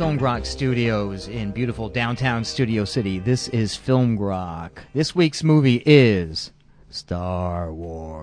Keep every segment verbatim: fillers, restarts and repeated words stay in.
Film Grok Studios in beautiful downtown Studio City. This is Film Grok. This week's movie is Star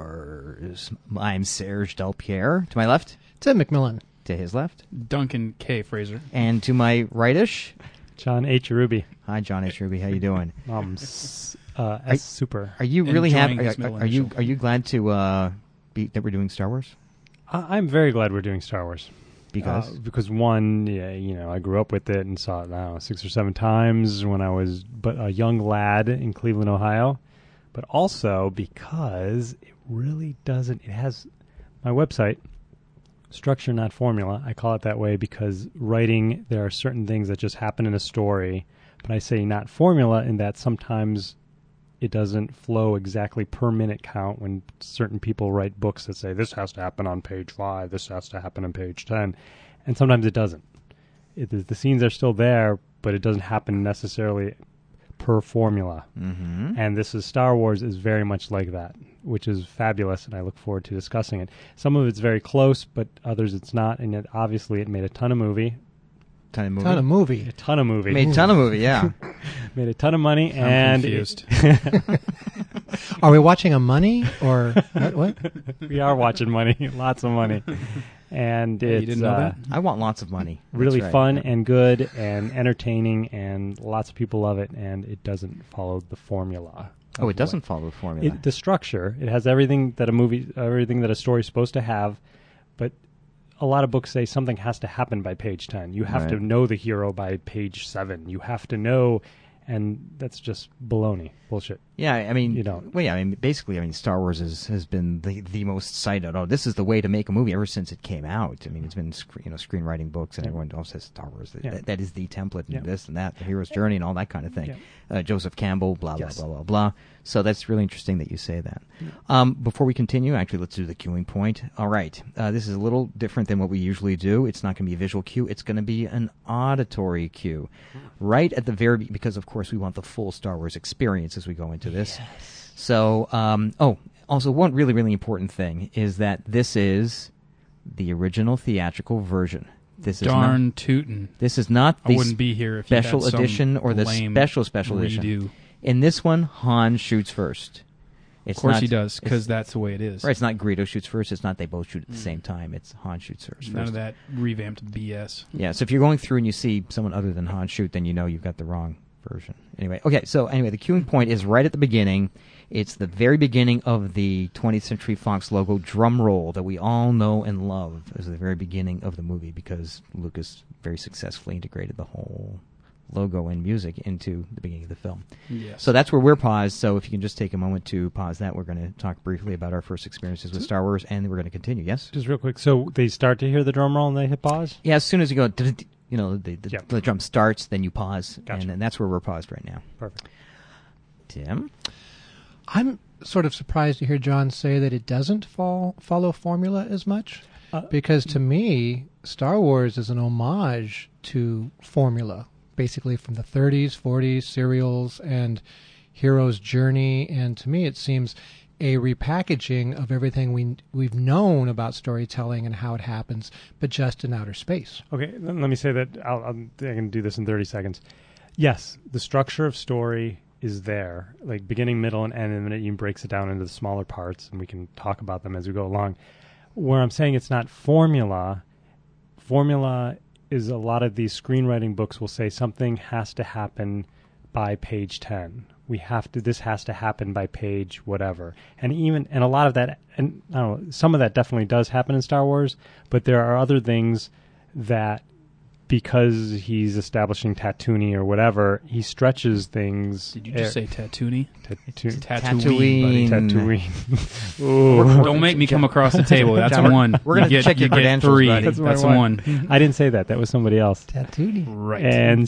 Wars. I'm Serge Delpierre. To my left, Tim McMillan. To his left, Duncan K. Fraser. And to my rightish, John H. Ruby. Hi, John H. Ruby. How you doing? Um, s- uh, S super. Are you really happy? Enjoying his Are, middle are you initial. are you glad to uh, be that we're doing Star Wars? I- I'm very glad we're doing Star Wars. Because Uh, because one, yeah, you know, I grew up with it and saw it, I don't know, six or seven times when I was but a young lad in Cleveland, Ohio. But also because it really doesn't. It has my website, Structure Not Formula. I call it that way because writing, there are certain things that just happen in a story. But I say not formula in that sometimes it doesn't flow exactly per minute count when certain people write books that say this has to happen on page five, this has to happen on page ten, and sometimes it doesn't. It, the, the scenes are still there, but it doesn't happen necessarily per formula. mm-hmm. And this is Star Wars is very much like that, which is fabulous, and I look forward to discussing it. Some of it's very close, but others it's not, and yet obviously it made a ton of movie. ton of movie. Ton of movie. A ton of movie. Made a ton of movie. Yeah. Made a ton of money, I'm and confused. it- Are we watching a money or what? what? we are watching money, lots of money, and Oh, you it's didn't know uh, that? I want lots of money. That's really right. fun and good and entertaining, and lots of people love it. And it doesn't follow the formula. Oh, of it doesn't what- follow the formula. It, the structure. It has everything that a movie, everything that a story is supposed to have, but a lot of books say something has to happen by page ten. You have to Right. know the hero by page seven. You have to know, and that's just baloney, bullshit. Yeah, I mean, You don't. Well, yeah, I mean, basically, I mean, Star Wars is, has been the the most cited. Oh, this is the way to make a movie ever since it came out. I mean, it's been sc- you know screenwriting books, and Yeah. everyone else says Star Wars. That, Yeah. that, that is the template, and Yeah. this and that, the hero's journey, and all that kind of thing. Yeah. Uh, Joseph Campbell, blah blah Yes. blah blah blah. So that's really interesting that you say that. Um, before we continue, actually, let's do the cueing point. All right, uh, this is a little different than what we usually do. It's not going to be a visual cue. It's going to be an auditory cue, right at the very be- because of course we want the full Star Wars experience as we go into this. So, um, oh, also one really, really important thing is that this is the original theatrical version. This is Darn not, tootin'. this is not I the wouldn't be here if you special had some edition or the lame special special redo. edition. In this one, Han shoots first. It's Of course not, he does, it's- because that's the way it is. Right, it's not Greedo shoots first. It's not they both shoot at the same time. It's Han shoots first. None of that revamped B S. Yeah, so if you're going through and you see someone other than Han shoot, then you know you've got the wrong version. Anyway, okay, so anyway, the cueing point is right at the beginning. It's the very beginning of the twentieth Century Fox logo drum roll that we all know and love as the very beginning of the movie because Lucas very successfully integrated the whole logo and music into the beginning of the film. Yes. So that's where we're paused. So if you can just take a moment to pause that, we're going to talk briefly about our first experiences with Star Wars, and we're going to continue. Yes? Just real quick. So they start to hear the drum roll and they hit pause? Yeah, as soon as you go, you know, the, the, Yep. the drum starts, then you pause, Gotcha. and, and that's where we're paused right now. Perfect. Tim? I'm sort of surprised to hear John say that it doesn't fall, follow formula as much. Uh, Because to me, Star Wars is an homage to formula, basically from the thirties, forties, serials, and Hero's Journey. And to me, it seems a repackaging of everything we, we've known about storytelling and how it happens, but just in outer space. Okay, let let me say that I'll, I'll, I can do this in thirty seconds. Yes, the structure of story is there, like beginning, middle, and end, and then it even breaks it down into the smaller parts, and we can talk about them as we go along. Where I'm saying it's not formula, formula is a lot of these screenwriting books will say something has to happen by page ten. We have to, this has to happen by page whatever. And even, and a lot of that, and I don't know, some of that definitely does happen in Star Wars, but there are other things that, because he's establishing Tatooine or whatever, he stretches things. Did you just say Tatooine? Tatooine? Tatooine, buddy. Tatooine. Ooh. Don't make me come across the table. That's John, a we're- one. we're gonna You get, check you your get credentials, three. buddy. That's, That's my a one. one. I didn't say that. That was somebody else. Tattooed. Right. And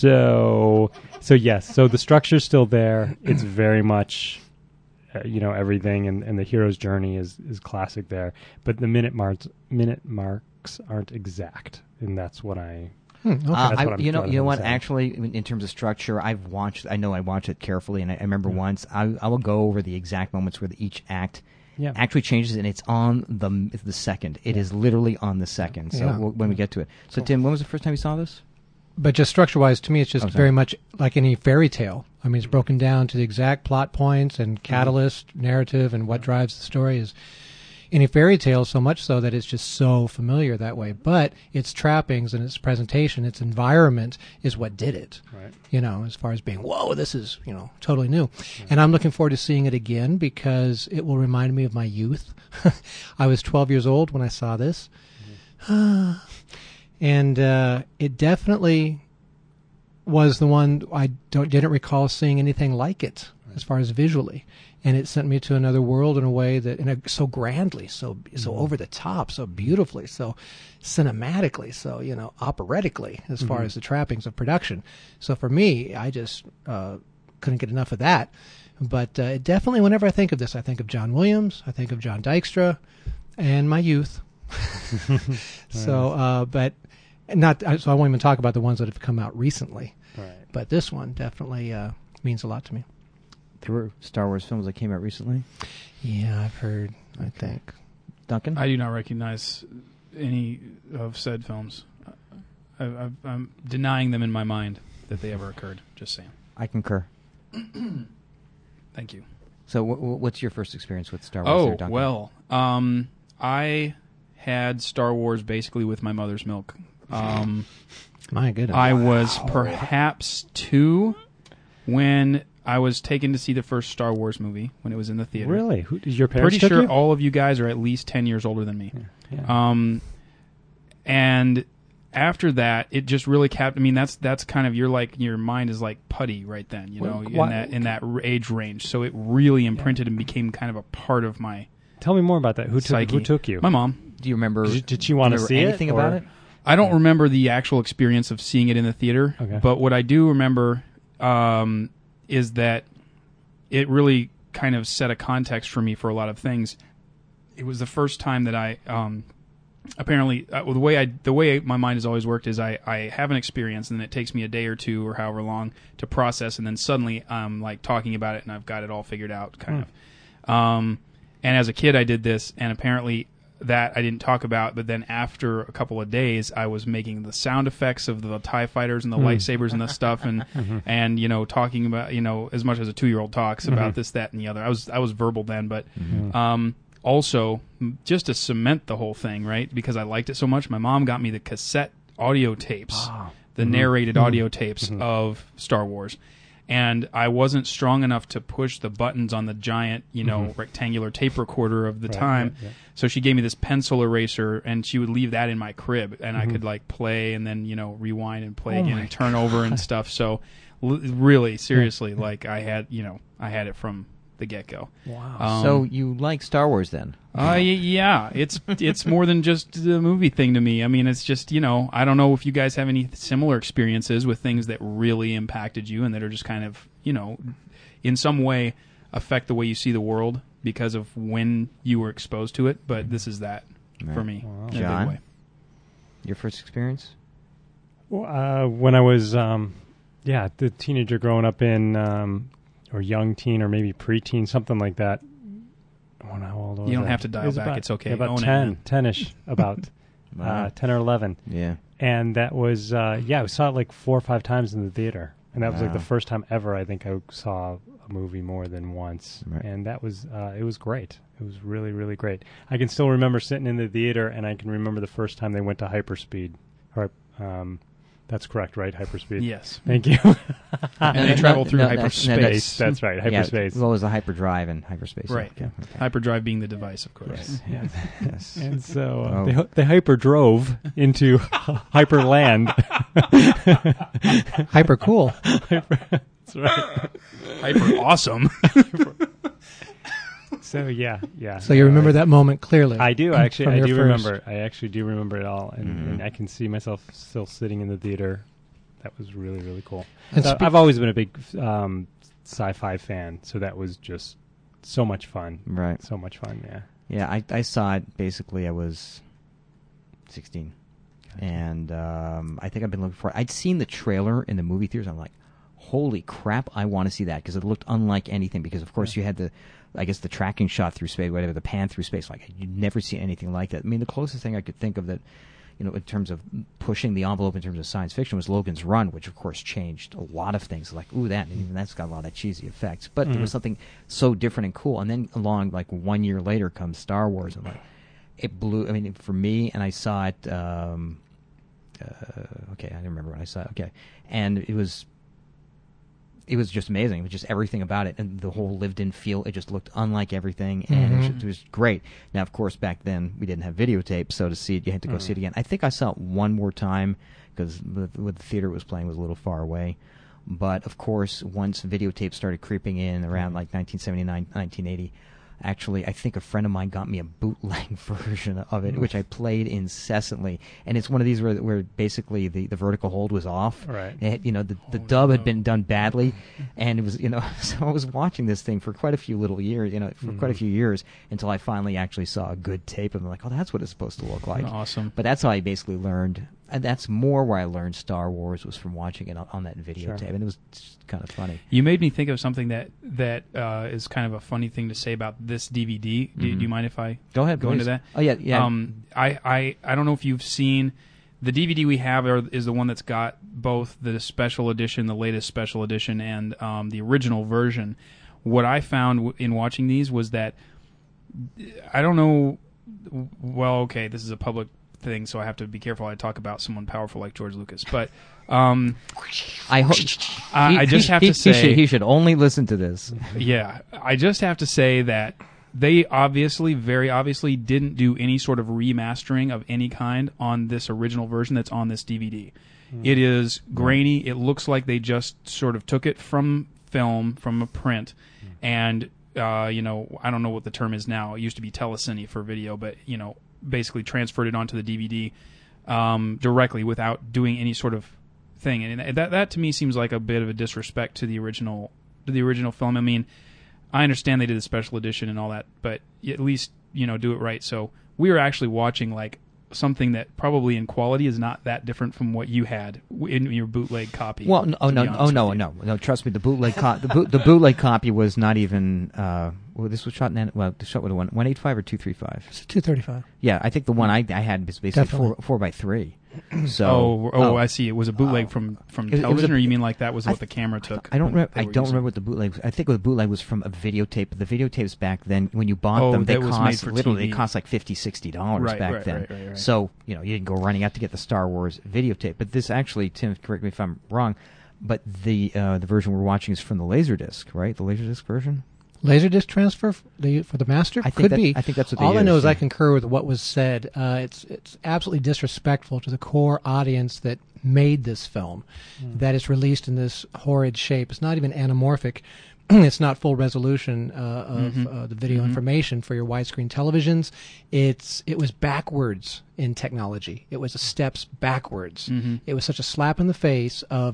so, so yes, so the structure's still there. It's very much, uh, you know, everything, and, and the hero's journey is, is classic there. But the minute marks, minute marks aren't exact, and that's what I. Hmm, okay. Uh, That's I, what I'm- you know, what you know I'm what? saying. Actually, in, in terms of structure, I've watched. I know I watched it carefully, and I, I remember Yeah. once I, I will go over the exact moments where the, each act Yeah. actually changes, and it's on the the second. It Yeah. is literally on the second. So Yeah. we'll, when we get to it. So Tim, when was the first time you saw this? but just structure-wise, to me, it's just Oh, sorry. very much like any fairy tale. I mean, it's broken down to the exact plot points and catalyst, narrative, and what drives the story is any fairy tale, so much so that it's just so familiar that way. But its trappings and its presentation, its environment is what did it. Right. You know, as far as being, whoa, this is, you know, totally new. And I'm looking forward to seeing it again because it will remind me of my youth. I was twelve years old when I saw this. And uh, it definitely was the one I don't didn't recall seeing anything like it as far as visually. And it sent me to another world in a way that, in a, so grandly, so so over the top, so beautifully, so cinematically, so, you know, operatically, as far Mhm. as the trappings of production. So for me, I just uh, couldn't get enough of that. But uh, it definitely, whenever I think of this, I think of John Williams, I think of John Dykstra, and my youth. So, uh, but not. So I won't even talk about the ones that have come out recently. Right. But this one definitely uh, means a lot to me. There were Star Wars films that came out recently. Yeah, I've heard. I Okay. think. Duncan? I do not recognize any of said films. I, I, I'm denying them in my mind that they ever occurred. Just saying. I concur. Thank you. So, w- w- what's your first experience with Star Wars? Oh, there, Duncan? well, um, I had Star Wars basically with my mother's milk. Um, My goodness. I was perhaps two when I was taken to see the first Star Wars movie when it was in the theater. Really? Who, did your parents Pretty took sure you? all of you guys are at least ten years older than me. Yeah. Um, and after that, it just really kept. I mean, that's that's kind of your like your mind is like putty right then, you know, Well, in why- that in that r- age range. So it really imprinted and became kind of a part of my Tell me more about that. Who took psyche. who took you? My mom. Do you remember? Did, you- did she want to remember see anything it, about or- it? I don't remember the actual experience of seeing it in the theater, Okay. but what I do remember um, is that it really kind of set a context for me for a lot of things. It was the first time that I um, apparently uh, well, the way I the way my mind has always worked is I, I have an experience and then it takes me a day or two or however long to process, and then suddenly I'm like talking about it and I've got it all figured out kind of. Um, and as a kid I did this, and apparently that I didn't talk about, but then after a couple of days, I was making the sound effects of the TIE fighters and the lightsabers and the stuff, and and you know talking about, you know, as much as a two year old talks about this, that, and the other. I was I was verbal then, but um, also m- just to cement the whole thing, right? Because I liked it so much, my mom got me the cassette audio tapes, the narrated audio tapes of Star Wars. And I wasn't strong enough to push the buttons on the giant, you know, Mhm. rectangular tape recorder of the Right, time. yeah, yeah. So she gave me this pencil eraser, and she would leave that in my crib, and I Mhm. could like play and then, you know, rewind and play Oh again my and turn over and stuff. So l- really, seriously, like I had, you know, I had it from the get go. Wow. Um, So you like Star Wars then? Uh, y- yeah, it's it's more than just the movie thing to me. I mean, it's just, you know, I don't know if you guys have any similar experiences with things that really impacted you and that are just kind of, you know, in some way affect the way you see the world because of when you were exposed to it. But this is that for Right. me Wow. in a John? big way. Your first experience? Well, uh, when I was, um, yeah, the teenager growing up in, um, or young teen, or maybe preteen, something like that. When, how old was You don't I? have to dial It was back. about- It's okay. yeah, about Own it, ten, man. ten-ish, about uh, ten or eleven. Yeah. And that was, uh, yeah, I saw it like four or five times in the theater. And that was like Wow. the first time ever I think I saw a movie more than once. Right. And that was, uh, it was great. It was really, really great. I can still remember sitting in the theater, and I can remember the first time they went to hyperspeed. Or, um, that's correct, right? Hyperspeed. Yes. Thank you. And Uh, they travel no, through no, that's- no, hyperspace. Space. That's right. Hyperspace. Yeah, well, it was the hyperdrive and hyperspace. Right. Okay. okay. Hyperdrive being the device, of course. Yes. yes. And so uh, Oh. they, they hyper drove into Hyperland. Hyper cool. That's right. Hyper awesome. So yeah, yeah. So you remember that moment clearly. I do actually. from I your do first- remember. I actually do remember it all, and, Mhm. and I can see myself still sitting in the theater. That was really, really cool. And So spe- I've always been a big um, sci-fi fan, so that was just so much fun. Right. So much fun. Yeah. Yeah, I, I saw it basically. I was sixteen, and um, I think I've been looking for it. I'd seen the trailer in the movie theaters. I'm like, holy crap! I want to see that because it looked unlike anything. Because of course you had the, I guess the tracking shot through space, whatever, the pan through space. Like you'd never see anything like that. I mean, the closest thing I could think of that, you know, in terms of pushing the envelope in terms of science fiction was Logan's Run, which of course changed a lot of things. Like, ooh, that, and even that's got a lot of cheesy effects. But Mm-hmm. there was something so different and cool. And then along, like, one year later comes Star Wars, and like, it blew, I mean, for me, and I saw it, um, uh, okay, I don't remember when I saw it, okay. And it was, it was just amazing. It was just everything about it, and the whole lived-in feel. It just looked unlike everything, and it, was, it was great. Now, of course, back then we didn't have videotape, so to see it, you had to go Mm. see it again. I think I saw it one more time because the, the theater it was playing was a little far away. But of course, once videotape started creeping in around like nineteen seventy-nine, nineteen eighty. Actually, I think a friend of mine got me a bootleg version of it, which I played incessantly. And it's one of these where, where basically the, the vertical hold was off. Right. It had, you know, the, the Oh, dub no. had been done badly, and it was, you know, so I was watching this thing for quite a few little years, you know, for quite a few years until I finally actually saw a good tape of it. I'm like, oh, that's what it's supposed to look like. Awesome. But that's how I basically learned, and that's more where I learned Star Wars was from watching it on, on that videotape, Sure. and it was just kind of funny. You made me think of something that that uh, is kind of a funny thing to say about this D V D. Do, Mhm. do you mind if I Go ahead, go into please. that? Oh yeah, yeah. Um, I, I I don't know if you've seen the D V D we have are, is the one that's got both the special edition, the latest special edition, and um, the original version. What I found w- in watching these was that I don't know. Well, okay, this is a public thing, so I have to be careful. I talk about someone powerful like George Lucas, but um, I hope I, I just have to he, say he should, he should only listen to this. yeah, I just have to say that they obviously, very obviously, didn't do any sort of remastering of any kind on this original version that's on this D V D. It is grainy. It looks like they just sort of took it from film, from a print, and uh, you know, I don't know what the term is now. It used to be telecine for video, but you know, basically transferred it onto the D V D um, directly without doing any sort of thing. And that that to me seems like a bit of a disrespect to the original to the original film. I mean, I understand they did a special edition and all that, but at least, you know, do it right. So we were actually watching like something that probably in quality is not that different from what you had in your bootleg copy. Well, no, oh to no, be oh honest no, with you. no, no. Trust me, the bootleg co- the, boot, the bootleg copy was not even. Uh, well, this was shot in well, the shot with a one one eight five or two three five. It's two thirty-five. Yeah, I think the one I, I had was basically Definitely. four four by three. So Oh, oh, I see. It was a bootleg from, from It- it was television, a- or you mean like that was I what the camera took? I don't when remember. they I were don't using- remember what the bootleg. Was. I think the bootleg was from a videotape. But the videotapes back then, when you bought Oh, them, they that was made cost for literally T V. they cost like fifty, sixty dollars Right, back right, then. right, right, right. So you know you didn't go running out to get the Star Wars videotape. But this actually, Tim, correct me if I'm wrong, but the uh, the version we're watching is from the Laserdisc, right? The Laserdisc version. Laserdisc transfer f- the, for the master I think could that- be. I think that's what they All I used, know is I yeah. concur with what was said. Uh, it's it's absolutely disrespectful to the core audience that made this film, that it's released in this horrid shape. It's not even anamorphic. It's not full resolution uh, of Mhm. uh, the video Mhm. information for your widescreen televisions. It's it was backwards in technology. It was a steps backwards. Mhm. It was such a slap in the face of,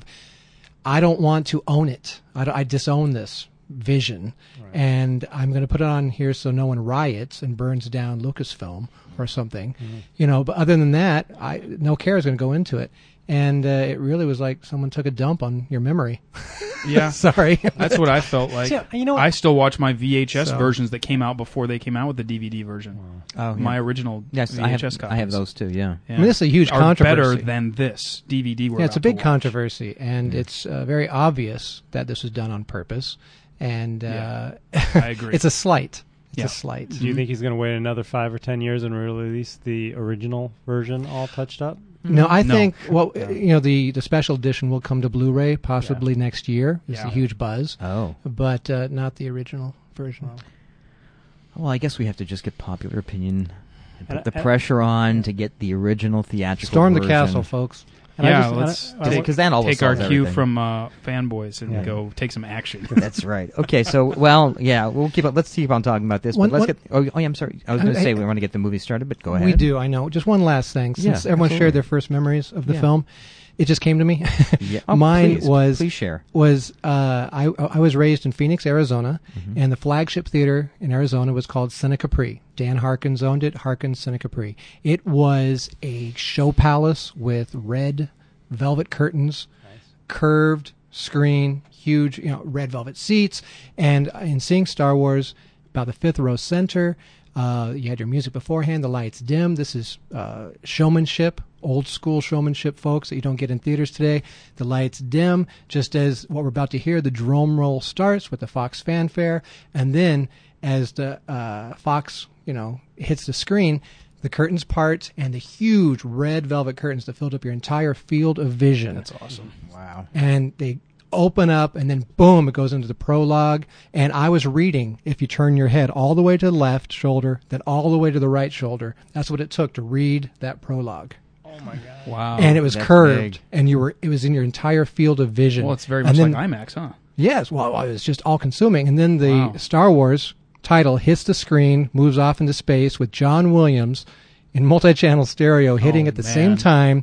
I don't want to own it. I, don't- I disown this vision, and I'm going to put it on here so no one riots and burns down Lucasfilm or something, you know. But other than that, I no care is going to go into it, and uh, it really was like someone took a dump on your memory. Yeah. Sorry. That's what I felt like. Yeah, you know what? I still watch my V H S So- versions that came out before they came out with the D V D version. Oh, yeah. My original yes, V H S I have. copies. I have those too. Yeah. Yeah. I mean, this is a huge are controversy. better than this D V D. We're Yeah, it's a about to big watch. controversy, and it's uh, very obvious that this was done on purpose. And uh, I agree. it's a slight. It's Yeah. a slight. Do you think he's going to wait another five or ten years and release the original version all touched up? No, I No. think well, you know, the the special edition will come to Blu-ray possibly next year. It's Yeah. a huge buzz, Oh. but uh, not the original version. Well, I guess we have to just get popular opinion and And put the I- pressure on to get the original theatrical Storm the version. castle, folks. And I Yeah, just- let's I- I- take, Because then all of a take our sudden cue everything- from uh, fanboys and Yeah. go take some action. That's right. Okay, so well, yeah, we'll keep on. Let's keep on talking about this. One- but let's one- get. Oh, oh, yeah, I'm sorry. I was going to I- say I- we want to get the movie started, but go ahead. We do, I know. Just one last thing. Since Yeah, everyone absolutely. shared their first memories of the Yeah. film, it just came to me. Yeah. Oh, Mine please, was Please share. was uh, I I was raised in Phoenix, Arizona, Mm-hmm. and the flagship theater in Arizona was called Cine Capri. Dan Harkins owned it. Harkins Cine Capri. It was a show palace with red velvet curtains, curved screen, huge, you know, red velvet seats, and in seeing Star Wars, about the fifth row center. Uh, you had your music beforehand, the lights dim. This is uh, showmanship old school showmanship, folks, that you don't get in theaters today. The lights dim, just as what we're about to hear, the drum roll starts with the Fox fanfare, and then as the uh, Fox, you know, hits the screen, the curtains part, and the huge red velvet curtains that filled up your entire field of vision. That's awesome. Wow. And they open up, and then boom, it goes into the prologue. And I was reading, if you turn your head all the way to the left shoulder, then all the way to the right shoulder. That's what it took to read that prologue. Oh my god! Wow. And it was that's curved, big. and you were it was in your entire field of vision. Well, it's very And much then- like IMAX, huh? Yes, well, it was just all consuming. And then the Wow. Star Wars title hits the screen, moves off into space with John Williams in multi-channel stereo hitting Oh, at the man. same time.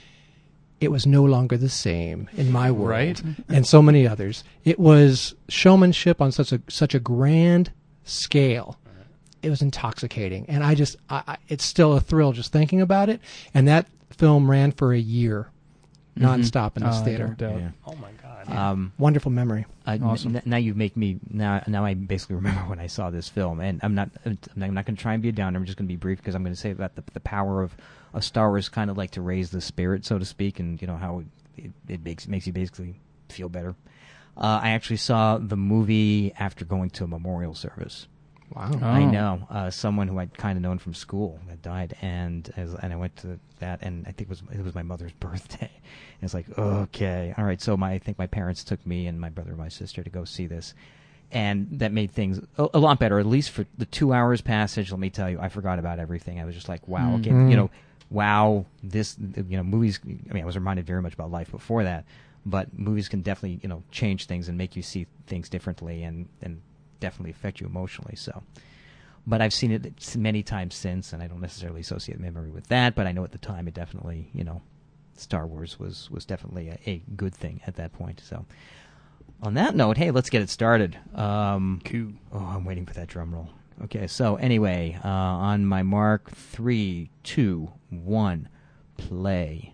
It was no longer the same in my world, Right. and so many others. It was showmanship on such a such a grand scale. It was intoxicating, and I just I, I, it's still a thrill just thinking about it. And that film ran for a year, nonstop in this Uh, theater. no doubt. Yeah. Oh my god! Um, Wonderful memory. Uh, n- Awesome. n- now you make me now. Now I basically remember when I saw this film, and I'm not. I'm not, not going to try and be a downer. I'm just going to be brief because I'm going to say about the the power of, of Star Wars, kind of like to raise the spirit, so to speak, and you know how it, it makes makes you basically feel better. Uh, I actually saw the movie after going to a memorial service. Wow. Oh. I know uh, someone who I'd kind of known from school that died, and as, and I went to that, and I think it was it was my mother's birthday. And it's like, okay, all right. So my I think my parents took me and my brother and my sister to go see this, and that made things a, a lot better. At least for the two hours passage, let me tell you, I forgot about everything. I was just like, wow, okay, Mhm. you know, wow, this, you know, movies. I mean, I was reminded very much about life before that, but movies can definitely, you know, change things and make you see things differently, and and definitely affect you emotionally. So, but I've seen it many times since, and I don't necessarily associate memory with that. But I know at the time it definitely, you know, Star Wars was was definitely a, a good thing at that point. So, on that note, hey, let's get it started. Um, Cool. oh, I'm waiting for that drum roll. Okay, so anyway, uh, on my mark, three, two, one, play.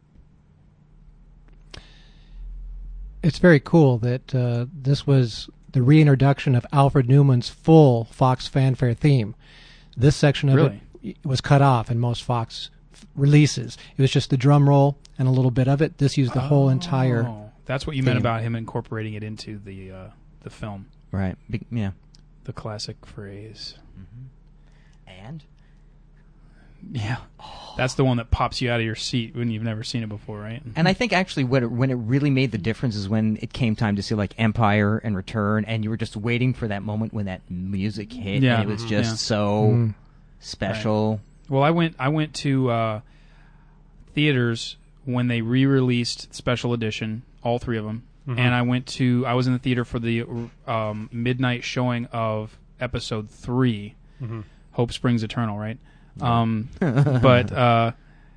It's very cool that uh, this was the reintroduction of Alfred Newman's full Fox fanfare theme. This section of Really? it was cut off in most Fox f- releases. It was just the drum roll and a little bit of it. This used the whole entire. Oh, that's what you meant theme. about him incorporating it into the uh, the film. Right. Be- yeah. The classic phrase. And? Yeah. That's the one that pops you out of your seat when you've never seen it before, right? And I think actually when it, when it really made the difference is when it came time to see like Empire and Return, and you were just waiting for that moment when that music hit, Yeah. and it was Mhm. just Yeah. so Mm. special. Well, I went I went to uh, theaters when they re-released Special Edition, all three of them, Mhm. and I went to I was in the theater for the um, midnight showing of Episode Three, Mm-hmm. Hope Springs Eternal, right? Um, but uh,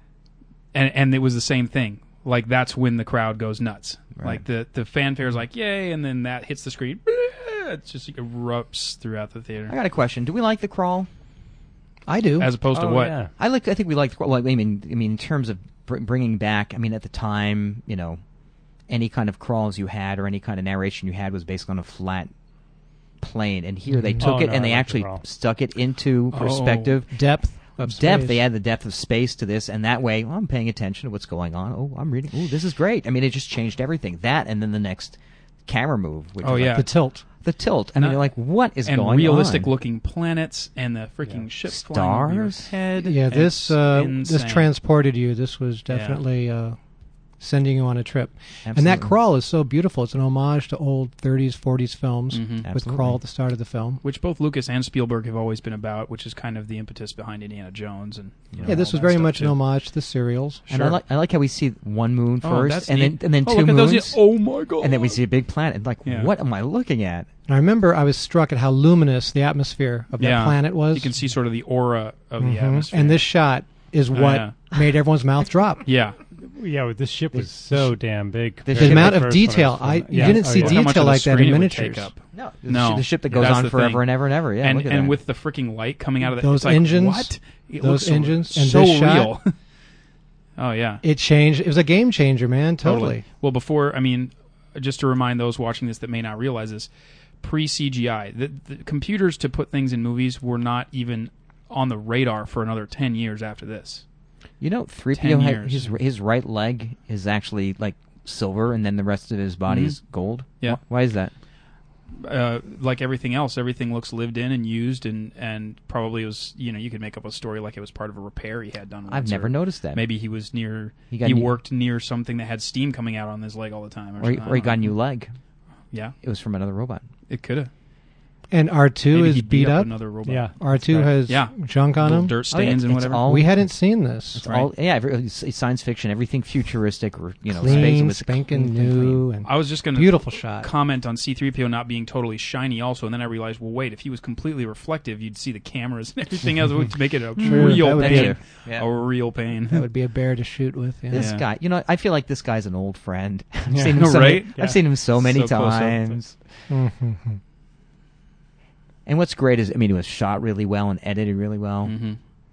and and it was the same thing. Like that's when the crowd goes nuts. Right. Like the the fanfare is like yay, and then that hits the screen. It just erupts throughout the I theater. got a question. Do we like the crawl? I do. As opposed to Oh, what? yeah. I like. I think we like the crawl. Like, I mean, I mean, in terms of br- bringing back. I mean, at the time, you know, any kind of crawls you had or any kind of narration you had was based on a flat plane, and here they Mhm. took Oh, it no, and I they like the actually crawl. stuck it into Oh. perspective. Depth of Depth. space. They add the depth of space to this, and that way, well, I'm paying attention to what's going on. Oh, I'm reading. Oh, this is great. I mean, it just changed everything. That, and then the next camera move, which Oh, is yeah. like the tilt. the tilt. I mean, Not- you're like, what is and going realistic on? looking planets and the freaking Yeah. ships flying over your Stars? head. Yeah, It's this uh, this insane. transported you. This was definitely uh, sending you on a trip. And that Absolutely. crawl is so beautiful. It's an homage to old thirties, forties films Mhm. with Absolutely. crawl at the start of the film. Which both Lucas and Spielberg have always been about, which is kind of the impetus behind Indiana Jones and you know, Yeah, this all was that very stuff, much too. an homage to the serials. And I Sure. like I like how we see one moon Oh, first, that's and neat. then and then oh, two look at those, moons, oh my god! and then we see a big planet. Like, Yeah. what am I looking at? And I remember I was struck at how luminous the atmosphere of that Yeah. planet was. You can see sort of the aura of Mhm. the atmosphere. And this shot is Oh, what yeah. made everyone's mouth drop. yeah, Yeah, well, this ship was The so sh- damn big. the compared ship- to amount of first when detail, was I- filmed. you Yeah. didn't Oh, see yeah. Look how much detail of the like that in screen it would miniatures. take up. No, the, No. sh- the ship that goes That's on the forever thing. and ever and ever. Yeah, and look at and that. with the freaking light coming out of the, Those it's like, engines, what? It those looks so- engines, and so this shot. real. Oh yeah, It changed. It was a game changer, man. Totally. Well, before, I mean, just to remind those watching this that may not realize this, pre-C G I, the, the computers to put things in movies were not even on the radar for another ten years after this. You know, three P O ten had years. his his right leg is actually like silver, and then the rest of his body Mhm. is gold. Yeah. Wh- Why is that? Uh, like everything else, everything looks lived in and used, and, and probably was, you know, you could make up a story like it was part of a repair he had done once. I've never or noticed that. Maybe he was near, He he, got new- worked near something that had steam coming out on his leg all the time. Or, Or he, something. or he I got a don't new know. leg. Yeah, It was from another robot. it could have. And R two Maybe is he beat up. another robot. Yeah. R two That's right. has Yeah. junk on Little him. dirt Oh, yeah, stains and it's whatever. all- We hadn't seen this. It's Right. all yeah. Every, it's, it's science fiction. Everything futuristic or you know, space. Clean, It was spanking clean, clean, clean. new, and I was just going to beautiful shot. comment on C three P O not being totally shiny also, and then I realized, well, wait, if he was completely reflective, you'd see the cameras and everything else, which make it a True, real that would pain. be a- yeah. A real pain. That would be a bear to shoot with. Yeah. This Yeah. guy, you know, I feel like this guy's an old friend. I've Yeah. seen him so Right? many, Yeah. I've seen him so many So close up. times. Mhm. And what's great is, I mean, it was shot really well and edited really well. Mm-hmm.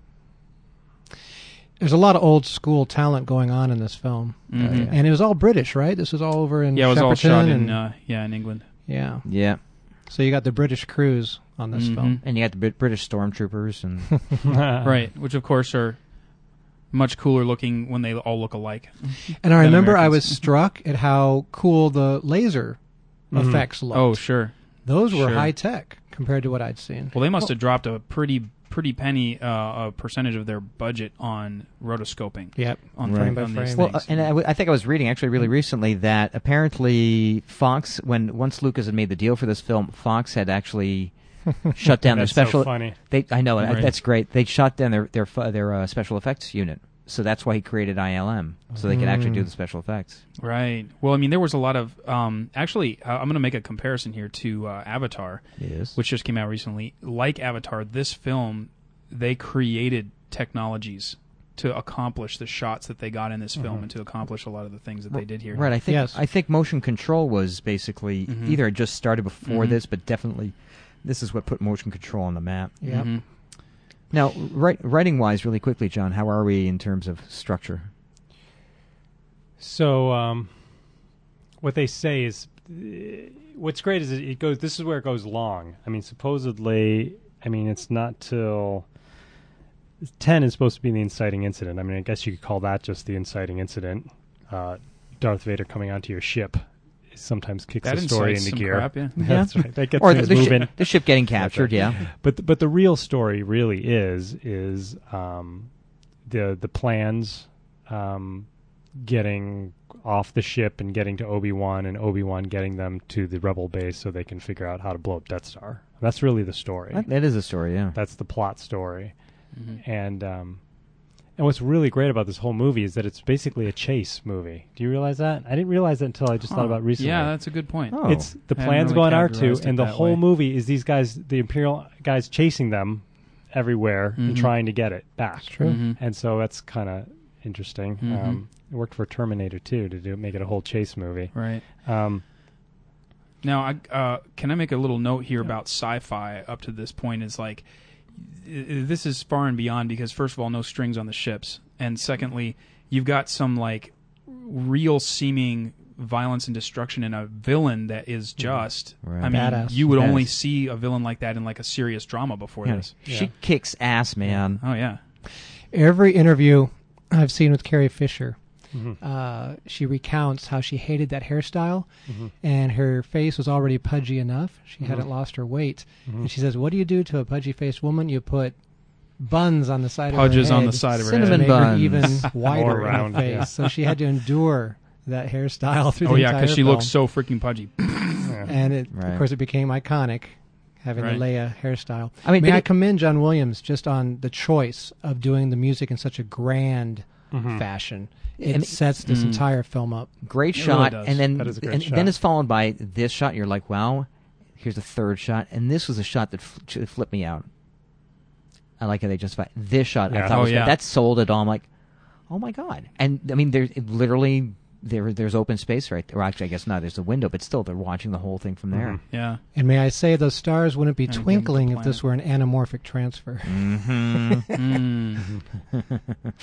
There's a lot of old school talent going on in this film, Mm-hmm. yeah. and it was all British, right? This was all over in Yeah, it was all Shepperton shot in and- uh, yeah in England. yeah. Yeah, So you got the British crews on this Mhm. film. and you got the Brit- British stormtroopers, and Right, which of course are much cooler looking when they all look alike. And I than remember I Americans. was struck at how cool the laser Mhm. effects looked. Oh, sure. Those were sure. high tech compared to what I'd seen. Well, they must have dropped a pretty pretty penny uh, a percentage of their budget on rotoscoping. Yep. On, Right. Frame by on these frame. well, uh, things. and I, w- I think I was reading actually really recently that apparently Fox, when once Lucas had made the deal for this film, Fox had actually shut down their That's special. so funny. They, I know Right. that's great. They shut down their their fu- their uh, special effects unit, so that's why he created I L M, so they could actually do Mm. the special effects. Right. Well, I mean, there was a lot of um, actually. Uh, I'm going to make a comparison here to uh, Avatar, Yes. which just came out recently. Like Avatar, this film they created technologies to accomplish the shots that they got in this film Mhm. and to accomplish a lot of the things that they did here. Right. I think Yes. I think motion control was basically Mhm. either it just started before Mhm. this, but definitely this is what put motion control on the map. Yep. Mhm. Now, write, writing wise, really quickly, John, how are we in terms of structure? So, um, what they say is, uh, what's great is it, it goes. This is where it goes long. I mean, supposedly, I mean, it's not till ten is supposed to be the inciting incident. I mean, I guess you could call that just the inciting incident. Uh, Darth Vader coming onto your ship sometimes kicks That the story incites into some gear. crap, yeah. That's right. That gets Or the, things the, moving. ship, the ship getting That's captured, right. yeah. But but the real story really is is um, the the plans um, getting off the ship and getting to Obi-Wan, and Obi-Wan getting them to the Rebel base so they can figure out how to blow up Death Star. That's really the story. That, that is a story, yeah. That's the plot story. Mhm. And um, and what's really great about this whole movie is that it's basically a chase movie. Do you realize that? I didn't realize that until I just Huh. thot about it recently. Yeah, that's a good point. Oh. It's the I hadn't plans really go on R two, categorized it and the that whole way. movie is these guys, the Imperial guys, chasing them everywhere and Mhm. trying to get it back. True. Mhm. And so that's kind of interesting. Mhm. Um, it worked for Terminator too to do make it a whole chase movie. Right. Um, Now, I, uh, can I make a little note here about sci-fi up to this point? Is like, i- i- this is far and beyond because, first of all, no strings on the ships. And secondly, you've got some, like, real seeming violence and destruction in a villain that is just, Right. I mean, Badass. you would Yes. only see a villain like that in, like, a serious drama before Yeah. this. She Yeah. kicks ass, man. Oh, yeah. Every interview I've seen with Carrie Fisher, mhm, uh, she recounts how she hated that hairstyle, mhm, and her face was already pudgy enough. She Mhm. hadn't lost her weight. mhm. And she says, what do you do to a pudgy-faced woman? You put buns on the side Pudges of her head on the side of her Cinnamon to head. make her buns. even wider More in round, the face. yeah. So she had to endure that hairstyle through Oh, the yeah, entire because she film. looks so freaking pudgy. Yeah. And it, Right. of course, it became iconic, having Right. the Leia hairstyle. I mean, May did I it- commend John Williams just on the choice of doing the music in such a grand Mhm. fashion. It And- sets this Mm. entire film up. Great It shot, really does. and then That is a great and shot. then it's followed by this shot. You're like, wow, here's a third shot, and this was a shot that fl- flipped me out. I like how they justify this shot. I Yeah. thought Oh, was yeah. that sold it all. I'm like, oh my god! And I mean, there's it literally there there's open space right there. Or actually, I guess not. There's a window, but still, they're watching the whole thing from there. Mhm. Yeah. And may I say, those stars wouldn't be And give 'em twinkling the if this were an anamorphic transfer. Mm-hmm. Mm.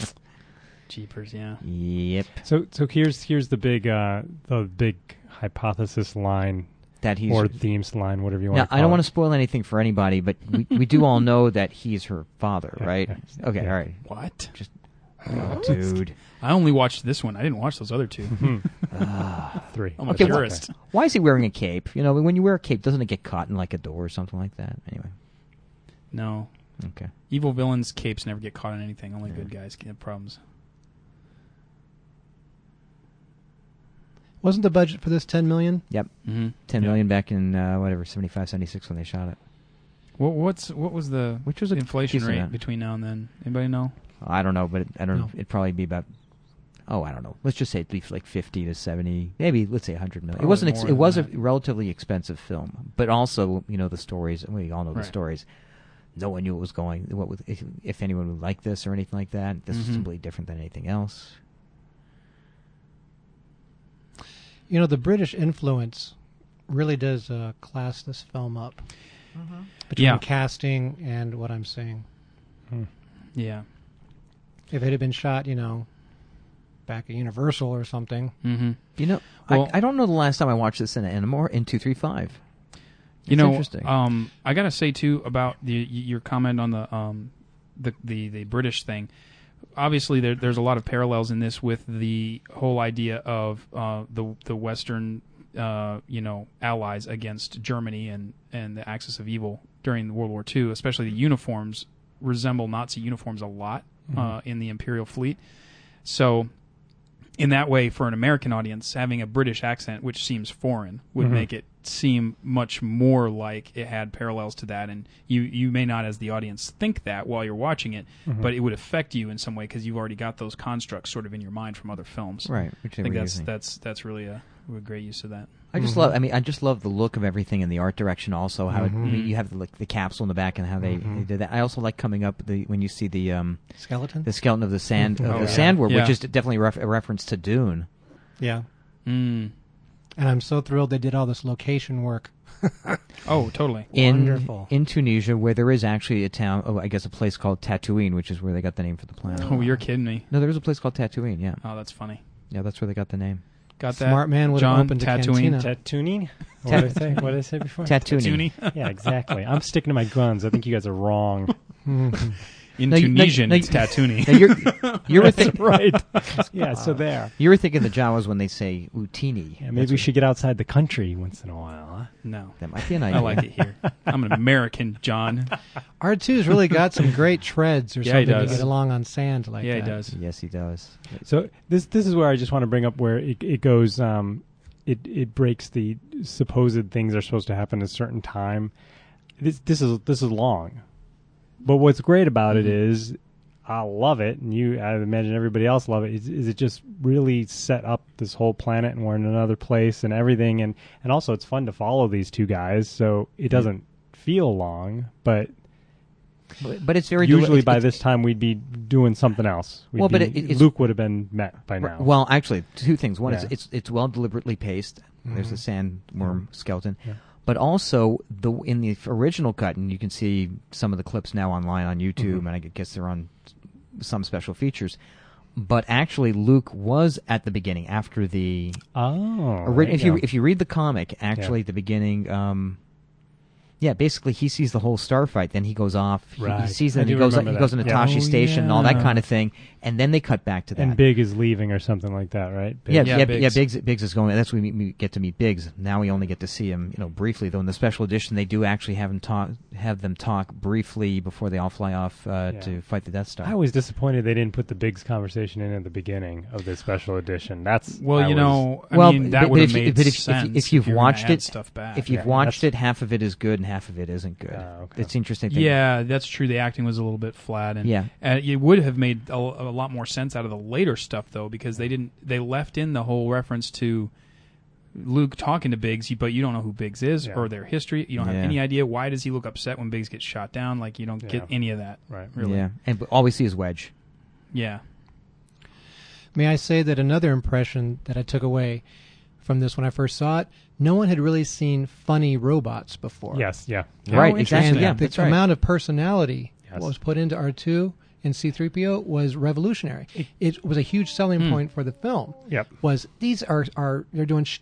Jeepers, yeah. Yep. So so here's here's the big uh, the big hypothesis line That he's or themes line, whatever you now. want. to I don't want want to spoil anything for anybody, but we we do all know that he's her father, Yeah, right? yeah. Okay, Yeah. all right. What? Just Dude. I only watched this one. I didn't watch those other two. Three. I'm a Okay, purist. Why is he wearing a cape? You know, when you wear a cape, doesn't it get caught in like a door or something like that? Anyway. No. Okay. Evil villains' capes never get caught in anything. Only good guys get problems. Wasn't the budget for this ten million? Yep. Mm-hmm. Ten Yeah. million back in uh, whatever seventy-five, seventy-six when they shot it. What what's what was the Which was a inflation decent rate amount. between now and then? Anybody know? I don't know, but it, I don't. No. It'd probably be about. Oh, I don't know. Let's just say it'd be like fifty to seventy, maybe. Let's say a hundred million. Probably It wasn't. Ex- more it than was a that. relatively expensive film, but also, you know, the stories. We all know the Right. stories. No one knew what was going. What was, if, if anyone would like this or anything like that. This Mhm. is simply different than anything else. You know, the British influence really does uh, class this film up between Yeah. casting and what I'm saying. Yeah. If it had been shot, you know, back at Universal or something. Mm-hmm. You know, Well- I, I don't know the last time I watched this in anymore. In two three five. You It's know, interesting. um, I gotta say too about the, y- your comment on the um, the, the the British thing. Obviously, there, there's a lot of parallels in this with the whole idea of uh, the the Western, uh, you know, allies against Germany and, and the axis of evil during World War Two. Especially the uniforms resemble Nazi uniforms a lot uh, in the Imperial fleet. So, in that way, for an American audience, having a British accent, which seems foreign, would Mhm. make it seem much more like it had parallels to that. And you, you may not, as the audience, think that while you're watching it, Mhm. but it would affect you in some way because you've already got those constructs sort of in your mind from other films. Right. Which I they think were that's using. that's that's really a, a great use of that. I just Mhm. love. I mean, I just love the look of everything and the art direction. Also, how it, I mean, Mhm. you have the, like the capsule in the back and how they, Mhm. they did that. I also like coming up the when you see the um, Skeleton? the skeleton of the sand of Oh, the yeah. sandworm, Yeah. which is definitely a, ref- a reference to Dune. Yeah. Mm. And I'm so thrilled they did all this location work. Oh, totally. In Wonderful. in Tunisia, where there is actually a town, oh, I guess a place called Tatooine, which is where they got the name for the planet. Oh, you're kidding me. No, there is a place called Tatooine. Yeah, Oh, that's funny. yeah, that's where they got the name. Got that? Smart man would have John, opened a Tatooine. cantina. Tatooine? What did I say? What did I say before? Tatooine. Tatooine. Yeah, exactly. I'm sticking to my guns. I think you guys are wrong. In No, you- no, Tunisian, no, it's Tatooine. Now, you're you were think, right. Yeah, so there. you were thinking the Jawas when they say Utini. Yeah, maybe we should get outside the country once in a while, huh? No. That might be an I idea. like it here. I'm an American, John. R two's really got some great treads or Yeah, he something to does. get along on sand like yeah, that. he does. Yes, he does. So this this is where I just want to bring up where it, it goes. Um, it it breaks the supposed things are supposed to happen at a certain time. This this is this is long, but what's great about it is I love it, and you I imagine everybody else love it. Is, is it just really set up this whole planet, and we're in another place, and everything, and and also it's fun to follow these two guys, so it doesn't feel long, but. But, but it's very Usually it's- by it's- this time we'd be doing something else. We'd Well, but be- it- it's- Luke would have been met by now. Well, actually, two things. One is Yeah. it's it's well deliberately paced. There's the sandworm skeleton, Yeah. but also the in the original cut, and you can see some of the clips now online on YouTube, Mhm. and I guess they're on some special features. But actually, Luke was at the beginning after the. oh, ori- there if you go. if you read the comic, actually at the beginning. Um, yeah, basically he sees the whole starfight. Then he goes off. He, Right. he sees I it. He do goes. remember He that. goes into Yeah. Tashi Oh, Station and all that yeah. kind of thing. And then they cut back to that. and Big is leaving or something like that, right? Big. Yeah, Yeah, yeah, Biggs. yeah. Biggs, Biggs is going. That's when we, meet, we get to meet Biggs. Now we only get to see him, you know, briefly. Though in the special edition, they do actually have him talk, have them talk briefly before they all fly off uh, Yeah. to fight the Death Star. I was disappointed they didn't put the Biggs conversation in at the beginning of the special edition. That's Well, I you was- know, I Well, mean, but- that but would have if you- made but if- if you- sense if you've you're gonna watched add it- stuff back. if you've Yeah, watched that's- it, half of it is good and half of it isn't good. Ah, okay. It's interesting. Thing. Yeah, that's true. The acting was a little bit flat, and Yeah. uh, it would have made a, a lot more sense out of the later stuff, though, because they didn't. They left in the whole reference to Luke talking to Biggs, but you don't know who Biggs is Yeah. or their history. You don't Yeah. have any idea why does he look upset when Biggs gets shot down. Like you don't get Yeah. any of that. right. Really. Yeah, and but all we see is Wedge. Yeah. May I say that another impression that I took away from this when I first saw it, no one had really seen funny robots before. Yes, yeah. Yeah. Right, And exactly. Yeah, the that's right. amount of personality Yes. what was put into R two and C three P O was revolutionary. It was a huge selling Hmm. point for the film. Yep. Was these are are they're doing shtick.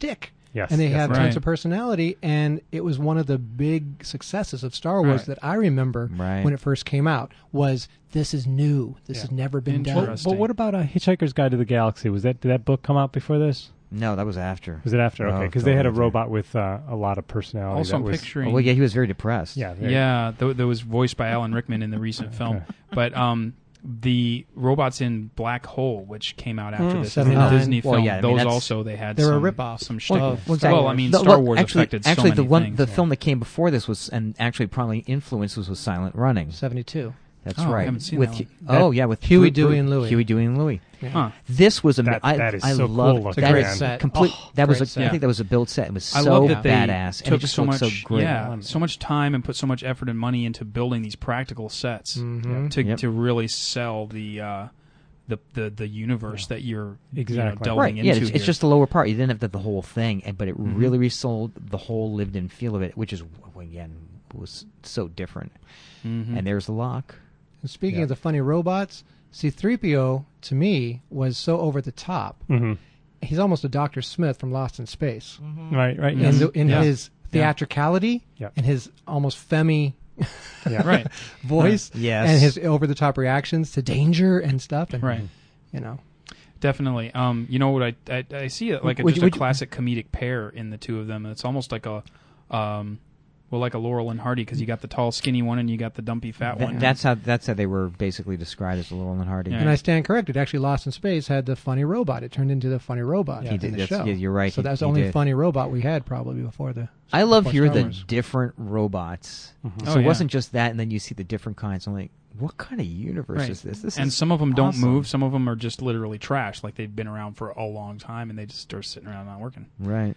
Yes, and they yes, have right. tons of personality, and it was one of the big successes of Star Wars Right. that I remember Right. when it first came out. Was this is new? This Yeah. has never been done. Interesting. But what about uh, Hitchhiker's Guide to the Galaxy? Was that did that book come out before this? No, that was after. Was it after? Oh, Okay, because they had a totally. robot with uh, a lot of personality. Also, that I'm was, picturing. Oh, well, yeah, he was very depressed. Yeah, very- Yeah, th- that was voiced by Alan Rickman in the recent film. But um, the robots in Black Hole, which came out after Mm, this, the seventy-nine. Disney Well, film, yeah, I mean, those that's- also they had They were some, a ripoff some shtick. of Well, Star Well, I Wars. mean, The- Star well, Wars actually, affected so actually, many the one, things. the film that came before this was, and actually probably influences was Silent Running. seventy-two. That's Oh, I right. haven't seen with that Hu- one. oh yeah, with Huey, Bru- Dewey, and Louie. Huey, Dewey, and Louie. Yeah. Huh. This was a That- I, that is I so love cool it. looking, That Great is set. complete. Oh, that was great a, set. I think that was a build set. It was I so love that they badass, and took it just so looked much, so great. yeah, so much time and put so much effort and money into building these practical sets Mhm. to Yep. to really sell the uh, the, the the universe that you're you know, Exactly. delving Right? into. Yeah, it's, here. it's just the lower part. You didn't have to have the whole thing, and- but it Mhm. really resold the whole lived-in feel of it, which is again was so different. Mhm. And there's the lock. And speaking Yeah. of the funny robots, C three P O to me was so over the top. hmm He's almost a Doctor Smith from Lost in Space Right, right. in, Yes. the, in Yeah. his theatricality Yeah. and his almost femmy Yeah. right, voice Yes. and his over-the-top reactions to danger and stuff. And, right. you know, Definitely. Um, you know what I I, I see it like a, Would just you- a would you- classic comedic pair in the two of them. It's almost like a, um, well, like a Laurel and Hardy because you got the tall, skinny one and you got the dumpy, fat Th- one. that's how that's how they were basically described as Laurel and Hardy. Yeah. and I stand corrected. Actually, Lost in Space had the funny robot. It turned into the funny robot Yeah. He in did. the That's, show. yeah, you're right. So he- that's the he only did. funny robot we had probably before the. I love before here Star the Wars. different robots. Mhm. So Oh, it yeah. wasn't just that, and then you see the different kinds. I'm like, what kind of universe Right. is this? This and is some of them don't awesome. move. Some of them are just literally trash. Like they've been around for a long time and they just are sitting around not working. right.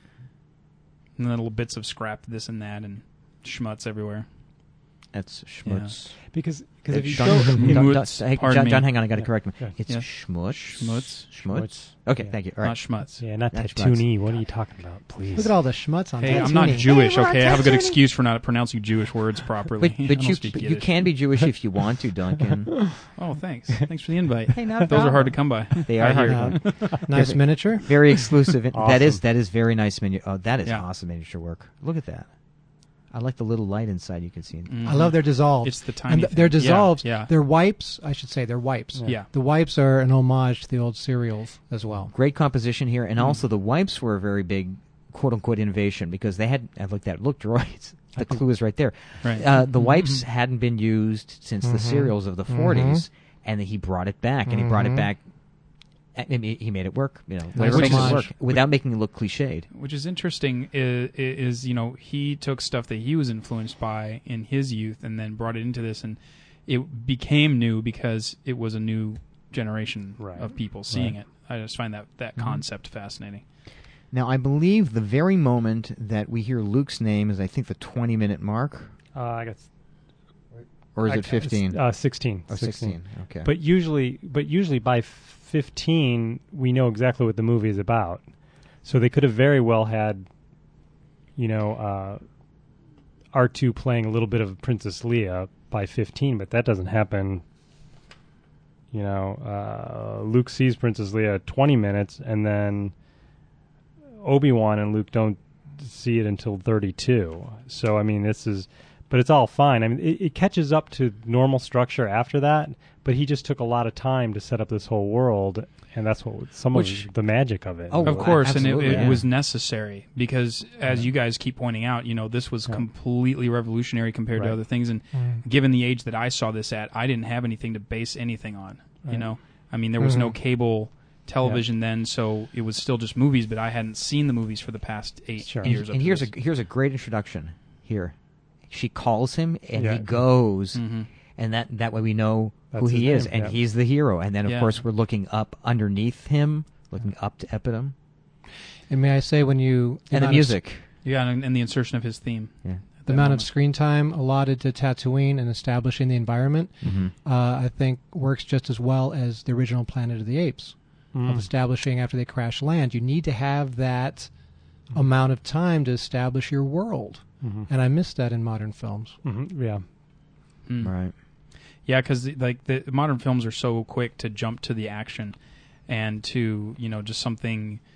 And little bits of scrap, this and that, and schmutz everywhere. That's schmutz. Because because if you John, go, John- Schmutz, John- hey, pardon John, me. John, hang on, I got to Yeah. correct me. Yeah. It's Yeah. schmutz. Schmutz. Schmutz. Okay, Yeah. thank you. All right. Not schmutz. yeah, not That's Tatooine. What are you talking about? Please. Look at all the schmutz on Hey, Tatooine. I'm not Jewish, Hey, we're okay? on I have a good Tatooine. excuse for not pronouncing Jewish words properly. But, I but don't you speak but you Yiddish. can be Jewish if you want to, Duncan. Oh, thanks. Thanks for the invite. Hey, not a Those are hard to problem. come by. They are I hard hear. to come. Uh, nice miniature. Very exclusive. That Awesome. is that is very nice menu. Oh, that is Yeah. awesome miniature work. Look at that. I like the little light inside. You can see. Mhm. I love their dissolves. It's the tiny and th- thing. their Yeah, dissolves, Yeah. their wipes, I should say, their wipes. Yeah. The wipes are an homage to the old cereals as well. Great composition here, and Mm. also the wipes were a very big quote unquote innovation because they had. I looked at it, looked droids. The clue is right there. Right. Uh, the wipes hadn't been used since the Mhm. cereals of the Mhm. forties, and he brought it back, and he brought it Mhm. back. I mean, he made it work, you know, Nice whatever makes it homage. work without making it look cliched. Which is interesting is, is, you know, he took stuff that he was influenced by in his youth and then brought it into this, and it became new because it was a new generation Right. of people seeing Right. it. I just find that, that Mhm. concept fascinating. Now, I believe the very moment that we hear Luke's name is, I think, the twenty-minute mark, Uh, I guess. or is I- it fifteen? Uh, sixteen. Oh, sixteen. Okay. But usually, but usually by fifteen, we know exactly what the movie is about. So they could have very well had, you know, uh, R two playing a little bit of Princess Leia by fifteen, but that doesn't happen. You know, uh, Luke sees Princess Leia at twenty minutes, and then Obi-Wan and Luke don't see it until thirty-two. So, I mean, this is... But it's all fine. I mean, it, it catches up to normal structure after that, but he just took a lot of time to set up this whole world, and that's what some Which- of the magic of it. Oh, Of course, and it, absolutely, it yeah. was necessary because, as you guys keep pointing out, you know, this was Yeah. completely revolutionary compared Right. to other things. And Mm. given the age that I saw this at, I didn't have anything to base anything on. You Right. know, I mean, there was no Mhm. cable television then, so it was still just movies. But I hadn't seen the movies for the past eight Sure. years. and here's a here's a great introduction. Here, she calls him, and Yeah. he goes, hmm and that that way we know who That's he his is, name, and yeah. he's the hero. And then, of Yeah. course, we're looking up underneath him, looking up to Epidom, And may I say, when you and the amount of- music. yeah, and, and the insertion of his theme. Yeah. at the that amount moment. of screen time allotted to Tatooine and establishing the environment, Mm-hmm. uh, I think works just as well as the original Planet of the Apes Mm. of establishing after they crash land. You need to have that amount of time to establish your world, Mhm. and I miss that in modern films. Mhm. Yeah. Mm. Right. Yeah, because like the modern films are so quick to jump to the action and to you know just something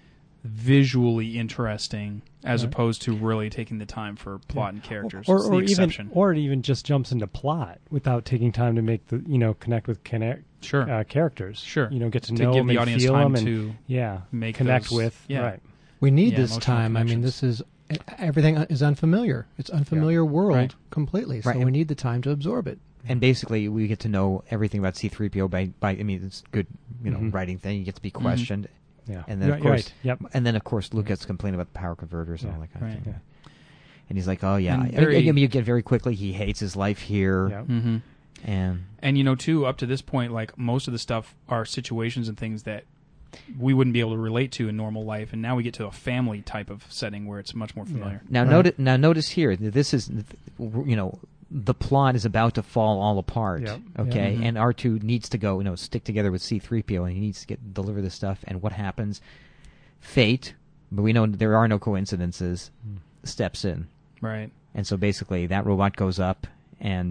visually interesting as Right. opposed to really taking the time for plot and characters. or, It's the or even exception. or it even just jumps into plot without taking time to make the you know connect with connect Sure. uh, characters. Sure. You know, get to, To know give them the and audience feel time them and to yeah, make connect those- with yeah. right. We need Yeah, this emotional time. I mean, connections. this is everything is unfamiliar. It's unfamiliar world Right. completely. So Right. we need the time to absorb it. And basically, we get to know everything about C three P O by, by I mean, it's good, you know, Mhm. writing thing. You get to be questioned, Yeah, and then of Right, course, right. Yep. and then of course, Luke gets complaining about the power converters and Yeah. all that kind Right. of thing. Yeah. And he's like, "Oh yeah," And I, very- I mean, you get very quickly. He hates his life here, Yeah. Mm-hmm. and And you know, too, up to this point, like most of the stuff are situations and things that we wouldn't be able to relate to in normal life, and now we get to a family type of setting where it's much more familiar. now Right. notice now notice here. This is, you know, the plot is about to fall all apart. Yep. Okay, Yeah. Mhm. and R two needs to go, you know, stick together with C three P O, and he needs to get deliver this stuff. And what happens? Fate, but we know there are no coincidences. Steps in, Right. and so basically that robot goes up, and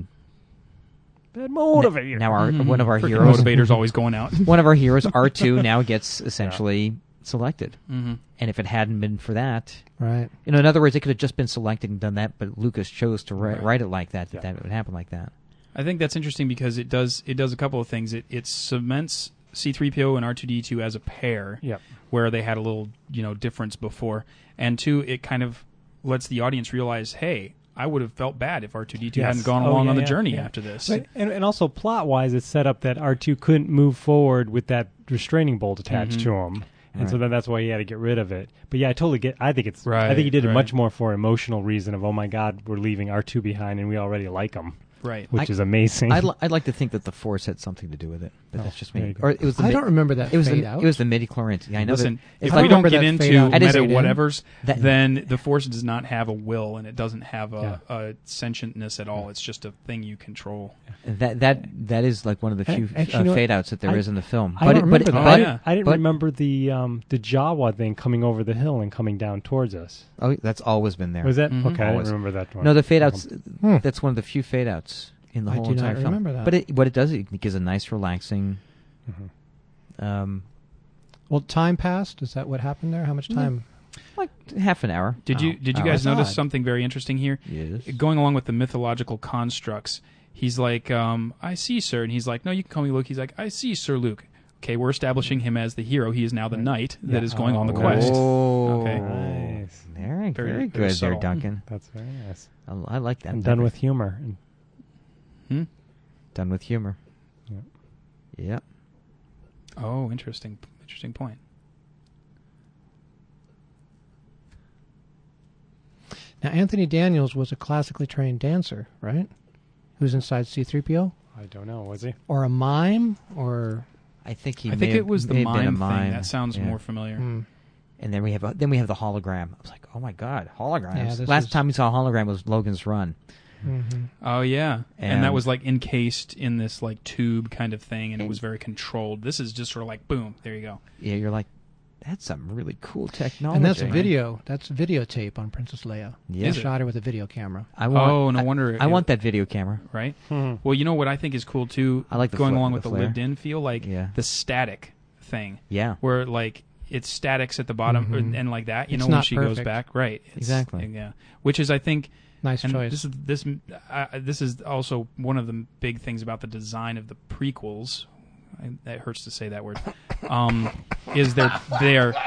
Bad motivator. now our Mhm. one of our Freaking heroes, motivator's always going out. one of our heroes, R two, now gets essentially selected. Mm-hmm. And if it hadn't been for that, Right. you know, in other words, it could have just been selected and done that, but Lucas chose to write, Right. write it like that, that, Yeah. that would happen like that. I think that's interesting because it does it does a couple of things. It it cements C three P O and R two D two as a pair, Yep. where they had a little you know difference before, and two, it kind of lets the audience realize, hey, I would have felt bad if R two D two Yes. hadn't gone Oh, along yeah, on the yeah, journey yeah. after this. But, and, and also plot-wise, it's set up that R two couldn't move forward with that restraining bolt attached Mhm. to him, and so Right. then that's why he had to get rid of it. But yeah, I totally get. I think it's. I Right, think he did it right. much more for emotional reason of, oh my God, we're leaving R two behind, and we already like him, Right. which I- is amazing. I'd, li- I'd like to think that the Force had something to do with it, but Oh, that's just there me. you go. Or it was the I mid- don't remember that it was fade the, out. It was the midi-chlorians. Yeah, I know Listen, that. if It's we like, don't remember get that into fade out That is- meta fade in. whatevers, That- then the Force does not have a will and it doesn't have a, a sentientness at all. It's just a thing you control. that that that is like one of the I- few actually, uh, you know what? fade outs that there I- is in the film. I but don't it, but, remember it- that. but Oh, yeah. I didn't but- remember the um, the Jawa thing coming over the hill and coming down towards us. oh, that's always been there. Was that Mhm. okay? I Always. didn't remember that one. No, the fade outs. Hmm. That's one of the few fade outs in the I whole do not entire film. remember that. But it, what it does, it gives a nice, relaxing. Mhm. Um, Well, time passed. Is that what happened there? How much time? like half an hour. Did you Oh, did you hour. guys That's notice odd. something very interesting here? Yes. Going along with the mythological constructs, he's like, um, I see, sir. And he's like, no, you can call me Luke. He's like, I see, Sir Luke. Okay, we're establishing him as the hero. He is now the knight that Yeah. is going on the Oh. quest. Oh, Okay. Nice. Very, Very- very, very good there, subtle. Duncan. That's very nice. I, I like that. And done with humor. And Hmm? done with humor. Yeah. Yep. Oh, interesting. Interesting point. Now, Anthony Daniels was a classically trained dancer, right? Who's inside C three P O? I don't know, was he? Or a mime? Or I think he. I may think have- it was the may have been a mime thing. mime. That sounds Yeah. more familiar. hmm. And then we have a, then we have the hologram. I was like, oh my god, holograms! Yeah, this Last is- time we saw a hologram was Logan's Run. hmm Oh yeah, and, And- that was like encased in this like tube kind of thing, and it was very controlled. This is just sort of like boom, there you go. Yeah, you're like, that's some really cool technology. And that's video. That's videotape on Princess Leia. Yeah. They Is it? shot her with a video camera. I want, Oh, no I- wonder it- I want that video camera. Right. Mhm. Well, you know what I think is cool too. I like the going fla- along the with the flare. lived-in feel, like Yeah. the static thing, Yeah. where like it's statics at the bottom Mhm. and, and like that. You It's know when not she goes perfect. back, right? It's- Exactly. Yeah. Which is, I think. Nice And choice. this is this uh, this is also one of the big things about the design of the prequels. I, that hurts to say that word. Um, is they're they are.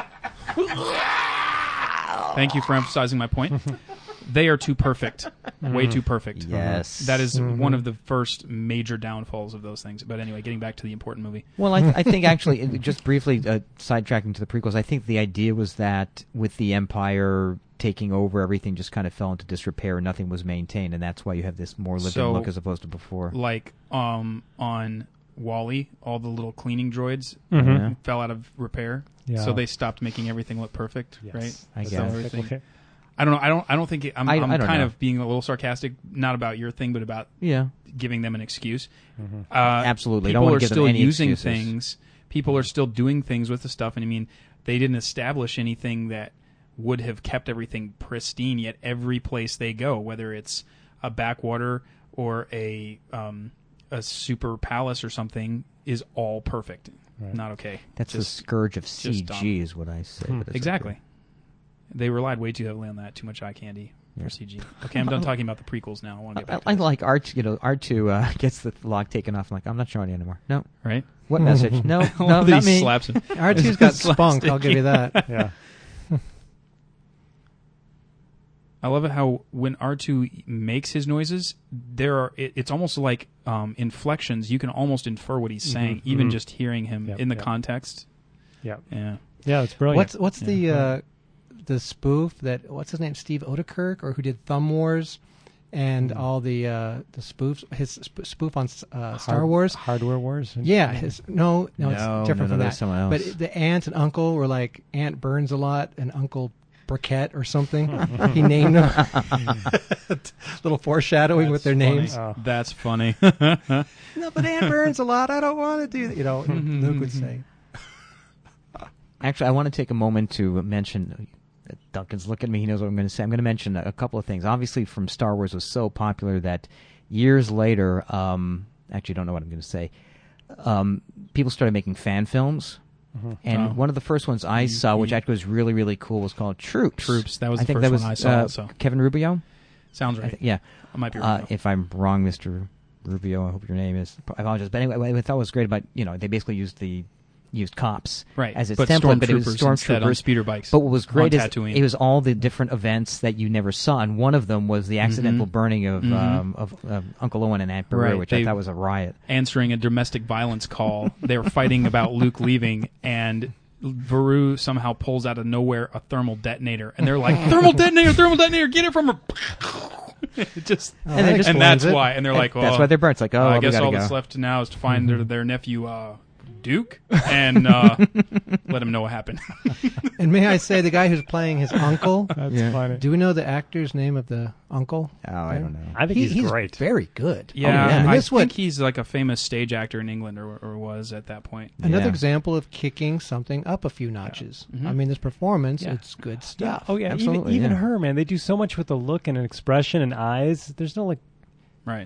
Thank you for emphasizing my point. They are too perfect, way too perfect. Yes. That is Mhm. one of the first major downfalls of those things. But anyway, getting back to the important movie. Well, I, th- I think actually, it- just briefly uh, sidetracking to the prequels, I think the idea was that with the Empire taking over, everything just kind of fell into disrepair. Nothing was maintained, and that's why you have this more lived-in So, look as opposed to before. Like um, on Wall-E, all the little cleaning droids Mhm. Yeah. fell out of repair, Yeah. so they stopped making everything look perfect. Yes. Right? I So guess. everything- Okay. I don't know. I don't. I don't think it, I'm. I- I'm I don't kind know. of being a little sarcastic, not about your thing, but about Yeah, giving them an excuse. Mhm. Uh, absolutely. Don't People wanna are give them still any using excuses. things. People are still doing things with the stuff, and I mean, they didn't establish anything that would have kept everything pristine. Yet every place they go, whether it's a backwater or a um, a super palace or something, is all perfect. Right. not okay. That's Just- the scourge of just C G, dumb. is what I say. Hmm. but it's Exactly. okay. They relied way too heavily on that. Too much eye candy Yeah. for C G. Okay, I'm done talking about the prequels now. I want to get I, back I to this. like R two. You know, R two uh, gets the lock taken off. I'm like, I'm not showing you anymore. No. right? What message? No, One no, of not these me. slaps him. R two's got spunk, I'll give you that. Yeah. I love it how when R two makes his noises, there are it, it's almost like um, inflections. You can almost infer what he's saying, Mhm, even mhm. just hearing him Yep, in the yep. context. Yeah. Yeah. Yeah, it's brilliant. What's what's Yeah. the uh, the spoof that what's his name Steve Odekirk or who did Thumb Wars and Mm. all the uh, the spoofs his sp- spoof on uh, Star Hard- Wars. Hardware Wars? Yeah, his no no, No, it's no, different no, from there's that. someone else. But the aunt and uncle were like Aunt Burns a lot and Uncle Briquette or something. He named them. Little foreshadowing with their That's funny. names. Oh. That's funny. No, but Aunt Burns a lot. I don't want to do that. You know, Luke would say. Actually, I want to take a moment to mention. uh, Duncan's looking at me. He knows what I'm going to say. I'm going to mention a, a couple of things. Obviously, from Star Wars was so popular that years later, um, actually, don't know what I'm going to say. Um, people started making fan films. Mhm. And Oh. one of the first ones I You- saw, which you- actually was really, really cool, was called Troops. Troops. That was I the think first that was one I saw uh, also. Kevin Rubio. Sounds I right. th- yeah. I might be Uh, wrong. if I'm wrong, Mister Rubio, I hope your name is. I apologize. But anyway, what I thought was great about, you know, they basically used the used cops right. as its but template, but it was stormtroopers instead on stormtroopers. speeder bikes. But what was great on is Tatooine. it was all the different events that you never saw, and one of them was the accidental Mhm. burning of Mhm. um, of uh, Uncle Owen and Aunt Beru, Right. which They- I thought was a riot. answering a domestic violence call. They were fighting about Luke leaving, and Veru somehow pulls out of nowhere a thermal detonator, and they're like, "Thermal detonator, thermal detonator, get it from her!" It just, Oh, And that they just- and explains that's it. why. And they're like, That's "Oh, why they're burnt. It's like, oh, I we guess gotta all go. that's left now is to find their, their nephew uh, Duke and uh, let him know what happened." And may I say, the guy who's playing his uncle. That's Yeah. funny. Do we know the actor's name of the uncle? Oh, I don't know. I think He- he's, great. very good. Yeah, yeah. And I this think one, he's like a famous stage actor in England, or, or was at that point. another Yeah. example of kicking something up a few notches. Mhm. I mean, this performance, Yeah. it's good Yeah. stuff. Oh, yeah. Absolutely, even even yeah. her, man. They do so much with the look and an expression and eyes. There's no, like, Right.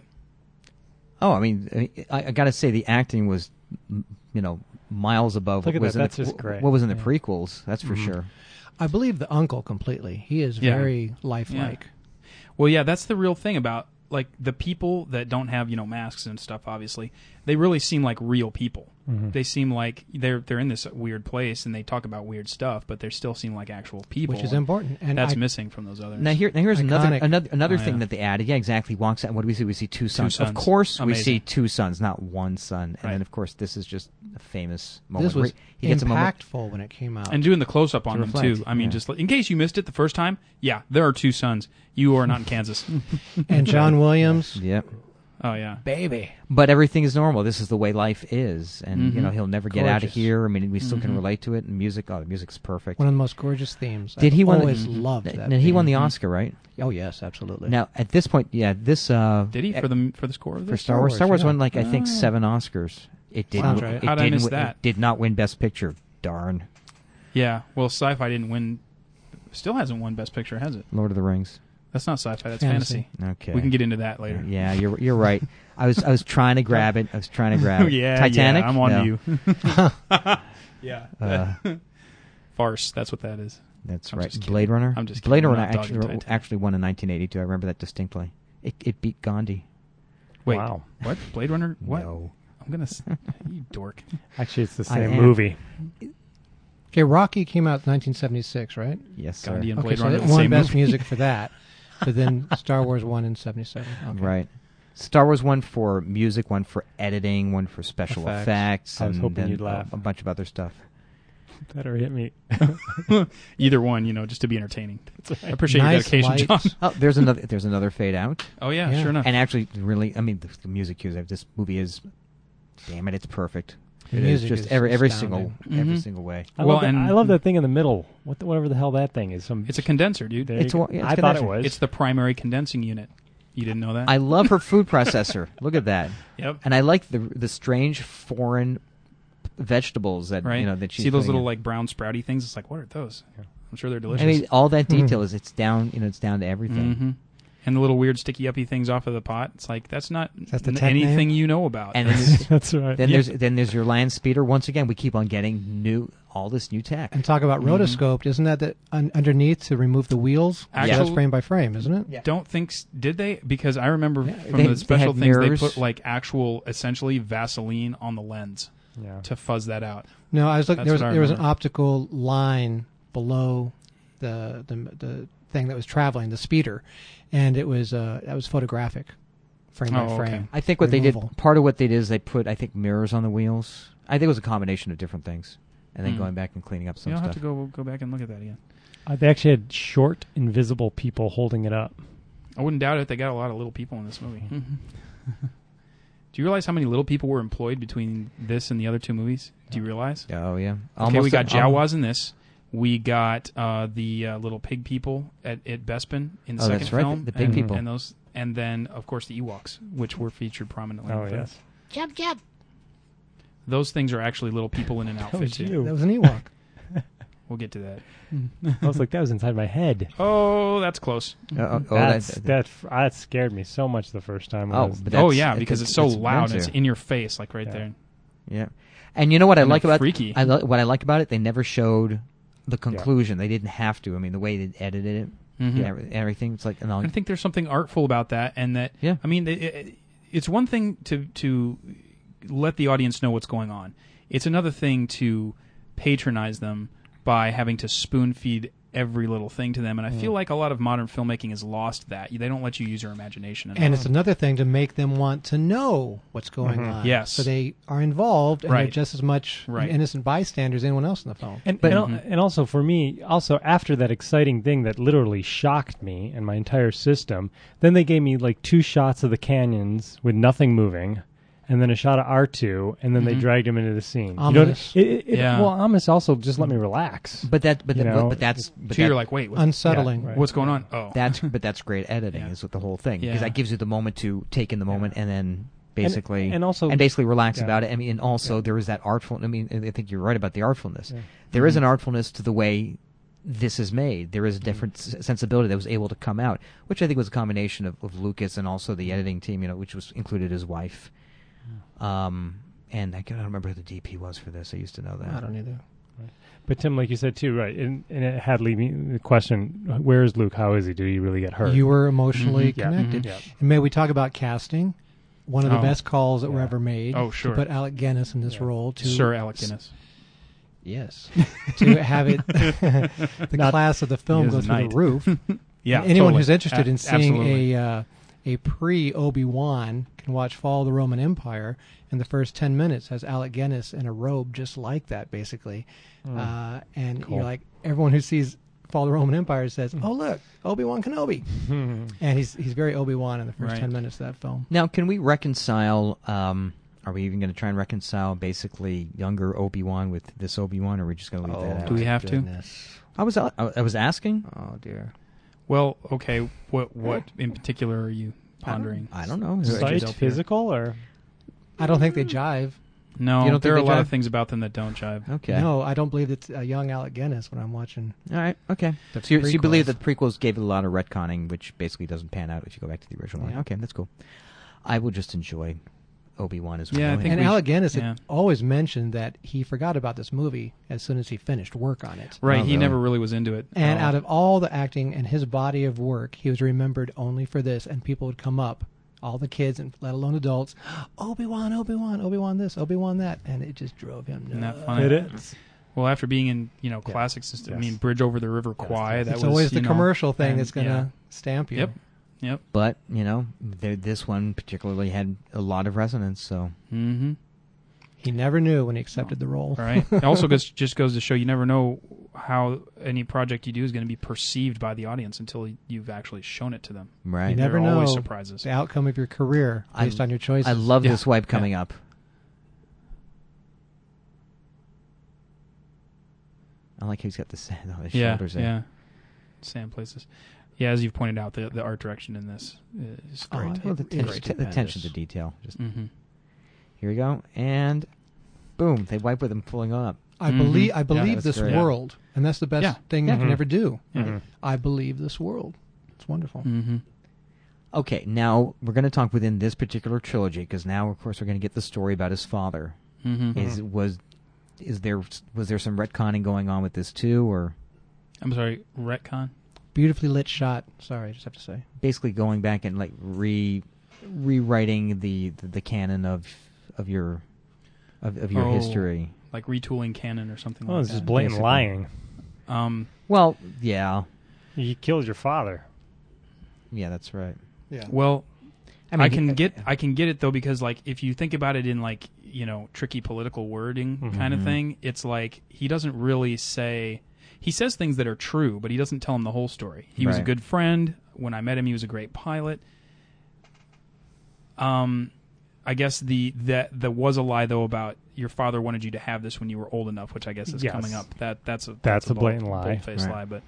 Oh, I mean, I, I got to say the acting was, m- you know, miles above Look what at was that. in That's the, just great. what was in the Yeah. prequels. That's for Mhm. sure. I believe the uncle completely. He is Yeah. very lifelike. Well, yeah, that's the real thing about like the people that don't have, you know, masks and stuff. Obviously, they really seem like real people. Mhm. They seem like they're they're in this weird place and they talk about weird stuff, but they still seem like actual people, Which is and important. And that's I, missing from those others. Now here, now here's another Iconic. another another Oh, thing yeah. that they added. Yeah, exactly. Walks out. What do we see? We see two sons. Of sons. course, we Amazing. see two sons, not one son. And Right. then, of course, this is just a famous moment. this was where he gets a moment. impactful when it came out. and doing the close up on To them reflect, too. I mean, yeah. just like, in case you missed it the first time, yeah, there are two sons. You are not in Kansas. And John Williams, Yep. Oh yeah, baby. But everything is normal. This is the way life is, and you Mhm. know he'll never get out of Gorgeous. here. I mean, we still can Mhm. relate to it. And music, oh, the music's perfect. One of the most gorgeous themes. Did I've he won? always the, loved n- that. And he won theme. the Oscar, right? Oh yes, absolutely. Now at this point, yeah, this uh, did he eh, for the for the score of for this? Star Wars? Star Wars yeah. won like I think Oh. seven Oscars. It did. Sounds not right. It How'd I didn't miss win- that? It did not win Best Picture. Darn. Yeah, well, sci-fi didn't win. Still hasn't won Best Picture, has it? Lord of the Rings. That's not sci-fi. That's Fantasy. fantasy. Okay. We can get into that later. Yeah, you're you're right. I was I was trying to grab it. I was trying to grab it. yeah, Titanic. yeah, I'm on No. you. yeah, Uh, farce. That's what that is. That's I'm right. just kidding. Blade Runner. I'm just Blade kidding. I'm Runner not actually dogging Titanic. actually won in nineteen eighty-two. I remember that distinctly. It it beat Gandhi. Wait, Wow. what? Blade Runner? What? No. I'm gonna. S- you dork. Actually, it's the I same am. movie. Okay, Rocky came out in nineteen seventy-six, right? Yes, sir. Gandhi and Okay, Blade so Runner. it the won same Best movie. Music for that. But then Star Wars won in seventy-seven. Okay. Right. Star Wars one for music, one for editing, one for special Effects. effects, I was and hoping then you'd laugh. a, a bunch of other stuff. Better hit me. Either one, you know, just to be entertaining. I appreciate your Nice dedication, John. lights. Oh, there's another there's another fade out, Oh yeah, Yeah. sure enough. and actually, really, I mean, the, the music cues. This movie is, damn it, it's perfect. The It is music just is every every astounding. single every Mhm. single way. I, Well, love that, and- I love that thing in the middle. What the, whatever the hell that thing is. Some It's a condenser, dude. there It's you a- go. yeah, it's I thought it condenser. was. It's the primary condensing unit. You didn't know that? I love her food processor. Look at that, yep. and I like the the strange foreign vegetables that Right. you know that she's See those putting little in. like brown sprouty things? It's like, what are those? Yeah. I'm sure they're delicious. I mean, all that detail is it's down. You know, it's down to everything. hmm And the little weird sticky uppy things off of the pot. It's like that's not That's the n- tech anything name? you know about. And then, That's right. then Yeah. there's then there's your land speeder. Once again, we keep on getting new all this new tech. And talk about Mhm. rotoscoped. Isn't that the, un, underneath to remove the wheels? Actual- That's frame by frame, isn't it? Yeah. Don't think s- did they? Because I remember Yeah, from they- the special they had things mirrors. they put like actual, essentially Vaseline on the lens Yeah. to fuzz that out. No, I was looking. That's There was what I there was an remember. optical line below the the the thing that was traveling, the speeder, and it was uh that was photographic, frame Oh, by okay. frame. I think what they Removal. did, part of what they did is they put, I think, mirrors on the wheels. I think it was a combination of different things, and then Hmm. going back and cleaning up some You'll have stuff. to go go back and look at that again. Uh, they actually had short, invisible people holding it up. I wouldn't doubt it. They got a lot of little people in this movie. Do you realize how many little people were employed between this and the other two movies? Do you realize? Oh yeah. Okay, we got a- al- Jawas in this. We got uh, the uh, little pig people at, at Bespin in the Oh, second that's right, film. the- the pig and, people. and those, and then of course the Ewoks, which were featured prominently. in Oh, the film. yes. Jump, jump. Those things are actually little people in an That outfit was too. you. That was an Ewok. We'll get to that. I was like, that was inside my head. Oh, that's close. Uh, oh, oh, That's, that- that, that scared me so much the first time. when I Oh, was- but Oh that's- yeah, it- because it's- it's, so it's loud. meant And it's to. in your face, like right Yeah. there. Yeah, and you know what I And like they're about freaky. I lo- what I like about it, they never showed the conclusion. They didn't have to. I mean, the way they edited it, Mhm. yeah, every- everything. It's like, and all, I think there's something artful about that, and that Yeah. I mean, it, it, it's one thing to to let the audience know what's going on. It's another thing to patronize them by having to spoon feed every little thing to them, and I feel like a lot of modern filmmaking has lost that. They don't let you use your imagination enough. And it's another thing to make them want to know what's going Mhm. on. Yes. So they are involved and Right. they're just as much Right. innocent bystanders as anyone else in the film. And, But- and, al- Mhm. and also for me, also after that exciting thing that literally shocked me and my entire system, then they gave me like two shots of the canyons with nothing moving, and then a shot of R two, and then they Mhm. dragged him into the scene. Ominous. You know, it, it, Yeah. Well, ominous also just let me relax. but that, but, You that, know, but that's, but so you're that- like, wait, what, Unsettling. Yeah, right. what's going on? Oh, that's, but that's great editing. Yeah. Is what the whole thing, because Yeah. that gives you the moment to take in the moment and then basically and also and basically relax yeah. about it. I mean, and also Yeah. there is that artful. I mean, I think you're right about the artfulness. Yeah. There is Mhm. an artfulness to the way this is made. There is a different s- sensibility that was able to come out, which I think was a combination of, of Lucas and also the editing team, you know, which was included his wife. Um, and I can't remember who the D P was for this. I used to know that. I don't either. But Tim, like you said too, right? And, and it had lead me the question: where is Luke? How is he? Did he really get hurt? You were emotionally Mhm. Yeah. connected. Yeah. And may we talk about casting? One of the Oh. best calls that were Yeah. ever made. Oh, sure. To put Alec Guinness in this Yeah. role. To Sir Alec Guinness. Yes. To have it, the Not- class of the film He go is a through knight. the roof. Yeah, Anyone totally. who's interested A- in seeing absolutely. a uh, a pre Obi-Wan can watch Fall of the Roman Empire. And the first ten minutes has Alec Guinness in a robe just like that, basically. Mm. Uh, and Cool. you're like, everyone who sees Fall of the Roman Empire says, "Oh, look, Obi-Wan Kenobi," and he's he's very Obi-Wan in the first Right. ten minutes of that film. Now, can we reconcile? Um, are we even going to try and reconcile basically younger Obi-Wan with this Obi-Wan, or are we just going to leave that out? Do we have to? goodness. I was I, I was asking. Oh dear. Well, okay. What what in particular are you pondering? I don't know. Sight, Sight, Philadelphia. physical, or I don't think they jive. No, You don't there are a think they lot of jive? things about them that don't jive. Okay. No, I don't believe it's a young Alec Guinness when I'm watching. All right. Okay. The So you, so you believe prequels. that the prequels gave it a lot of retconning, which basically doesn't pan out if you go back to the original. Yeah. Okay, that's cool. I will just enjoy Obi-Wan as well. Yeah, I think And we Alec sh- Guinness yeah. had always mentioned that he forgot about this movie as soon as he finished work on it. Right, Oh, he really? never really was into it. at And all. out of all the acting and his body of work, he was remembered only for this. And people would come up, all the kids, and let alone adults, Obi-Wan, Obi-Wan, Obi-Wan this, Obi-Wan that. And it just drove him Isn't that nuts. funny? it is. Well, after being in you know Yeah. classics, I Yes. mean Bridge over the River Kwai. That It's was always you the know, commercial thing and- that's going to yeah. stamp you. Yep. Yep. But you know, there- this one particularly had a lot of resonance. So Mm-hmm. He never knew when he accepted the role. All right. It also goes, just goes to show you never know how any project you do is going to be perceived by the audience until you've actually shown it to them. right. You never There are know always surprises. the outcome of your career I- based on your choices. I love Yeah. this wipe Yeah. coming up. I like how he's got the sand on his Yeah, shoulders. there. yeah. Sand places. Yeah, as you've pointed out, the the art direction in this is Oh, great. Well, the, It- ten- it's t- the attention to stupendous. detail. Just Mm-hmm. here we go, and boom, they wipe with him pulling up. I Mhm. believe I Yeah, believe that's this great. world, and that's the best Yeah. thing Yeah. you can ever do. Yeah. Mhm. I believe this world. It's wonderful. Mm-hmm. Okay, now we're going to talk within this particular trilogy because now, of course, we're going to get the story about his father. Mm-hmm. Is was is there was there some retconning going on with this too, or I'm sorry, retcon? Beautifully lit shot. Sorry, I just have to say. basically going back and like re rewriting the the, the canon of of your of, of your Oh. history? Like retooling canon or something Oh, like it's that. just blatant basically. lying. Um, Well, yeah, You killed your father. yeah, that's right. Yeah. well, I I, mean, can he- get I can get it though because like if you think about it in like you know tricky political wording Mhm. kind of Mhm. thing, it's like he doesn't really say he says things that are true, but he doesn't tell him the whole story. He was a Right. good friend when I met him. He was a great pilot. Um, I guess the that there was a lie though about your father wanted you to have this when you were old enough, which I guess is Yes. coming up. That that's a That's a bold- blatant lie. bold-faced Right. lie, but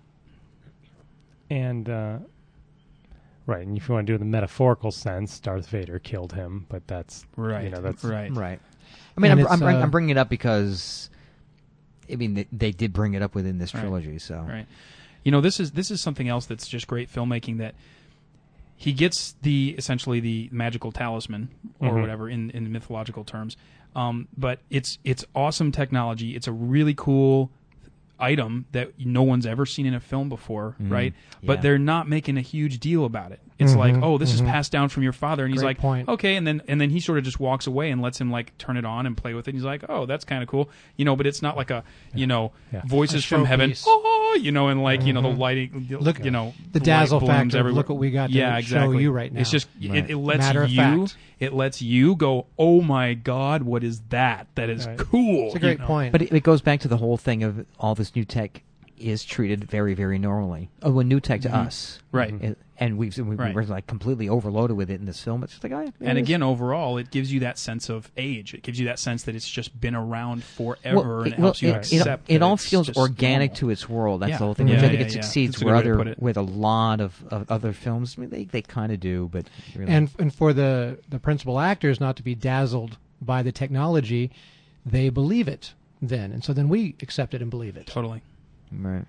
And, uh, right, and if you want to do it in the metaphorical sense, Darth Vader killed him, but that's, right, you know, that's right. Right. I mean, And I'm, it's, I'm, bring- uh, I'm bringing it up because, I mean, they, they did bring it up within this Right. trilogy, so. Right. You know, this is this is something else that's just great filmmaking that he gets the essentially the magical talisman or Mhm. whatever in in mythological terms. Um, but it's it's awesome technology. It's a really cool item that no one's ever seen in a film before, Mhm. right? Yeah. But they're not making a huge deal about it. It's Mhm, like, oh, this mhm. is passed down from your father, and he's Great like, point. okay, and then and then he sort of just walks away and lets him like turn it on and play with it. And he's like, oh, that's kind of cool, you know. But it's not like a, you know, Yeah. voices A from heaven, showpiece. oh, you know, and like you know the Mhm. lighting, Look- you know, the light dazzle balloons factor of, everywhere. look what we got to yeah, show exactly. you right now. It's just Right. it, it lets Matter of you, fact. it lets you go, oh my god, what is that? That is Right. cool. It's a great you know? point. But it, it goes back to the whole thing of all this new tech is treated very, very normally. Oh, well, new tech to Mhm. us. Right. Mhm. It, and we've, we Right. we're like completely overloaded with it in this film. It's just like, oh, yeah, And it is. again, overall, it gives you that sense of age. It gives you that sense that it's just been around forever, Well, and it, it, well, helps you it, it, accept. it that all it's feels just organic normal. to its world. That's Yeah. the whole thing, Yeah, which I yeah, think it yeah. succeeds That's a where good way to other put it. with a lot of, of other films. I mean, they they kind of do, but really. and and for the the principal actors not to be dazzled by the technology, they believe it then, and so then we accept it and believe it. Totally. right.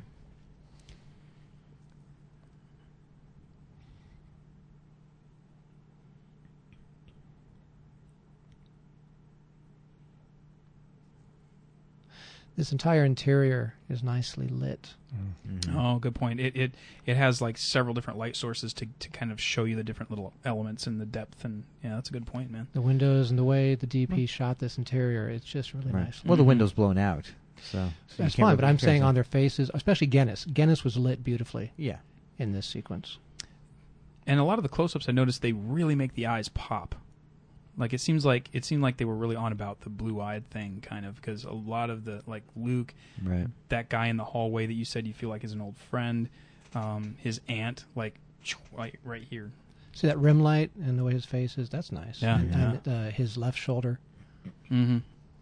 This entire interior is nicely lit. Mhm. Oh, good point. It it it has like several different light sources to to kind of show you the different little elements and the depth, and yeah, that's a good point, man. The windows and the way the D P shot this interior, it's just really Right. nice. Well, the Mhm. window's blown out, so, so you That's can't fine, but really I'm saying compare on their faces, especially Guinness. Guinness was lit beautifully it. Yeah. in this sequence. And a lot of the close-ups, I noticed they really make the eyes pop. Like it seems like it seemed like they were really on about the blue-eyed thing, kind of, because a lot of the like Luke, Right. that guy in the hallway that you said you feel like is an old friend, um, his aunt, like right, right here. See that rim light and the way his face is? That's nice. Yeah, and, yeah. and, uh, his left shoulder. Mm-hmm.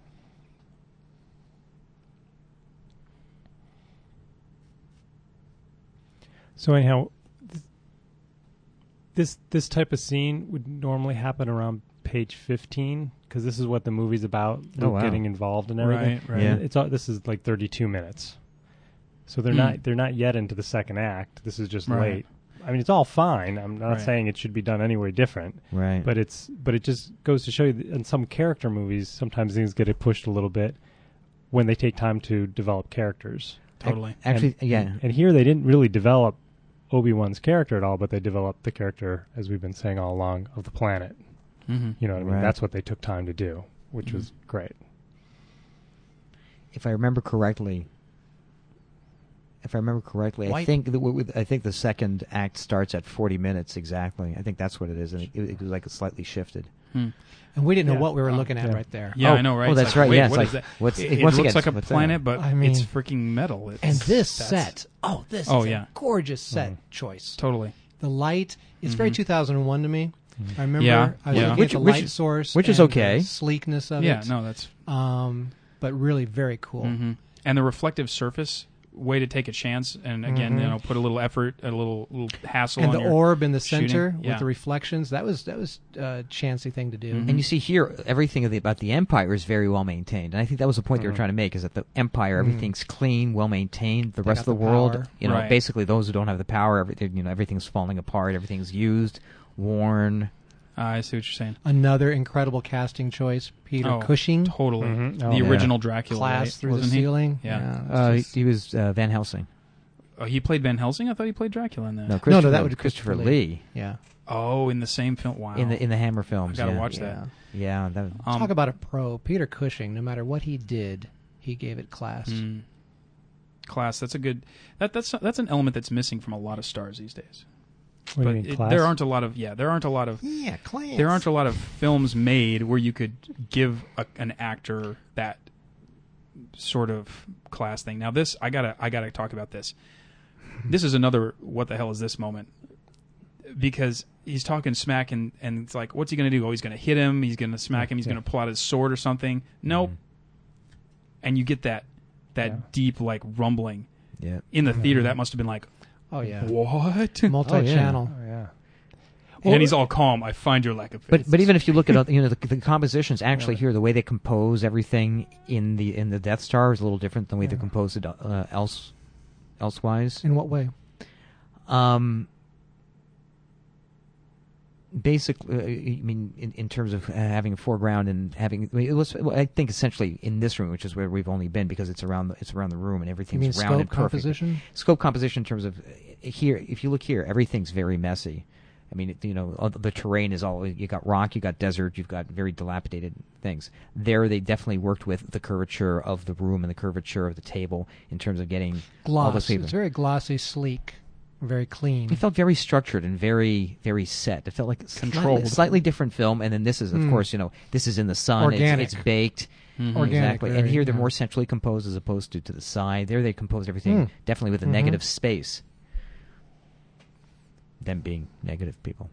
So anyhow, th- this this type of scene would normally happen around page fifteen because this is what the movie's about. Oh, Luke wow. getting involved and everything. Right, right. Yeah. It's all, this is like thirty-two minutes, so they're Hmm. not they're not yet into the second act. This is just Right. late. I mean, it's all fine. I'm not Right. saying it should be done any way different, Right. but it's but it just goes to show you that in some character movies, sometimes things get pushed a little bit when they take time to develop characters. Totally. Actually, and, yeah. And here they didn't really develop Obi-Wan's character at all, but they developed the character, as we've been saying all along, of the planet. Mm-hmm. You know what I mean? Right. That's what they took time to do, which Mhm. was great. If I remember correctly, if I remember correctly, I Why- think the, w- w- I think the second act starts at forty minutes exactly. I think that's what it is, and it, it was like it's slightly shifted. Hmm. And we didn't know Yeah. what we were Oh, looking at yeah. right there. Yeah, Oh, I know, right? oh, It's that's like, right, wait, yeah, it's what like, is that? what's- it, it once looks again, like a what's that? planet, but I mean- it's freaking metal. It's, And this that's- set, oh, this Oh, is yeah. a gorgeous set Mhm. choice. Totally. The light, it's very Mhm. two thousand one to me. I remember Yeah, I was yeah. looking Which- at the which light is- source. which is and okay. the sleekness of Yeah, it. no, that's. Um, but really very cool. hmm And the reflective surface way to take a chance, and again, Mhm. you know, put a little effort, a little little hassle. And on the your orb in the shooting. center Yeah. with the reflections, that was that was a chancy thing to do. Mhm. And you see here, everything of the, about the Empire is very well maintained. And I think that was the point they were Mhm. trying to make, is that the Empire, Mhm. everything's clean, well maintained. The They rest got of the, the world, power. you know, Right. basically those who don't have the power, everything, you know, everything's falling apart, everything's used, worn. Uh, I see what you're saying. Another incredible casting choice, Peter Oh, Cushing, Totally, Mhm. Oh, the yeah. original Dracula, class right? through the Wasn't he? ceiling. Yeah. it's Uh, he, just- he was uh, Van Helsing. Oh, he played Van Helsing. I thought he played Dracula in that. No, Christopher, that would be Christopher Christopher Lee. Lee. yeah. Oh, in the same film. Wow. in the in the Hammer I films. gotta yeah. watch yeah. that. Yeah, that, Um, Talk about a pro, Peter Cushing. No matter what he did, he gave it class. mm, class. That's a good. That that's that's an element that's missing from a lot of stars these days. What do but you mean, it- class? there aren't a lot of yeah. There aren't a lot of Yeah, class. there aren't a lot of films made where you could give a, an actor that sort of class thing. Now this, I gotta, I gotta talk about this. This is another what the hell is this moment, because he's talking smack and and it's like, what's he gonna do? Oh, he's gonna hit him. He's gonna smack him. He's Yeah. gonna pull out his sword or something. Nope. And you get that that Yeah. deep like rumbling yeah. in the theater. That must have been like, Oh yeah, what? multi-channel. Oh, yeah. And then he's all calm. I find your lack of faith. But but even if you look at you know the, the compositions actually here, the way they compose everything in the in the Death Star is a little different than the way they Yeah. composed it uh, else elsewise. In what way? Um, basically, uh, I mean, in, in terms of uh, having a foreground and having, I mean, it was, well, I think essentially in this room, which is where we've only been, because it's around the, it's around the room and You everything's mean round scope and perfect. composition? Scope composition in terms of uh, here, if you look here, everything's very messy. I mean, it, you know, all the, the terrain is all, you got rock, you got desert, you've got very dilapidated things. There, they definitely worked with the curvature of the room and the curvature of the table in terms of getting all those Gloss. people. It's very glossy, sleek, very clean. It felt very structured and very, very set. It felt like a slightly, Controlled. slightly different film. And then this is, of Mm. course, you know, this is in the sun. Organic. It's, it's baked. Mhm. Organic, Exactly. And very, here they're yeah. more centrally composed as opposed to to the side. There they composed everything Mm. definitely with a Mhm. negative space. Them being negative people.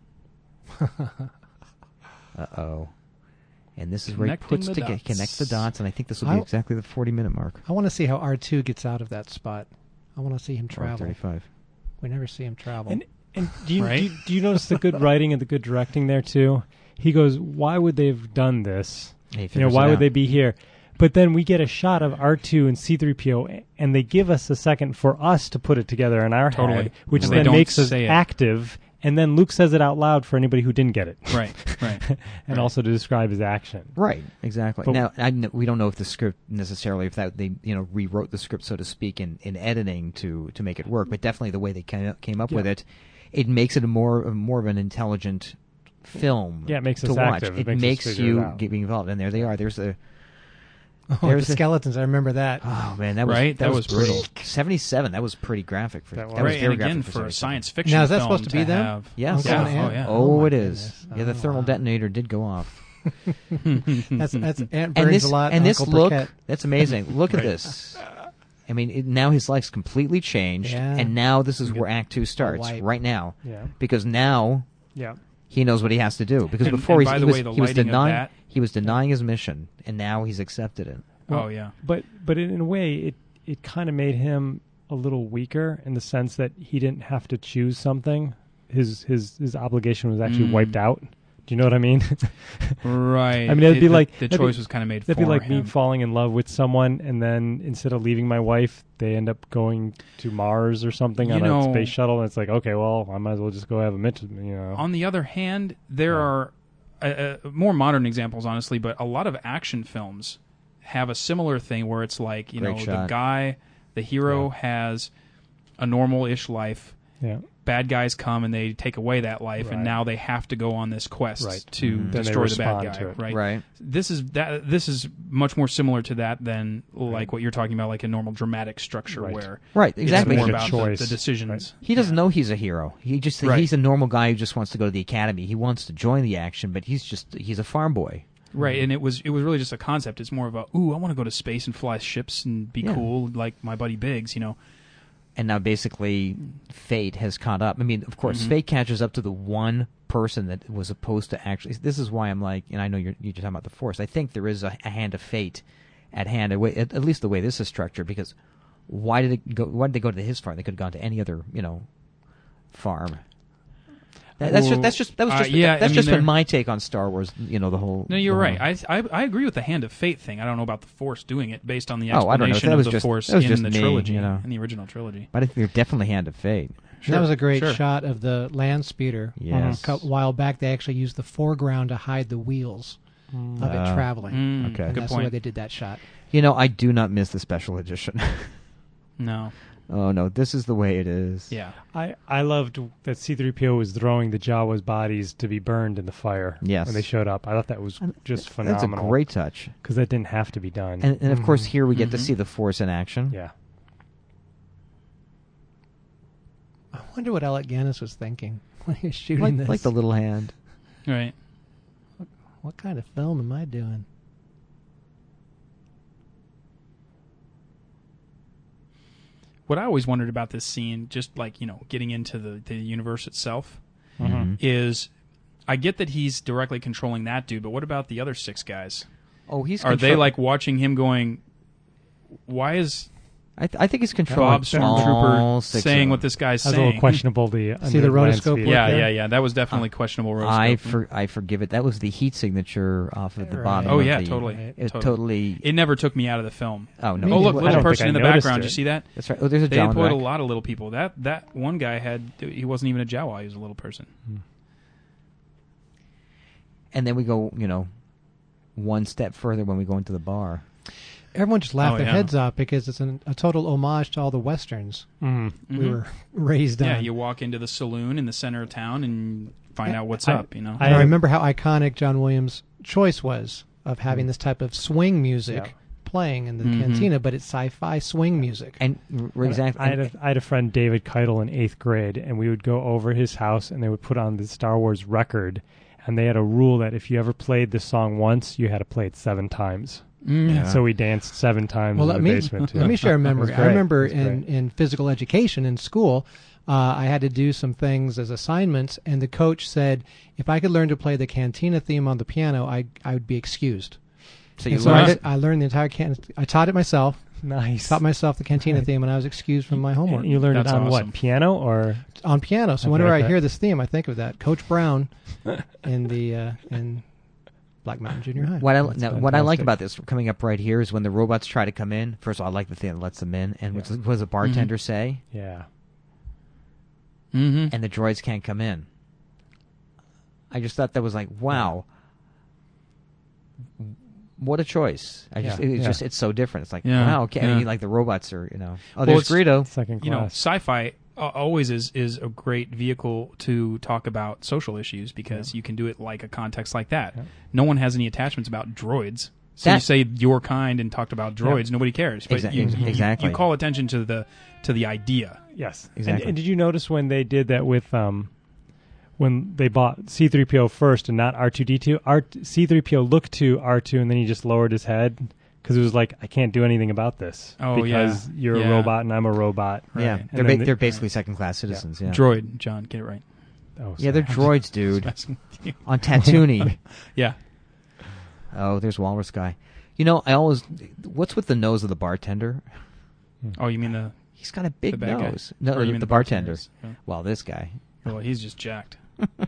Uh-oh. And this is where he Connecting puts the to get, dots. connects the dots, and I think this will be I- exactly the forty-minute mark. I want to see how R two gets out of that spot. I want to see him Or travel. thirty-five. We never see him travel. And and do you, Right? do you do you notice the good writing and the good directing there too? He goes, "Why would they have done this? And he You know, figures why it would out. they be here?" But then we get a shot of R two and C three P O, and they give us a second for us to put it together in our Totally. head, which And they then don't makes us say it. active. And then Luke says it out loud for anybody who didn't get it, Right, right. and Right. also to describe his action. Right, exactly. But- now, I kn- we don't know if the script necessarily, if that they you know rewrote the script, so to speak, in, in editing to, to make it work. But definitely the way they came up, came up Yeah. with it, it makes it a more a more of an intelligent film. Yeah, it makes to us watch. active. It, It makes us makes figure it you out. get involved, and there they are. There's a oh, the there's a- skeletons. I remember that. oh man, that was Right? that, That was, was brutal. seventy-seven. That was pretty graphic for That that, was. was right, very and again, graphic for a seventy-seven. science fiction Now, is that film supposed to be to them? have- Yes. Uncle Yeah. and Oh, Aunt? yeah. Oh, my it is. goodness. Yeah, the Oh, thermal wow. detonator did go off. That's that's Aunt and burns this a lot. and this Uncle look, Burkett. that's amazing. Look at Right. this. I mean, it, now his life's completely changed, Yeah. and now this is where Act Two starts. wipe. Right now, Yeah, because now yeah. he knows what he has to do. Because And- before and he's- by he, the was, way, the he was lighting of denying that- he was denying his mission, and now he's accepted it. Oh yeah. But but in a way, it it kind of made him a little weaker in the sense that he didn't have to choose something. His his his obligation was actually Mm. wiped out. Do you know what I mean? Right. I mean, it'd It- be the- like- the that'd be- choice was kind of made That'd for be like him. me falling in love with someone, and then instead of leaving my wife, they end up going to Mars or something You on know- a space shuttle. And it's like, okay, well, I might as well just go have a mint. You know, On the other hand, there Yeah. are uh, uh, more modern examples, honestly, but a lot of action films have a similar thing where it's like, you Great know, shot. the guy, the hero Yeah. has a normal-ish life. yeah. Bad guys come and they take away that life, and Right. now they have to go on this quest Right. to Mhm. Then they destroy the bad respond guy. to it. Right? Right. This is that. This is much more similar to that than like what you're talking about, like a normal dramatic structure Right. where Right. Exactly. it's more Make a about the, choice. the decisions. Right. He doesn't know he's a hero. He just Right. he's a normal guy who just wants to go to the academy. He wants to join the action, but he's just he's a farm boy. Right, and it was it was really just a concept. It's more of a, ooh, I want to go to space and fly ships and be Yeah. cool like my buddy Biggs, you know. And now basically fate has caught up. I mean, of course, Mhm. fate catches up to the one person that was supposed to actually. This is why I'm like, and I know you're you're talking about the Force. I think there is a, a hand of fate at hand, at, at least the way this is structured, because why did it go? Why did they go to his farm? They could have gone to any other, you know, farm. That, that's just that's just that was Uh, just yeah, that's I mean, just been they're- my take on Star Wars. You know, the whole. No, you're the right. whole- I, I I agree with the Hand of Fate thing. I don't know about the Force doing it based on the Oh, I don't know. explanation That of was the just- Force that was in just the me, trilogy, you know. in the original trilogy. But I think they're definitely Hand of Fate. That was a great Sure. shot of the land speeder. Yes. A cou- while back, they actually used the foreground to hide the wheels of it Ah. traveling. Mm, Okay. And Good that's the way point. they did that shot. You know, I do not miss the special edition. No. Oh no, this is the way it is. Yeah. I, I loved that C three P O was throwing the Jawas' bodies to be burned in the fire Yes. when they showed up. I thought that was just phenomenal. That's a great touch. Because that didn't have to be done. And, and of course, Mhm. here we get to Mhm. see the Force in action. yeah. I wonder what Alec Guinness was thinking when he was shooting Like, this. like the little hand. Right. What kind of film am I doing? What I always wondered about this scene, just like, you know, getting into the, the universe itself, Mhm. is I get that he's directly controlling that dude, but what about the other six guys? Oh, he's. Are they control- like watching him going, why is I, th- I think he's controlling Bob all Stormtrooper six saying of what them. this guy's That was a little saying? questionable. The See the under land rotoscope speed. work Yeah, there? yeah, yeah. That was definitely questionable. Rotoscope. I for, I forgive it. That was the heat signature off of the Right. bottom. Oh of yeah, the- totally. It totally. totally. It never took me out of the film. oh no. Me Oh look, neither. I little don't person think in I the noticed background. it. Did you see that? That's right. Oh, there's a They John employed a Wreck. lot of little people. That that one guy had he wasn't even a Jawa. He was a little person. And then we go, you know, one step further when we go into the bar. Everyone just laughed Oh, their yeah. heads off because it's an, a total homage to all the westerns Mhm. we Mhm. were raised Yeah, on. you walk into the saloon in the center of town and find I- out what's I- up. You know. And I I- remember how iconic John Williams' choice was of having Mm. this type of swing music Yeah. playing in the Mhm. cantina, but it's sci-fi swing music. And r- exactly. I had, a, I had a friend, David Keitel, in eighth grade, and we would go over his house, and they would put on the Star Wars record, and they had a rule that if you ever played the song once, you had to play it seven times. Mm. Yeah. So we danced seven times Well, in let the me basement. Too. let me share a It was memory. I great. remember It was in, great. in physical education in school, uh, I had to do some things as assignments, and the coach said if I could learn to play the cantina theme on the piano, I I would be excused. so you And so learned I, it. I learned the entire can. I taught it myself. Nice. Taught myself the cantina theme, and I was excused from my homework And you learned That's it on awesome. what, piano or? on piano. So Okay, whenever I okay. hear this theme, I think of that Coach Brown in the uh, in Black Mountain Junior High. What I That's now, what I like fantastic. about this coming up right here is when the robots try to come in. First of all, I like the thing that lets them in, and what Yeah. does the bartender say? Yeah. Mm-hmm. And the droids can't come in. I just thought that was like, wow, what a choice! I just Yeah, it, it's yeah. just it's so different. It's like Yeah, wow, okay, I yeah. mean, like the robots are, you know. Oh, Well, there's it's- Greedo. Second You know, class. sci-fi uh, always is is a great vehicle to talk about social issues because you can do it like a context like that. Yeah. No one has any attachments about droids. So you That- say your kind and talked about droids, nobody cares. But Exa- you, ex- you- exactly. you call attention to the to the idea. Yes, Exactly. And, and did you notice when they did that with um, when they bought C three P O first and not R two D two? R- C three P O looked to R two and then he just lowered his head because it was like, I can't do anything about this Oh, because yeah. you're Yeah. a robot and I'm a robot. Yeah, And they're then ba- the- they're basically second class citizens. Yeah, Droid, John, get it right. Oh, yeah, they're sorry. droids, dude. Messing with you. On Tatooine. Yeah. Oh, there's Walrus guy. You know, I always. What's with the nose of the bartender? Oh, you mean the He's got a the big bad nose. guy? No, Or you the, mean the bartender. bartenders? Yeah. Well, this guy. Well, he's just jacked.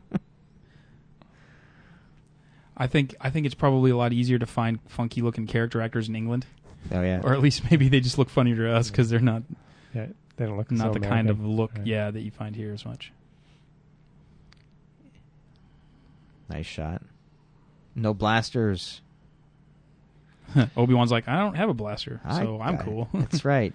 I think I think it's probably a lot easier to find funky looking character actors in England, Oh yeah. or at least maybe they just look funnier to us because they're not Yeah, they don't look not so the kind of American. look Right. yeah that you find here as much. Nice shot. No blasters. Obi-Wan's like, I don't have a blaster, I so I'm got it. cool. That's right.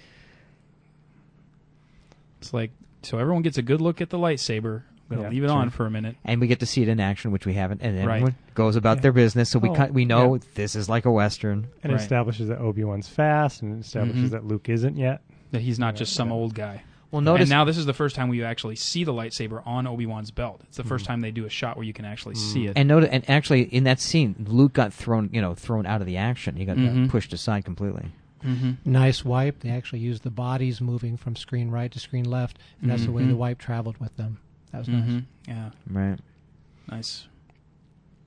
It's like so everyone gets a good look at the lightsaber. I'm gonna Yeah, leave it sure. on for a minute. And we get to see it in action, which we haven't. And Right. everyone goes about Yeah. their business, so we Oh, cut, we know yeah. this is like a western. And it Right. establishes that Obi-Wan's fast and it establishes Mhm. that Luke isn't yet. That he's not Yeah, just some yeah. old guy. Well, notice And now this is the first time we actually see the lightsaber on Obi-Wan's belt. It's the Hmm. first time they do a shot where you can actually see it. and notice, and actually in that scene, Luke got thrown, you know, thrown out of the action. He got Mhm. pushed aside completely. mm-hmm. Nice wipe. They actually used the bodies moving from screen right to screen left, and that's the way Mhm. the wipe traveled with them. That was Mm-hmm. nice. Yeah, Right. nice.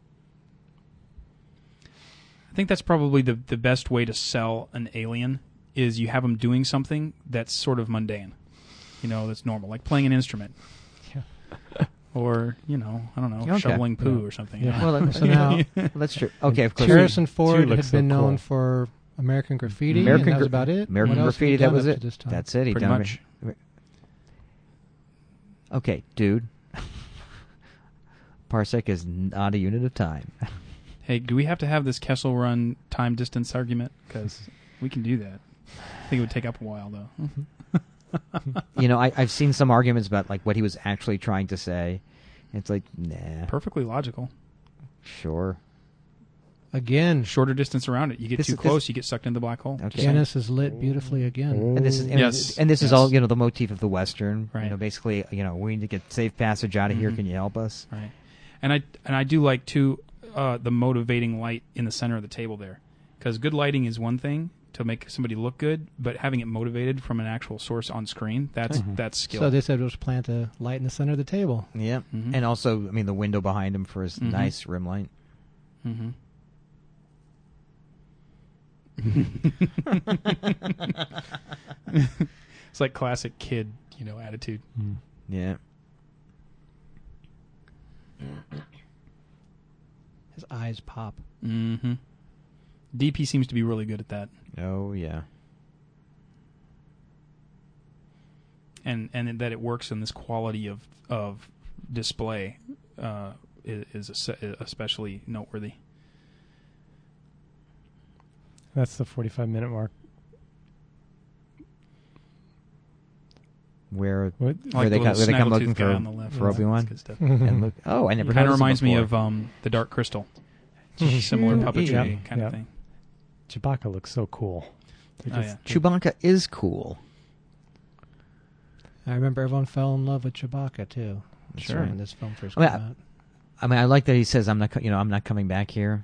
I think that's probably the the best way to sell an alien is you have them doing something that's sort of mundane, you know, that's normal, like playing an instrument. Yeah. Or, you know, I don't know, Okay. shoveling poo Yeah. or something. Yeah. Well, that, So now- well, that's true. Okay, of course. Harrison Ford looks had so been known cool. for American Graffiti, American and that was Gra- about it. American What else had he Graffiti, that done was up it. to this time? That's it. He Pretty done much. Okay, dude. Parsec is not a unit of time. Hey, do we have to have this Kessel Run time distance argument? Because we can do that. I think it would take up a while, though. You know, I, I've seen some arguments about like what he was actually trying to say. It's like, nah, Perfectly logical. sure. Again, Shorter distance around it. You get This too is- close, this- you get sucked into the black hole. Okay. Janice is lit beautifully again. And this is and, Yes, and this is yes. all you know the motif of the Western. Right. You know, basically, you know, we need to get safe passage out of here. Mhm. Can you help us? Right. And I and I do like too uh, the motivating light in the center of the table there, because good lighting is one thing to make somebody look good, but having it motivated from an actual source on screen, that's Mhm. that's skill. So they said it was plant a light in the center of the table. Yeah. Mhm. And also, I mean, the window behind him for his Mhm. nice rim light. hmm It's like classic kid, you know, attitude. Mm. Yeah. His eyes pop. hmm D P seems to be really good at that, Oh yeah. and and that it works in this quality of of display uh, is, is es- especially noteworthy. That's the forty-five minute mark. Where What? where Like they the come, where they come snaggletooth looking guy for on the left. for That's- Obi Wan. that's good stuff. And look, oh, I never Kind of noticed it reminds me before. of um, the Dark Crystal, similar Yeah. puppetry kind Yeah. of thing. Chewbacca looks so cool. It Oh, just- yeah. Chewbacca is cool. I remember everyone fell in love with Chewbacca too. That's Sure. right. When this film first I mean, came out. I mean, I like that he says, "I'm not, co- you know, I'm not coming back here."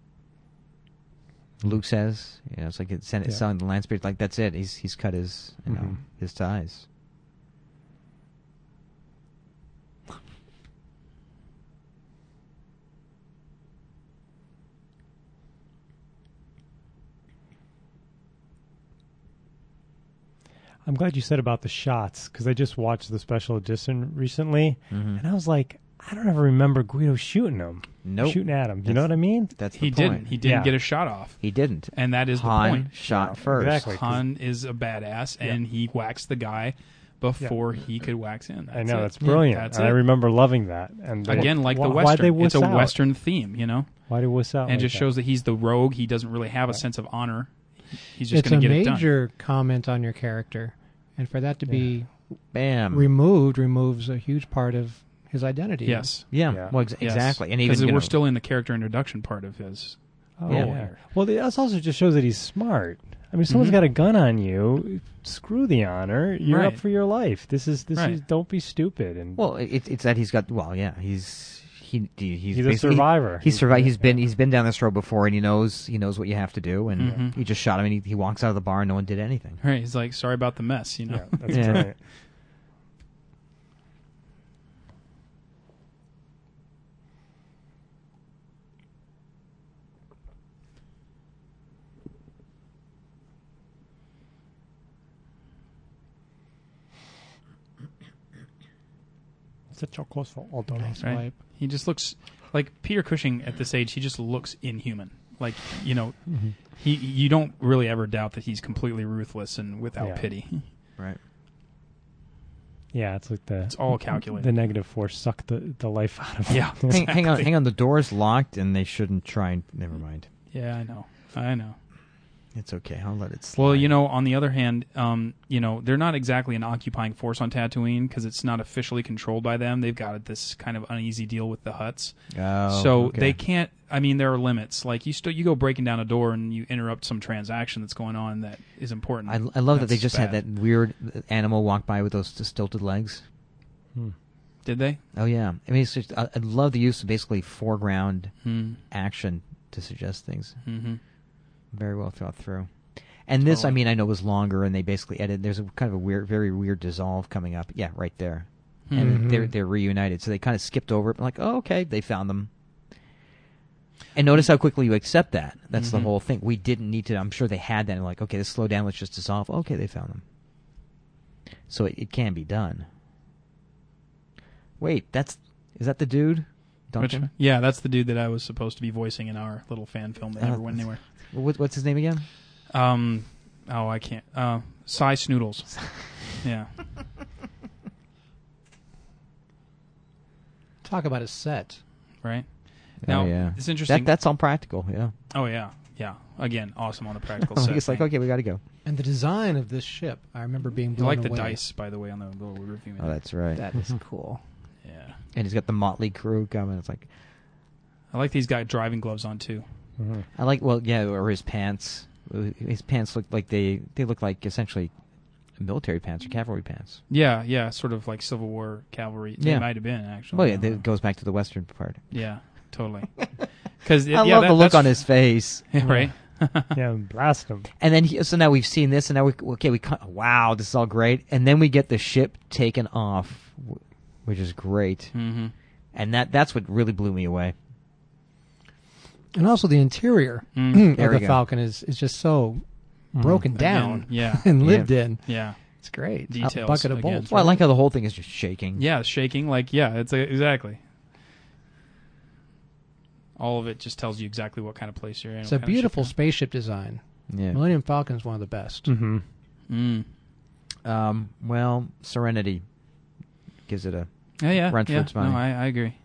Luke says, "You know, it's like it's, it's Yeah. selling the land spirit. Like that's it. He's he's cut his, you know, Mhm. his ties." I'm glad you said about the shots because I just watched the special edition recently, Mhm. and I was like, I don't ever remember Guido shooting him, Nope. shooting at him. You That's- know what I mean? That's He the didn't. point. He didn't Yeah. get a shot off, He didn't. and that is Han the point. shot Yeah, first. exactly. 'cause- Han is a badass, Yeah. and he waxed the guy before he could wax in. I That's know it. that's brilliant. That's and I it. remember loving that. And they- Again, like why, the why'd Western, they wuss it's a out? Western theme, you know, Why do wuss out? and like it just that? shows that he's the rogue. He doesn't really have a Right. sense of honor. He's just It's going a to get it done. major comment on your character, and for that to be Bam. removed removes a huge part of his identity. Yes, yeah. Yeah. Well, ex- yes. exactly. And even because you we're know, still in the character introduction part of his. Oh, Yeah. yeah. Well, it also just shows that he's smart. I mean, if someone's Mhm. got a gun on you, screw the honor. You're Right. up for your life. This is this Right. is. Don't be stupid. And well, it, it's that he's got. Well, yeah. He's he he's, he's a basically- survivor. He's survived. He's been yeah. he's been down this road before, and he knows he knows what you have to do. And Mhm. he just shot him, and he, he walks out of the bar, and no one did anything. Right, he's like, sorry about the mess, you know. Yeah, that's Yeah. brilliant. It's a chocolate for all dollars. Nice Right. wipe. He just looks like Peter Cushing at this age. He just looks inhuman. Like, you know, Mm-hmm. he you don't really ever doubt that he's completely ruthless and without Yeah. pity. Right. Yeah, it's like the It's all calculated. the negative force sucked the, the life out of him. Yeah. hang, hang on, hang on. The door's locked, and they shouldn't try and. Never mind. Yeah, I know. I know. It's okay. I'll let it slide. Well, you know, on the other hand, um, you know, they're not exactly an occupying force on Tatooine because it's not officially controlled by them. They've got this kind of uneasy deal with the Hutts. Oh, so okay. they can't. I mean, there are limits. Like you still, you go breaking down a door and you interrupt some transaction that's going on that is important. I, I love that they That's just had bad. that weird animal walk by with those stilted legs. Hmm. Did they? Oh yeah. I mean, it's just I, I love the use of basically foreground Hmm. action to suggest things. Mm-hmm. Very well thought through. And this, I Totally. mean, I know was longer, and they basically edited. There's a kind of a weird, very weird dissolve coming up. Yeah, right there, and Mhm. they're they're reunited. So they kind of skipped over it. Like, oh, okay, they found them. And notice how quickly you accept that. That's Mm-hmm. the whole thing. We didn't need to. I'm sure they had that. And like, okay, let's slow down. Let's just dissolve. Okay, they found them. So it, it can be done. Wait, that's is that the dude? Which, Duncan? yeah, that's the dude that I was supposed to be voicing in our little fan film that Uh, never went anywhere. What, what's his name again? Um, oh, I can't. Uh, Cy Snoodles. Yeah. Talk about a set. Right. Now, oh, yeah. it's interesting. That, that's all practical. Yeah. oh yeah, yeah. Again, awesome on the practical It's set. like man. okay, we got to go. And the design of this ship, I remember being You blown like the away. dice, by the way, on the little review. Oh, that's right. That is cool. Yeah. And he's got the motley crew coming. It's like I like these got driving gloves on too. Mhm. I like well, yeah, or his pants. His pants look like they they look like essentially military pants or cavalry pants. Yeah, yeah, sort of like Civil War cavalry. They Yeah. might have been actually. Well, I yeah, don't it know. goes back to the western part. Yeah, totally. Because I yeah, love that, the look that's- on his face. Yeah, right. Yeah, blast them. And then he, so now we've seen this, and now we okay. We cut, wow, this is all great. And then we get the ship taken off, wh- which is great. Mm-hmm. And that that's what really blew me away. And also the interior Mm. of There we the go. Falcon is, is just so broken down Again, yeah, and Yeah. lived in. yeah, It's great. Details A bucket of again. bolts. Well, I right? like how the whole thing is just shaking. yeah. Shaking, like yeah, it's a, exactly. All of it just tells you exactly what kind of place you're in. It's what a kind of ship beautiful you're spaceship design. Yeah. Millennium Falcon is one of the best. Mm-hmm. in. Um. Well, Serenity gives it a. Mm. Yeah, yeah, Run for yeah. its money. No, I, I agree.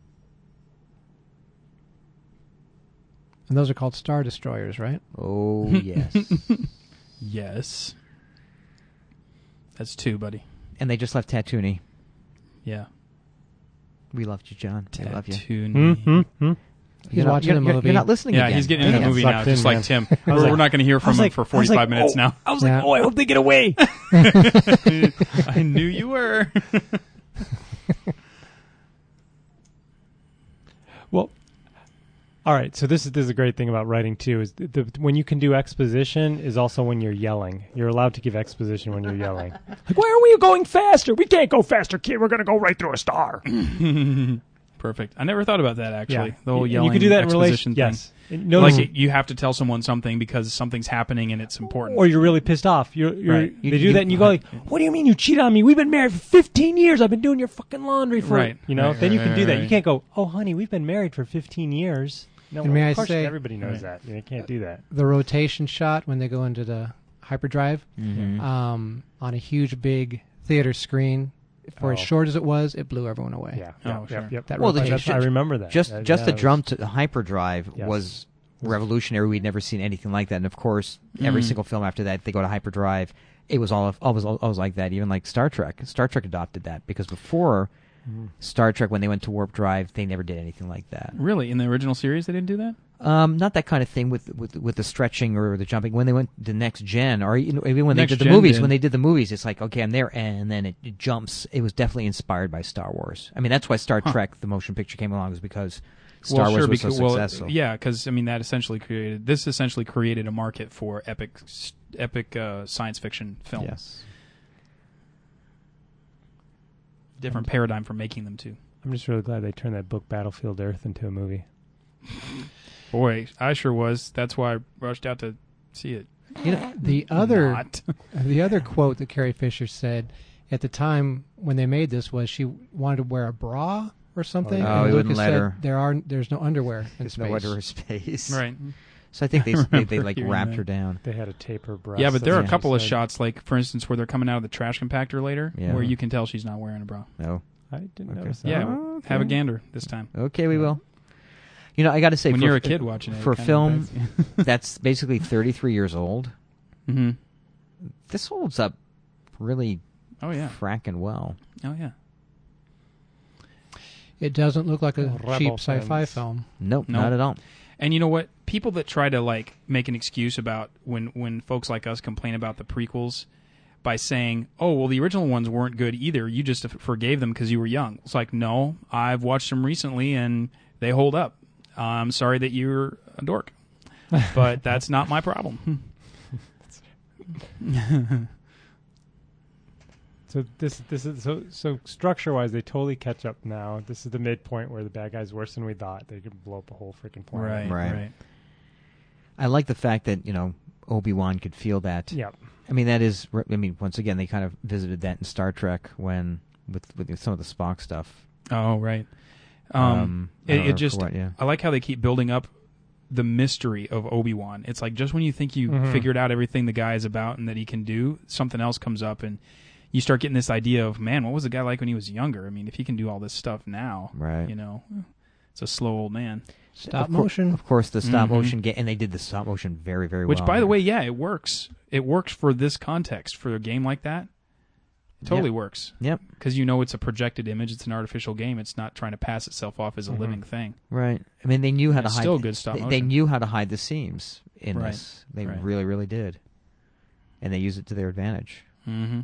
And those are called Star Destroyers, right? Oh yes. Yes, that's two, buddy. And they just left Tatooine. Yeah, We loved you, John. I love you. Two. Mm-hmm. He's You're not- watching you're, a you're- movie. You're not listening Yeah, again. he's getting into the Damn. movie sucked now, in, just like man. Tim. I was We're, like- we're not going to hear I from was him like- for I was forty-five like, minutes oh. now. I was like, Yeah. oh, I hope they get away. I knew you were. Well, all right. So this is this is a great thing about writing too. Is the, the when you can do exposition is also when you're yelling. You're allowed to give exposition when you're yelling. Like, why are we going faster? We can't go faster, kid. We're gonna go right through a star. Perfect. I never thought about that actually. Yeah. The whole And yelling you can do that in exposition relation. thing. Yes. And notice- Like it, you have to tell someone something because something's happening and it's important. or you're really pissed off. You're, you're Right. they You- do you- that, and you go like, "What do you mean you cheat on me? We've been married for fifteen years. I've been doing your fucking laundry for Right. you know." Right, then you right, can do right, that. right. You can't go, "Oh, honey, we've been married for fifteen years." No, And may of I course say- everybody knows Right. that. You can't do that. The rotation shot when they go into the hyperdrive Mhm. um, on a huge, big theater screen. For as Oh. short as it was, it blew everyone away. Yeah. Oh, yeah, sure. Yep. Yep. That Well, the- rotation. That's- I remember that. Just Uh, just yeah, the that drum was- to the hyperdrive Yes. was revolutionary. We'd never seen anything like that. And of course, every Mm. single film after that, they go to hyperdrive. It was all always always like that. Even like Star Trek. Star Trek adopted that because before Mhm. Star Trek, when they went to warp drive, they never did anything like that. Really, in the original series, they didn't do that. Um, not that kind of thing with with with the stretching or the jumping. When they went to next gen, or you know, even when Next they did the Gen movies, did. when they did the movies, it's like okay, I'm there, and then it, it jumps. It was definitely inspired by Star Wars. I mean, that's why Star Huh. Trek, the motion picture, came along, is because Star well, Wars sure, was because, so well, successful. yeah, because I mean that essentially created this essentially created a market for epic, s- epic uh, science fiction film. Yes. Different paradigm for making them too. I'm just really glad they turned that book Battlefield Earth into a movie. Boy, I sure was. That's why I rushed out to see it. You know, the other Not. the other quote that Carrie Fisher said at the time when they made this was she wanted to wear a bra or something. Oh, and he wouldn't Lucas let said her. there are there's no underwear in There's space. no under her space. Right. So I think they I they, they remember like hearing wrapped that. her down. They had a taper breast. Yeah, but there are a Yeah. couple of Said- shots, like for instance, where they're coming out of the trash compactor later, Yeah. where you can tell she's not wearing a bra. No. I didn't Okay. notice that. Yeah, Oh, okay. have a gander this time. Okay, we will. You know, I got to say, when for, you're a kid watching it, for it kinda film, impacts that's basically thirty-three years old. you. Mhm. This holds up really Oh yeah. fracking well. Oh yeah. It doesn't look like a Rebel cheap sci-fi fans. film. Nope, No. not at all. And you know what? People that try to like make an excuse about when when folks like us complain about the prequels by saying, "Oh, well, the original ones weren't good either. You just f- forgave them because you were young." It's like, no, I've watched them recently and they hold up. I'm sorry that you're a dork, but that's not my problem. It's So this this is so so structure wise, they totally catch up now. This is the midpoint where the bad guy's worse than we thought. They could blow up a whole freaking planet. Right, Right. right. I like the fact that, you know, Obi-Wan could feel that. Yeah. I mean, that is, I mean, once again, they kind of visited that in Star Trek when, with, with some of the Spock stuff. Oh, right. Um, Um, I it, don't it know just, for what, yeah. I like how they keep building up the mystery of Obi-Wan. It's like just when you think you Mhm. figured out everything the guy is about and that he can do, something else comes up and you start getting this idea of, man, what was the guy like when he was younger? I mean, if he can do all this stuff now, Right. you know, it's a slow old man. Stop Of cour- motion. Of course, the stop Mhm. motion, ga- and they did the stop motion very, very Which, well. by the way, yeah, it works. It works for this context. For a game like that, it totally Yep. works. Yep. Because you know it's a projected image. It's an artificial game. It's not trying to pass itself off as a Mhm. living thing. Right. I mean, they knew how to It's hide. still good stop they, they motion. knew how to hide the seams in Right. this. They Right. really, really did, and they used it to their advantage. Mm-hmm.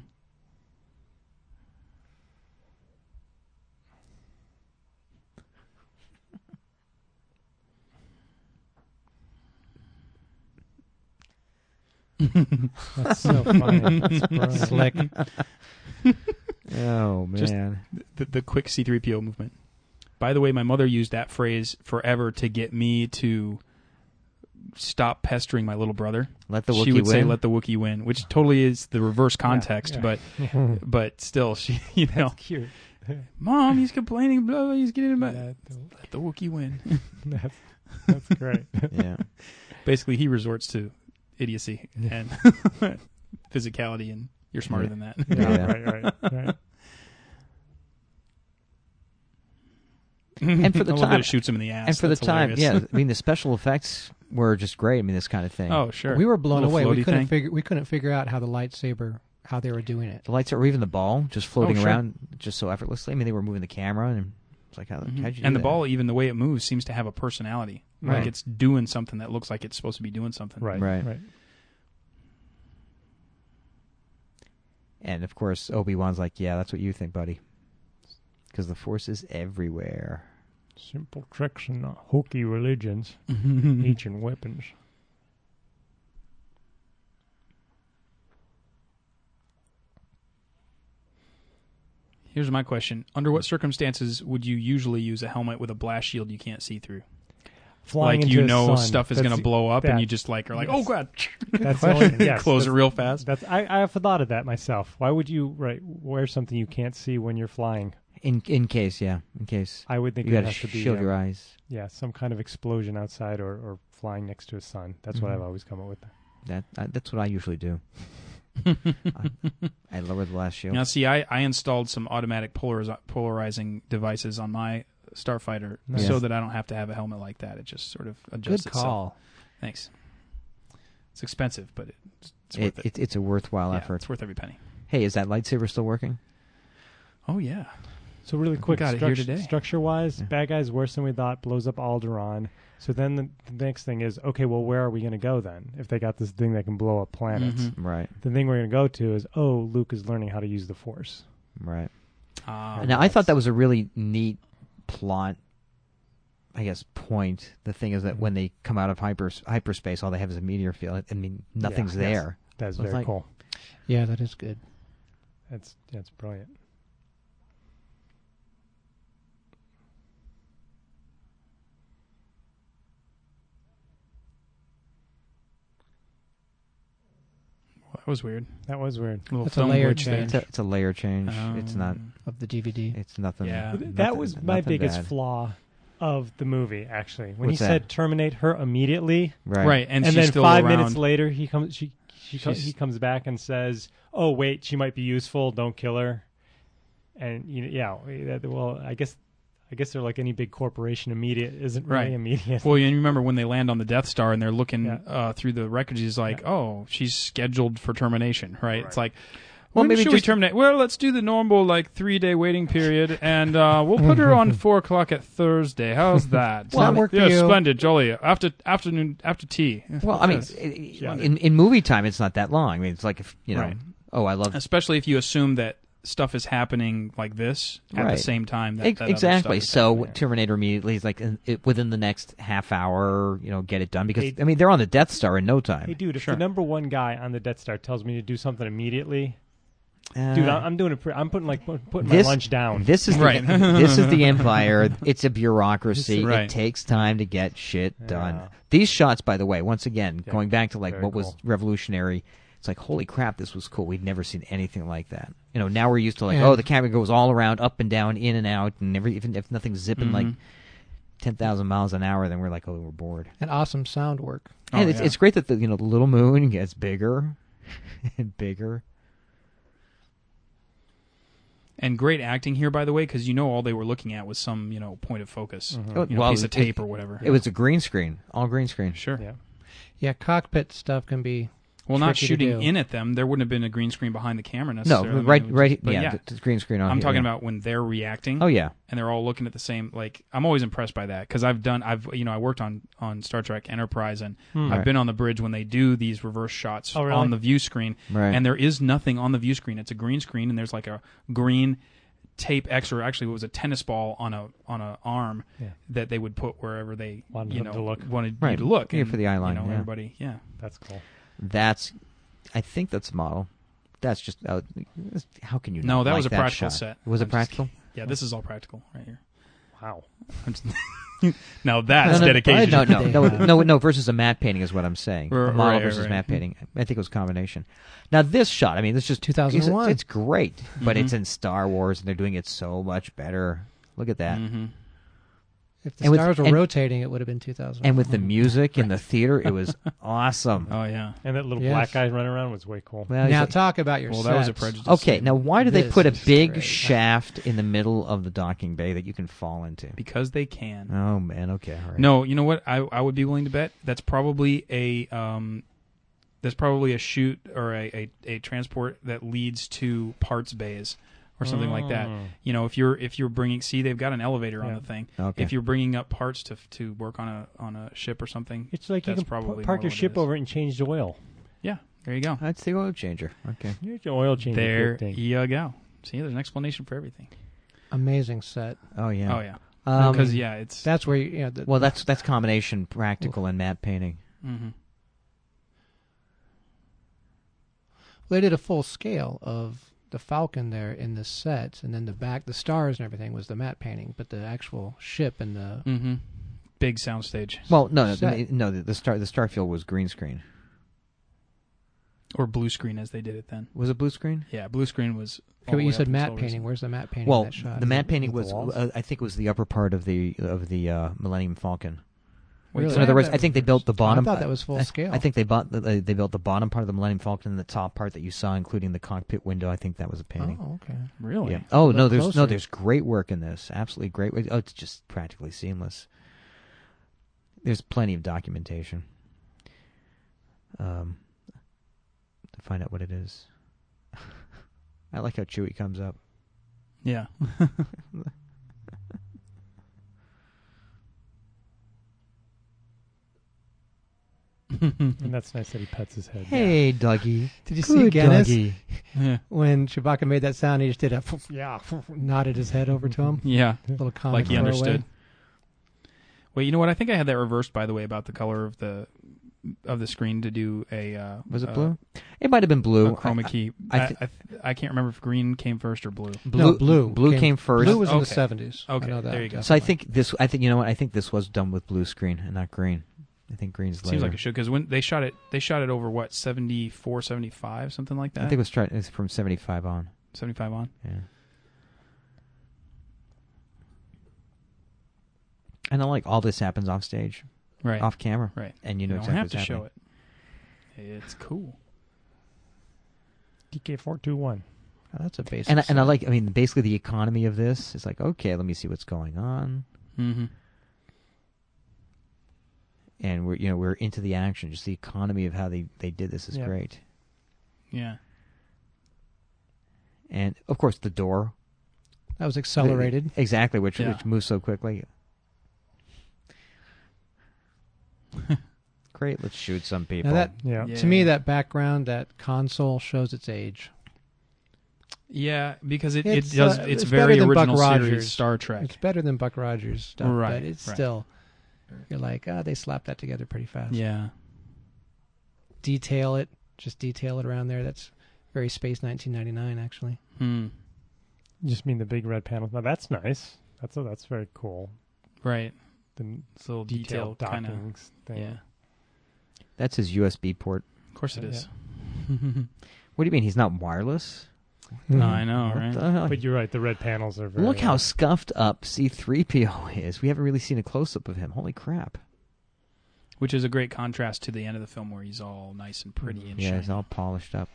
That's so funny. That's brilliant. Slick. Oh man. Just- The, the quick C three P O movement. By the way, my mother used that phrase forever to get me to stop pestering my little brother. Let the Wookiee She would win. say, "Let the Wookiee win," which totally is the reverse context, yeah. but but still, she you know, That's cute. Mom, he's complaining, blah, blah, he's getting mad. That- Let the Wookiee win. that's that's great. yeah. Basically, he resorts to idiocy and physicality, and you're smarter Yeah. than that. Yeah, Yeah. right, right, right. And for the I love that time- it shoots him in the ass. And for That's the time, hilarious. yeah. I mean, the special effects were just great. I mean, this kind of thing. Oh, sure. We were blown Little away. We floaty couldn't thing. figure. We couldn't figure out how the lightsaber, how they were doing it. The lights, or even the ball, just floating Oh, sure. around, just so effortlessly. I mean, they were moving the camera, and it's like, how, Mhm. how'd you do and the that? ball, even the way it moves, seems to have a personality. Right. Like it's doing something that looks like it's supposed to be doing something. Right, Right. right. And of course, Obi Wan's like, "Yeah, that's what you think, buddy," because the Force is everywhere. Simple tricks and uh, hokey religions, ancient weapons. Here's my question: under what circumstances would you usually use a helmet with a blast shield you can't see through? Flying like into you the know sun. stuff is That's going to the- blow up, and that- you just like are like, yes. "Oh god!" That's the only, yes, Close it that's- real fast. That's I, I have thought of that myself. Why would you right wear something you can't see when you're flying? In in case, yeah, in case I would think you it got to has to be shield um, your eyes. yeah, some kind of explosion outside or, or flying next to a sun. That's what Mhm. I've always come up with. That I, that's what I usually do. I, I lower the last shield. Now, see, I, I installed some automatic polariz- polarizing devices on my Starfighter Nice. so that I don't have to have a helmet like that. It just sort of adjusts Good itself. call. Thanks. It's expensive, but it, it's It, worth it. it, it's a worthwhile Yeah, effort. it's worth every penny. Hey, is that lightsaber still working? Oh yeah. So really quick, got it here struct- today. structure-wise, Yeah. bad guy's worse than we thought, blows up Alderaan. So then the, the next thing is, okay, well, where are we going to go then? If they got this thing that can blow up planets. Mhm. Right, The thing we're going to go to is, oh, Luke is learning how to use the Force. right. Ah, Now, I thought that was a really neat plot, I guess, point. The thing is that when they come out of hyper, hyperspace, all they have is a meteor field. I mean, nothing's Yeah, yes. there. That's So it's very like- cool. Yeah, that is good. That's that's brilliant. that was weird. That was weird. Little That's a film layer glitch there. It's a, it's a layer change. it's not. Um, Of the D V D. It's nothing. Yeah. nothing- that was my nothing biggest bad. flaw of the movie, actually. When What's he that? said terminate her immediately, Right. right, and, and, she's then still five around. minutes later, he comes. She, she co- She's- he comes back and says, "Oh wait, she might be useful. Don't kill her." And you know, yeah, that, well, I guess, I guess they're like any big corporation. Immediate isn't really Right. immediate. Well, you remember when they land on the Death Star and they're looking Yeah. uh, through the wreckage, he's like, "Oh, she's scheduled for termination." Right? It's like, Well, when maybe should we just- terminate? Well, let's do the normal like three day waiting period, and uh, we'll put her on four o'clock at Thursday. How's that? Well, that worked yeah, for you. splendid, jolly. After afternoon, after tea. Well, I mean, Yes. i- in in movie time, it's not that long. I mean, it's like if you know. Right. Oh, I love. especially if you assume that stuff is happening like this at Right. the same time. That, Ex- that other exactly. stuff is So happening. Terminator immediately is like in, it, within the next half hour, you know, get it done because Hey- I mean they're on the Death Star in no time. Hey, dude, if Sure. the number one guy on the Death Star tells me to do something immediately, Uh, Dude, I- I'm doing it. Pre- I'm putting like put- putting this- my lunch down. This is the, Right. this is the Empire. It's a bureaucracy. Right. It takes time to get shit done. Yeah. These shots, by the way, once again, Yeah, going back to like very what was cool. revolutionary. It's like, holy crap, this was cool. We'd never seen anything like that. You know, now we're used to like, And- oh, the camera goes all around, up and down, in and out, and every, even if nothing's zipping Mhm. like ten thousand miles an hour, then we're like, oh, we're bored. And awesome sound work. Oh, and it's yeah. it's great that the you know the little moon gets bigger and bigger. And great acting here, by the way, because you know all they were looking at was some, you know, point of focus, Mhm. Oh, you know, well, piece of it- tape or whatever. It was a green screen, all green screen. Sure. Yeah. Yeah, cockpit stuff can be. Well, not tricky to shooting do. in at them. There wouldn't have been a green screen behind the camera No, necessarily. I mean, right, it was- right, but yeah, yeah. The, the green screen on. I'm here, talking yeah. about when they're reacting. Oh yeah, And they're all looking at the same. Like, I'm always impressed by that because I've done. I've you know I worked on on Star Trek Enterprise, and Hmm. I've Right. been on the bridge when they do these reverse shots Oh, really? on the view screen, right. and there is nothing on the view screen. It's a green screen, and there's like a green tape X, or actually it was a tennis ball on a on a arm Yeah. that they would put wherever they Wanted you them know to look. wanted Right. you to look. Yeah, and, for the eye line, You know, yeah. everybody, yeah. That's cool. That's, I think that's a model. That's just uh, how can you? No, not that like was a practical shot? set. Was it I'm just practical? Yeah, this is all practical right here. Wow. I'm just- now that's no, no, dedication. No, no, no, Yeah. no, no. Versus a matte painting is what I'm saying. Right, a model right, versus right. matte painting. I think it was a combination. Now this shot, I mean, this is just two thousand one. It's, it's great, but Mhm. it's in Star Wars, and they're doing it so much better. Look at that. hmm If the and with- stars were and- rotating, it would have been two thousand. And with the music in the theater, it was awesome. Oh yeah. And that little Yes. black guy running around was way cool. Well, now it's talk about your Well, sets. that was a prejudice. like- okay, now why do they This put a is big great. shaft in the middle of the docking bay that you can fall into? Because they can. Oh man, okay, all right. No, you know what? I I would be willing to bet that's probably a um, that's probably a chute or a, a, a transport that leads to parts bays or something like that. Mm. You know, if you're if you're bringing, see, they've got an elevator on Yeah. the thing. Okay. If you're bringing up parts to to work on a on a ship or something, It's like you That's can probably p- park more your what it ship is. over it and change the oil. yeah, there you go. That's the oil changer. Okay. Here's your oil change. There thing. you go. See, there's an explanation for everything. Amazing set. Oh yeah. Oh yeah, Um, because yeah, it's That's where you, you know, the, well, that's that's combination practical and matte painting. hmm they did a full scale of the Falcon there in the set, and then the back, the stars and everything was the matte painting, but the actual ship and the hmm big soundstage Well, no, no, Set. no. The, the star the Starfield was green screen. or blue screen as they did it then. Was it blue screen? Yeah, blue screen was. Okay, all but the you way said up matte until painting. recent- Where's the matte painting in Well, that shot? the matte painting With the was, walls? uh, I think, it was the upper part of the of the uh, Millennium Falcon. Wait, Really? So in other words, that I think they built the bottom. I thought that was full I- scale. I think they bought the, they built the bottom part of the Millennium Falcon and the top part that you saw, including the cockpit window. I think that was a painting. Oh, okay. really. Yeah. Oh no, Look there's no, closer. there's great work in this. Absolutely great. work. Oh, it's just practically seamless. There's plenty of documentation. Um, to find out what it is. I like how Chewie comes up. Yeah. And that's nice that he pets his head. Hey, Dougie. Did you see Good Guinness Dougie. yeah. when Chewbacca made that sound? He just did a yeah, nodded his head over to him. Yeah. Little comic Like he throwaway. understood. Wait, you know what? I think I had that reversed, by the way, about the color of the of the screen to do a. Uh, Was it uh, blue? It might have been blue. A chroma key. I- I, I I, thi- I, can't remember if green came first or blue. Blue, No, blue Blue came, came- first. Blue was in the Okay. seventies. I Okay, know that, there you go. So I definitely. think this. I think you know what. I think this was done with blue screen and not green. I think green's later. Seems like it should because when they shot it, they shot it over what seventy-four, seventy-five, something like that. I think it was tried, it's from seventy-five on. seventy-five on. Yeah. And I like all this happens off stage, Right. off camera, Right. and you know don't exactly have what's to happening. show it. It's cool. D K four two one. Oh, that's a basic. And I, and I set. like. I mean, basically the economy of this is like, okay, let me see what's going on, Mm-hmm. and we're you know we're into the action. Just the economy of how they they did this is Yeah. great, Yeah. and of course the door that was accelerated. exactly, which Yeah. which moves so quickly. Great, let's shoot some people. Now that Yeah. Yeah. to me, that background, that console shows its age. Yeah, because it, It's, it does. uh, it's, it's very better than Buck original series Rogers. Star Trek. It's better than Buck Rogers stuff, Right, but it's right. still. You're like, ah, they slapped that together pretty fast. Yeah. Detail it, just detail it around there. That's Very Space nineteen ninety-nine, actually. Hmm. You just mean the big red panels. Now that's nice. That's a, that's very cool. Right. The It's a little detailed detail kind docking of. thing. Yeah. That's his U S B port. Of course it Yeah. is. What do you mean? He's not wireless? No, I know, What right? the hell? But you're right. The red panels are very. Look how uh, scuffed up C three P O is. We haven't really seen a close-up of him. Holy crap. Which is a great contrast to the end of the film where he's all nice and pretty and Yeah, shiny. he's all polished up.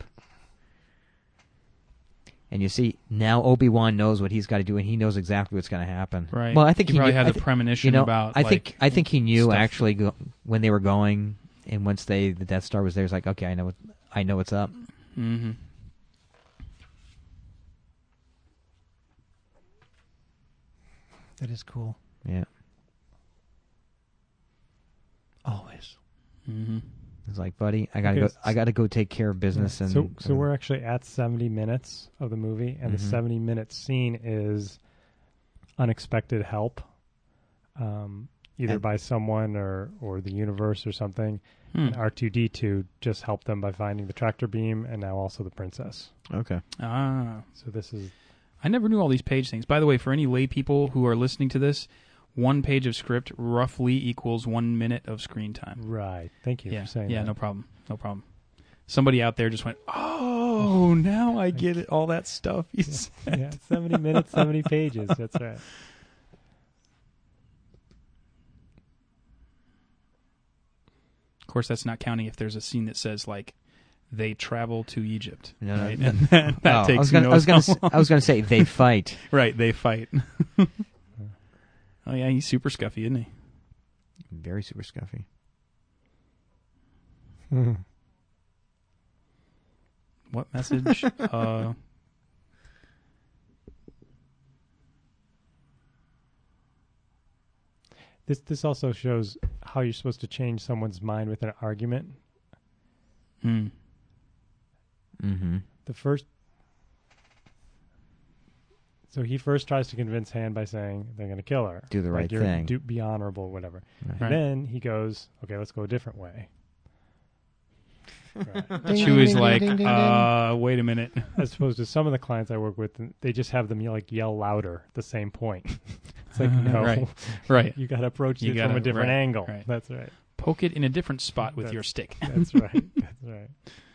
And you see, now Obi-Wan knows what he's got to do, and he knows exactly what's going to happen. Right. Well, I think he, he probably knew- had I the thi- premonition You know, about. I think like, I think he knew stuff. actually go, when they were going, and once they the Death Star was there, he's like, okay, I know what I know what's up. Mm-hmm. That is cool. Yeah, Always. Mm-hmm. it's like, buddy, I gotta Okay, go. I gotta go take care of business. Yeah. And so, so and- we're actually at seventy minutes of the movie, and Mhm. the seventy minute scene is unexpected help, um, either And- by someone or or the universe or something. Hmm. And R two D two just helped them by finding the tractor beam, and now also the princess. okay. Ah. So this is I never knew all these page things. By the way, for any lay people who are listening to this, one page of script roughly equals one minute of screen time. right. Thank you Yeah, for saying yeah, that. no problem, no problem. Somebody out there just went, "Oh, now I get it." All that stuff. You said. Yeah, seventy minutes, seventy pages. That's right. Of course, that's not counting if there's a scene that says like they travel to Egypt. No, no, right? no. And that, that Oh, takes I was gonna, who I was gonna, knows s- how I was gonna say they fight. long. Right, they fight. Oh yeah, he's super scuffy, isn't he? Very super scuffy. What message? uh, This this also shows how you're supposed to change someone's mind with an argument. hmm. Mm-hmm. The first, so he first tries to convince Han by saying they're going to kill her. Do the Like, right you're, thing. Do, be honorable, whatever. Right. Right. Then he goes, okay, let's go a different way. Right. Ding, Chewie's ding, like, ding, ding, ding, uh, wait a minute. As opposed to some of the clients I work with, they just have them like yell louder at the same point. It's like, no, Right. Right. you got to approach You it from gotta- a different right, angle. right. That's right. Poke it in a different spot with That's- your stick. That's right. That's right.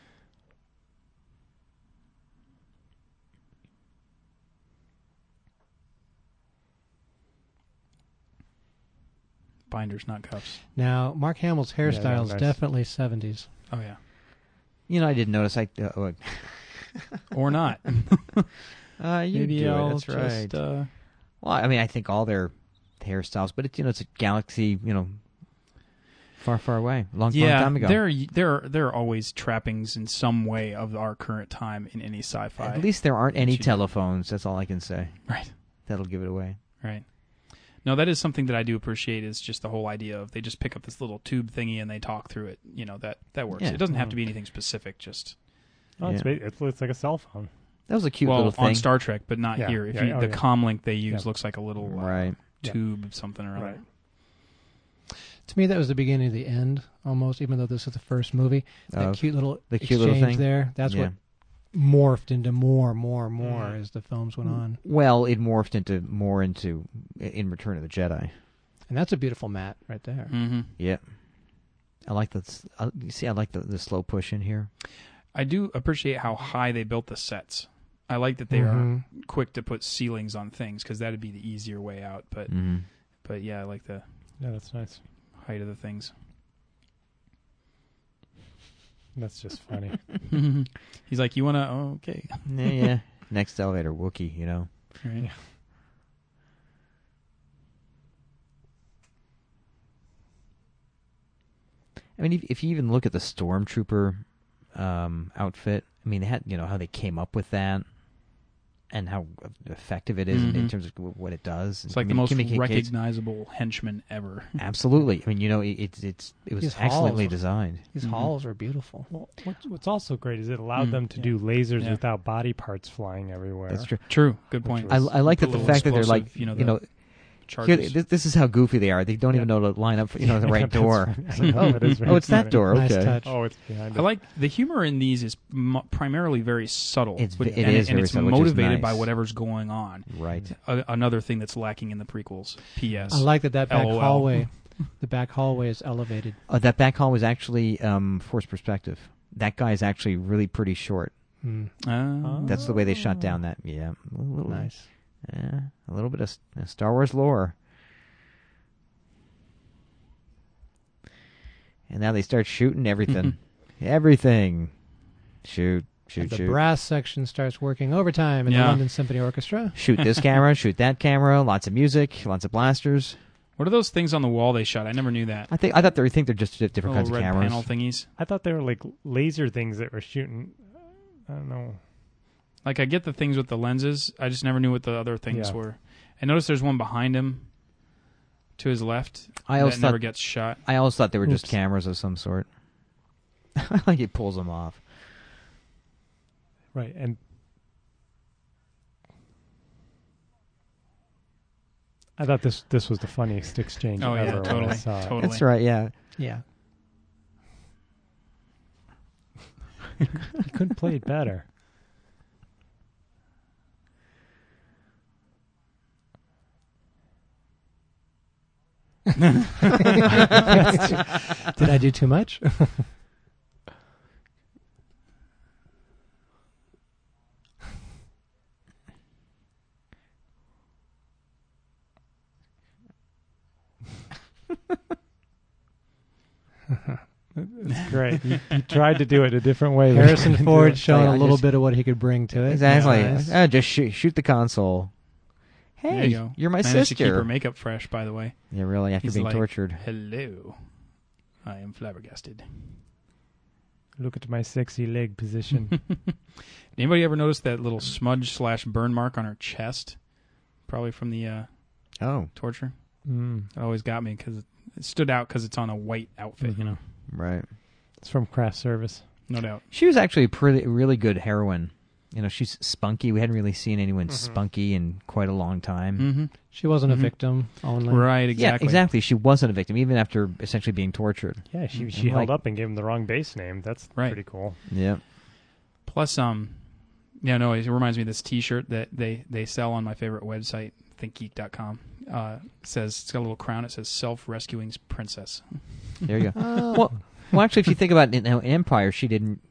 Binders, not cuffs. Now, Mark Hamill's Yeah, hairstyle they're is nice. definitely seventies. Oh yeah, You know, I didn't notice. I uh, oh, or not. uh, you Maybe do it. I'll That's just. right. Uh, Well, I mean, I think all their hairstyles, but it's you know, it's a galaxy, you know, far, far away, long, yeah, long time ago. there, are- there, are- there are always trappings in some way of our current time in any sci-fi. At least there aren't any Should- telephones. That's all I can say. right, That'll give it away. right. No, that is something that I do appreciate. Is just the whole idea of they just pick up this little tube thingy and they talk through it. You know that that works. Yeah. It doesn't have to be anything specific. Just Oh, it's, Yeah. ba- it's, it's like a cell phone. That was a cute well little thing. on Star Trek, but not Yeah, here. If yeah, you, oh, the yeah. comm link they use Yeah. looks like a little uh, Right. Yeah. tube of something or other. Right. To me, that was the beginning of the end, almost, even though this is the first movie. That Uh, cute little the cute exchange little thing? there, that's yeah. what morphed into more, more, more Mhm. as the films went on. Well, it morphed into more into in Return of the Jedi. And that's a beautiful mat right there. Mm-hmm. Yeah. I like the. s- uh, You see, I like the, the slow push in here. I do appreciate how high they built the sets. I like that they are Mhm. quick to put ceilings on things because that'd be the easier way out. But Mm-hmm. but yeah, I like the Yeah, that's nice. height of the things. That's just funny. He's like, you want to? Oh, okay. Yeah, yeah. Next elevator, Wookiee. You know. Right. I mean, if, if you even look at the Stormtrooper um, outfit, I mean, they had you know how they came up with that, and how effective it is in, in Mhm. terms of what it does. It's like I the mean, most Kimmy Kincaid's- recognizable henchman ever. Absolutely. I mean, you know, it, it's it's it was His excellently halls. designed. These Mhm. halls are beautiful. Well, what's, what's also great is it allowed Mm, them to yeah. do lasers Yeah. without body parts flying everywhere. That's true. True. Good Which point. was- I, I like Put that a the little fact that they're like explosive, you know, you the- know charges. this, this is how goofy they are. They don't even know to line up, you know, the right door. I know, that is very Oh, it's that funny. door. Nice Okay. touch. Oh, it's behind I it. like the humor in these is m- primarily very subtle. It's- but- it and, is and very it's subtle, which is motivated by nice. whatever's going on. Right. A- another thing that's lacking in the prequels. P S. I like that that back LOL. hallway, the back hallway is elevated. Uh, that back hall was actually um, forced perspective. That guy is actually really pretty short. Hmm. Uh, That's the way they shot down that. Yeah. A little, Nice. Yeah, a little bit of s- uh, Star Wars lore. And now they start shooting everything. everything. Shoot, shoot, the shoot. brass section starts working overtime in the Yeah. London Symphony Orchestra. Shoot this camera, shoot that camera, lots of music, lots of blasters. What are those things on the wall they shot? I never knew that. I think I thought they think they're just di- different Little kinds of red cameras. panel thingies. I thought they were like laser things that were shooting. I don't know. Like I get the things with the lenses. I just never knew what the other things Yeah. were. I noticed there's one behind him, to his left. I always that never thought gets shot. I always thought they were just Oops. cameras of some sort. Like he pulls them off. Right, and I thought this this was the funniest exchange Oh, yeah, ever when I totally, saw it. totally. That's right. Yeah. Yeah. You couldn't play it better. Did I do too much? It's great. You, you tried to do it a different way. but Harrison you couldn't do Ford it. showing I a little just- bit of what he could bring to it. Exactly. Nice. Uh, just shoot, shoot the console. Hey, There you go. you're my Managed to sister. keep her makeup fresh, by the way. Yeah, really. After He's being like, tortured. Hello, I am flabbergasted. Look at my sexy leg position. Anybody ever notice that little smudge slash burn mark on her chest? Probably from the uh, Oh, torture. mm. It always got me because it, it stood out because it's on a white outfit. You know, right. It's from craft service. no doubt. She was actually a pretty, really good heroine. You know, she's spunky. We hadn't really seen anyone Mhm. spunky in quite a long time. Mm-hmm. She wasn't Mhm. a victim only. Right. Exactly. Yeah, exactly. She wasn't a victim, even after essentially being tortured. Yeah, she Mm, she like- held up and gave him the wrong base name. That's Right. pretty cool. Yeah. Plus, um, yeah, no, it reminds me of this T-shirt that they, they sell on my favorite website, think geek dot com. Uh, it says it's got a little crown. It says "Self-Rescuing Princess." There you go. Oh. Well, well, actually, if you think about it, in, in Empire, she didn't.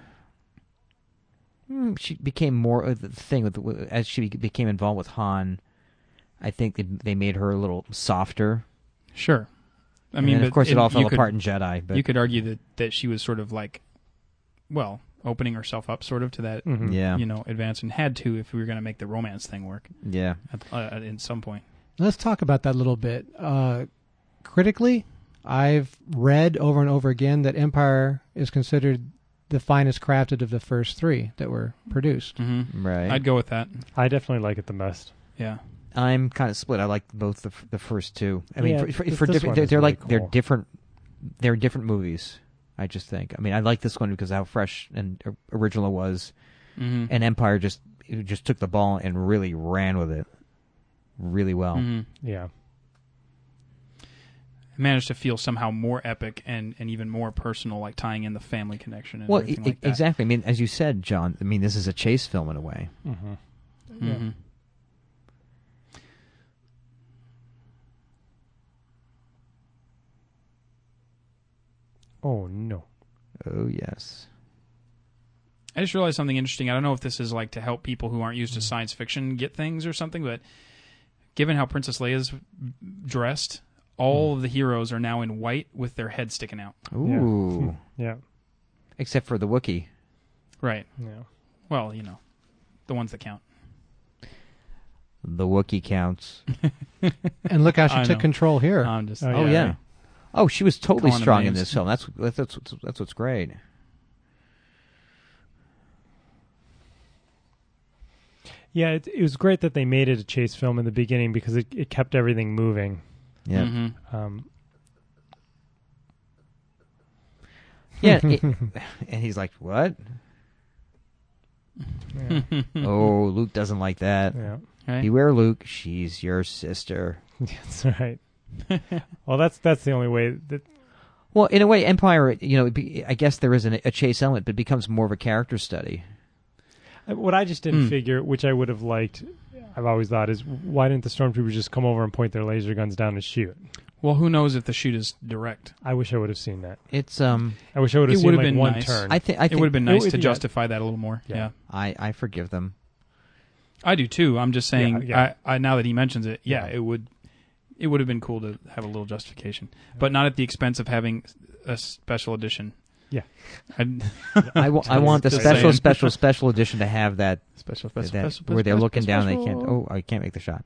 Hmm, She became more of the thing with the, as she became involved with Han. I think they, they made her a little softer. Sure. I And mean, then, of but course, it all you fell could- apart in Jedi. But You could argue that, that she was sort of like, well, opening herself up sort of to that, Mhm. yeah, you know, advance, and had to if we were going to make the romance thing work yeah. at, uh, at in some point. Let's talk about that a little bit. Uh, critically, I've read over and over again that Empire is considered the finest crafted of the first three that were produced. Mm-hmm. Right. I'd go with that. I definitely like it the best. Yeah. I'm kind of split. I like both the f- the first two. I mean, Yeah, for, for, this- for this different, one they're, is they're really like they're cool. different. They're different movies. I just think. I mean, I like this one because of how fresh and uh, original it was, Mm-hmm. and Empire just it just took the ball and really ran with it, really well. Mm-hmm. Yeah. Managed to feel somehow more epic and, and even more personal, like tying in the family connection and Well, everything e- like that. exactly. I mean, as you said, John. I mean, this is a chase film in a way. Mm-hmm. Mm-hmm. Oh no. Oh yes. I just realized something interesting. I don't know if this is like to help people who aren't used to science fiction get things or something, but given how Princess Leia's dressed, all of the heroes are now in white with their head sticking out. Ooh. Yeah. Except for the Wookiee. Right. Yeah. Well, you know, the ones that count. The Wookiee counts. And look how she I took know. control here. I'm just. Oh, Oh yeah. right. Oh, she was totally Calling them strong in names. this film. That's that's that's what's, that's what's great. Yeah, it, it was great that they made it a chase film in the beginning because it, it kept everything moving. Yeah. Mhm. Um, Yeah. it- and he's like, "What?" Yeah. Oh, Luke doesn't like that. Yeah. Right? Beware, Luke. She's your sister. That's right. Well, that's that's the only way that. Well, in a way, Empire, you know, it'd be, I guess there is an, a chase element, but it becomes more of a character study. What I just didn't Mm. figure, which I would have liked, I've always thought, is why didn't the stormtroopers just come over and point their laser guns down and shoot? Well, who knows if the shoot is direct? I wish I would have seen that. It's um, I wish I would have It seen would have like been one nice. turn. I think I It think would have been nice It to would- yeah. justify that a little more. Yeah. Yeah. I I forgive them. I do too. I'm just saying. Yeah, yeah. I, I now that he mentions it, yeah, Yeah. it would. It would have been cool to have a little justification, but not at the expense of having a special edition. Yeah. I'd, I, w- I want the Just special, saying. special, special edition to have that, special, that special, special, where they're special, looking down. They can't. special. Oh, I can't make the shot.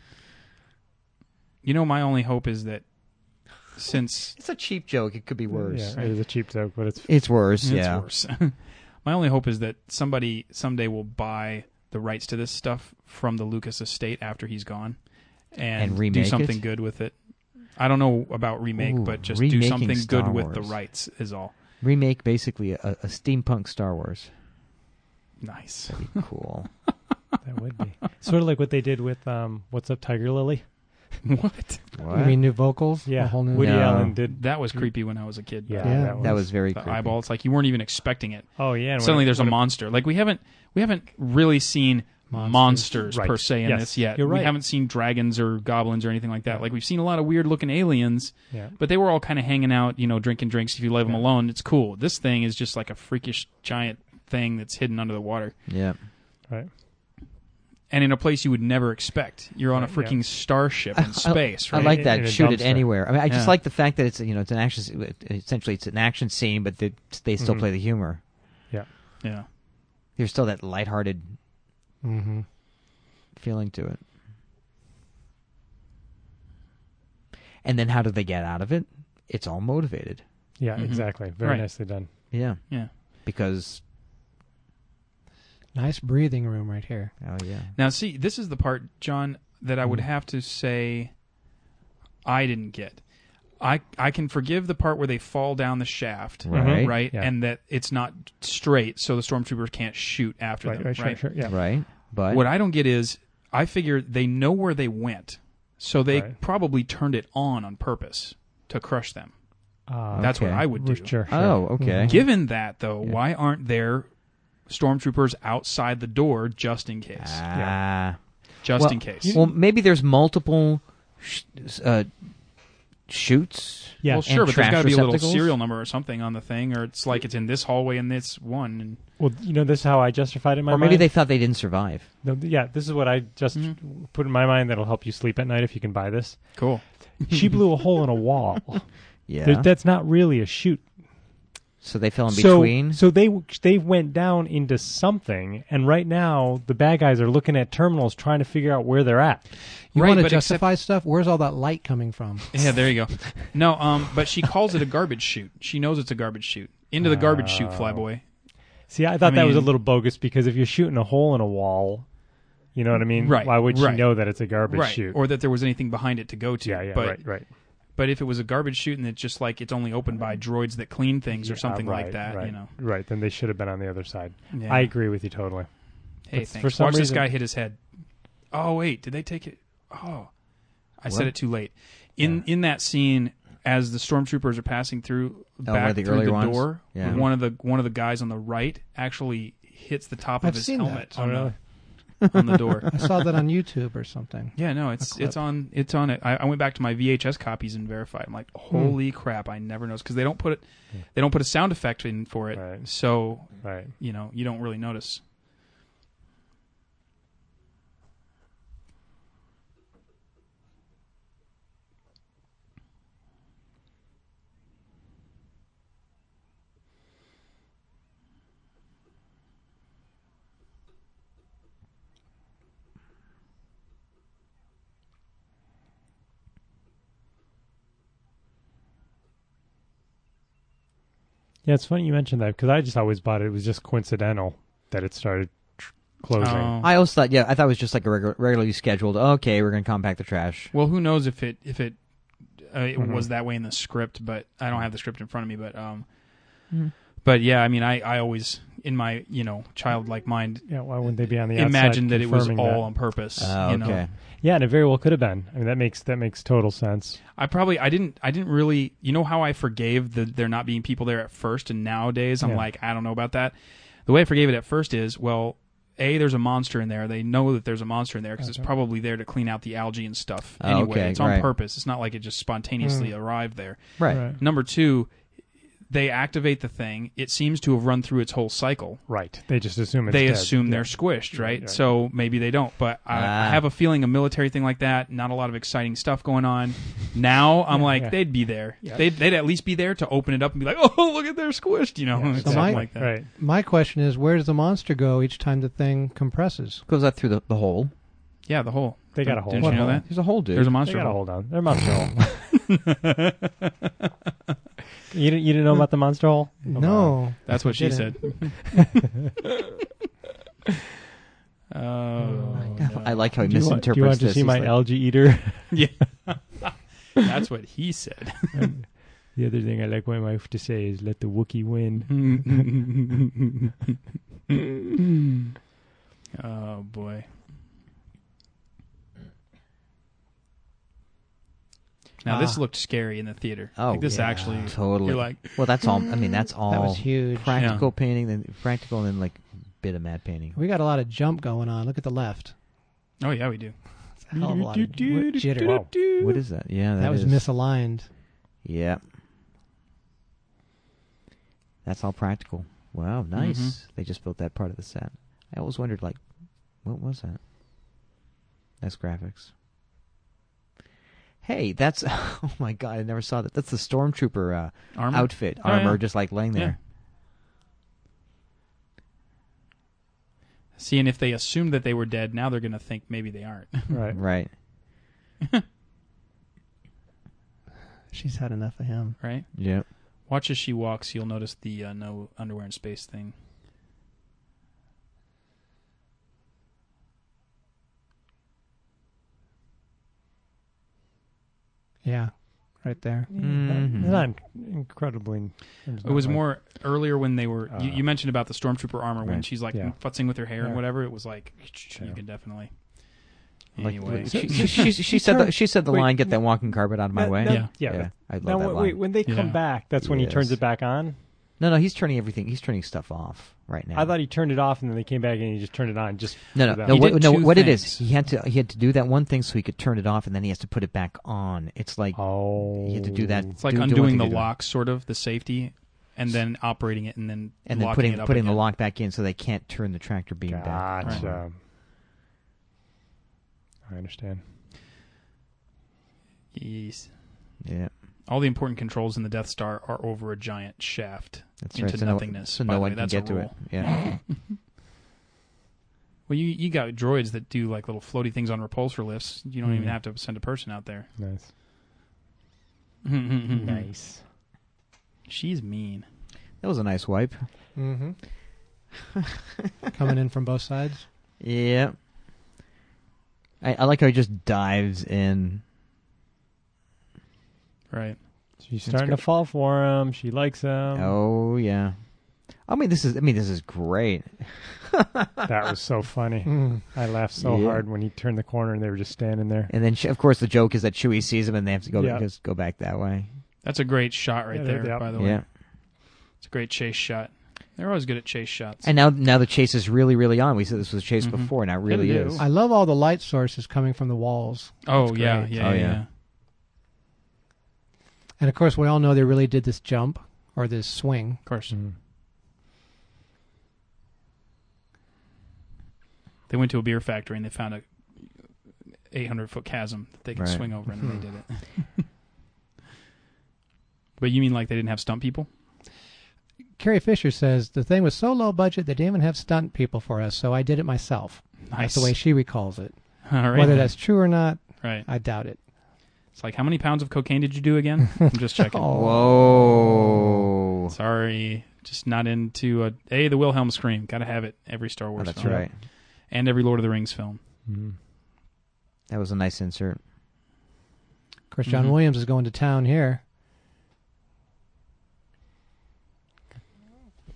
You know, my only hope is that since It's a cheap joke. It could be worse. Yeah, it is a cheap joke, but it's It's worse. it's yeah. worse. My only hope is that somebody someday will buy the rights to this stuff from the Lucas estate after he's gone, and, And do remake something it? good with it. I don't know about remake, Ooh, but just do remaking something Star good with the Wars. rights is all. Remake basically a, a steampunk Star Wars. Nice. That'd be cool. that would be sort of like what they did with um, What's Up, Tiger Lily? What? What? You mean new vocals? Yeah, A whole new. Woody No. Allen did. That was creepy when I was a kid. Yeah, Yeah. that was, that was very The creepy. eyeball. It's like you weren't even expecting it. Oh yeah, and Suddenly, when- there's a when monster. Like we haven't we haven't really seen Monsters. monsters, Right. per se in Yes. this yet. You're We right. haven't seen dragons or goblins or anything like that. Like we've seen a lot of weird looking aliens, Yeah. but they were all kind of hanging out, you know, drinking drinks. If you leave them Yeah. alone, it's cool. This thing is just like a freakish giant thing that's hidden under the water, Yeah. Right. and in a place you would never expect. You're on a Right, yeah. freaking starship in space, I right? like In- that. in a Shoot it dumpster. anywhere. I mean, I just Yeah. like the fact that it's you know it's an action. Essentially, it's an action scene, but they, they still Mhm. play the humor. Yeah. There's still that lighthearted Mm-hmm. feeling to it. And then how do they get out of it? It's all motivated. Yeah, Mhm. exactly. Very Right. nicely done. Yeah. Yeah. Because Nice breathing room right here. oh yeah. Now, see, this is the part, John, that I would Mhm. have to say I didn't get. I I can forgive the part where they fall down the shaft, Right. right? Yeah. And that it's not straight, so the stormtroopers can't shoot after Right, them, right, sure, right? sure. Yeah. Right. But What I don't get is, I figure they know where they went, so they Right. probably turned it on on purpose to crush them. Uh, That's what okay. I would do. Sure, sure. oh, okay. Mhm. Given that, though, Yeah. why aren't there stormtroopers outside the door just in case? Ah. just well, in case. Well, maybe there's multiple sh- uh, shoots. Yeah. Well, sure, and but there's trash got to be a little receptacles? serial number or something on the thing, or it's like it's in this hallway in this one. And Well, you know, this is how I justified it in my Or maybe mind. they thought they didn't survive. No, th- yeah, this is what I just Mhm. put in my mind that'll help you sleep at night if you can buy this. cool. She blew a hole in a wall. Yeah. There- That's not really a chute. so they fell in so, between. So they they went down into something, and right now the bad guys are looking at terminals trying to figure out where they're at. You Right, want to but except- justify stuff? Where's all that light coming from? Yeah, there you go. No, um, but she calls it a garbage chute. She knows it's a garbage chute. Into the garbage chute, Oh. flyboy. See, I thought I that was a mean- little bogus because if you're shooting a hole in a wall, you know what I mean? Right, Why would she right. know that it's a garbage Right, chute? or that there was anything behind it to go to. yeah, yeah, but, right, right. But if it was a garbage chute and it's just like it's only opened by droids that clean things or Yeah, something right, like that, right, you know. Right, then they should have been on the other side. Yeah. I agree with you totally. Hey, But for thanks. some Watch this reason- guy hit his head. Oh wait, did they take it? Oh, I said What? it too late. In in that scene, as the stormtroopers are passing through Oh, one back of the through earlier the ones? door, Yeah. one of the one of the guys on the right actually hits the top I've of his seen helmet that. on, Oh, really? the, on the door. I saw that on YouTube or something. Yeah, no, it's clip. it's on it's on it. I, I went back to my V H S copies and verified. I'm like, holy crap! I never noticed because they don't put it, Yeah. they don't put a sound effect in for it, Right. so Right. you know you don't really notice. Yeah, it's funny you mentioned that because I just always thought it was just coincidental that it started tr- closing. Oh. I also thought, yeah, I thought it was just like a regular, regularly scheduled. Okay, we're going to compact the trash. Well, who knows if it if it, uh, it Mhm. was that way in the script, but I don't have the script in front of me. But um, Mhm. But yeah, I mean, I, I always in my you know childlike mind Yeah, why wouldn't they be on the outside imagined that it was all confirming that? on purpose. Oh, you know? okay. Yeah, and it very well could have been. I mean, that makes that makes total sense. I probably I didn't I didn't really you know how I forgave the there not being people there at first, and nowadays I'm Yeah. like I don't know about that. The way I forgave it at first is well, A, there's a monster in there. They know that there's a monster in there because Okay. it's probably there to clean out the algae and stuff. Oh, Anyway, okay, it's on right. purpose. It's not like it just spontaneously Mm. arrived there. Right. Right. Number two, they activate the thing. It seems to have run through its whole cycle. Right. They just assume it's They dead. assume Yeah. they're squished, right? Right. So maybe they don't. But I, Ah. I have a feeling a military thing like that, not a lot of exciting stuff going on. Now I'm Yeah, like, yeah. they'd be there. Yeah. They'd, they'd at least be there to open it up and be like, oh, look at they're squished, you know, Yeah, something my- like that. Right. My question is, where does the monster go each time the thing compresses? Goes up through the, the hole. Yeah, the hole. They got a hole. Didn't What you know hole? that? There's a hole, dude. There's a They monster got a hole. hold on. They're monster hole. You didn't you didn't know about the monster hole? No. That's what she Didn't. said. Oh, no. I like how he Do you, want, misinterprets do you want to this. see He's my like, algae eater? Yeah. That's what he said. The other thing I like my wife to say is let the Wookiee win. Oh, boy. Now, this Ah. looked scary in the theater. Oh, like, this yeah. actually, Totally. you're like, Well, that's all. I mean, that's all That was huge. practical painting, then practical, and then like bit of mad painting. We got a lot of jump going on. Look at the left. oh, yeah, we do. It's a hell of a lot of wi- jitter. Wow. What is that? Yeah, that, That was is- misaligned. Yeah. That's all practical. Wow, nice. Mhm. They just built that part of the set. I always wondered, like, what was that? That's graphics. Hey, that's oh my god! I never saw that. That's the stormtrooper uh, Armor? outfit, Oh, armor, yeah. just like laying Yeah. there. See, and if they assumed that they were dead, now they're going to think maybe they aren't. Right. Right. She's had enough of him. Right? Yep. Watch as she walks. You'll notice the uh, no underwear in space thing. Yeah, right there. Mhm. Not, not incredibly. It was more earlier when they were. you, Uh, you mentioned about the stormtrooper armor when right. she's like Yeah. futzing with her hair and Yeah. whatever. It was like you Yeah. can definitely. Like, Anyway, she, she, she, she said the, she said the Wait, line, "Get that walking carpet out of my That- way." that- Yeah. Yeah. yeah. I love Now, that wait, line. wait, when they come Yeah. back, that's when he turns Yes. it back on? No, no, he's turning everything. He's turning stuff off right now. I thought he turned it off and then they came back and he just turned it on. Just No, for no, that. no. He What, did no, two what it is, things. he had to he had to do that one thing so he could turn it off, and then he has to put it back on. It's like Oh. he had to do that. it's like do- do one undoing thing the to do it. lock, sort of the safety, and then operating it, and then and then locking putting it up putting the again. lock back in so they can't turn the tractor beam back. Gotcha. I understand. Yes. Yeah, All the important controls in the Death Star are over a giant shaft that's into right. So no, nothingness. so By no the one way, can that's get a to it. rule. Yeah, Well, you you got droids that do like little floaty things on repulsor lifts. You don't even Hmm. Mhm. have to send a person out there. Nice. nice. Nice. She's mean. that was a nice wipe. Mm-hmm. Coming in from both sides. Yeah, I, I like how he just dives in. Right. She's starting to great. fall for him. She likes him. Oh yeah. I mean, this is. I mean, this is great. That was so funny. Mm. I laughed so Yeah. hard when he turned the corner and they were just standing there. And then, sh- of course, the joke is that Chewie sees him, and they have to go Yeah. just go back that way. That's a great shot right Yeah, there, yeah. by the way. Yeah. It's a great chase shot. They're always good at chase shots. And now, now the chase is really, really on. We said this was a chase Mhm. before. Now it really Hello. is. I love all the light sources coming from the walls. oh, That's yeah, great. yeah, Oh, yeah, yeah. yeah. And of course, we all know they really did this jump or this swing. Of course. Mm. They went to a beer factory and they found a eight hundred foot chasm that they could Right. swing over, and they did it. But you mean like they didn't have stunt people? Carrie Fisher says the thing was so low budget they didn't even have stunt people for us, so I did it myself. Nice. That's the way she recalls it. All right. Whether that's true or not, right. I doubt it. It's like, how many pounds of cocaine did you do again? I'm just checking. Oh. Whoa. Sorry, just not into a a the Wilhelm scream. Got to have it every Star Oh, Wars that's film. right. And every Lord of the Rings film. Mm. That was a nice insert. Of course, John Mhm. Williams is going to town here.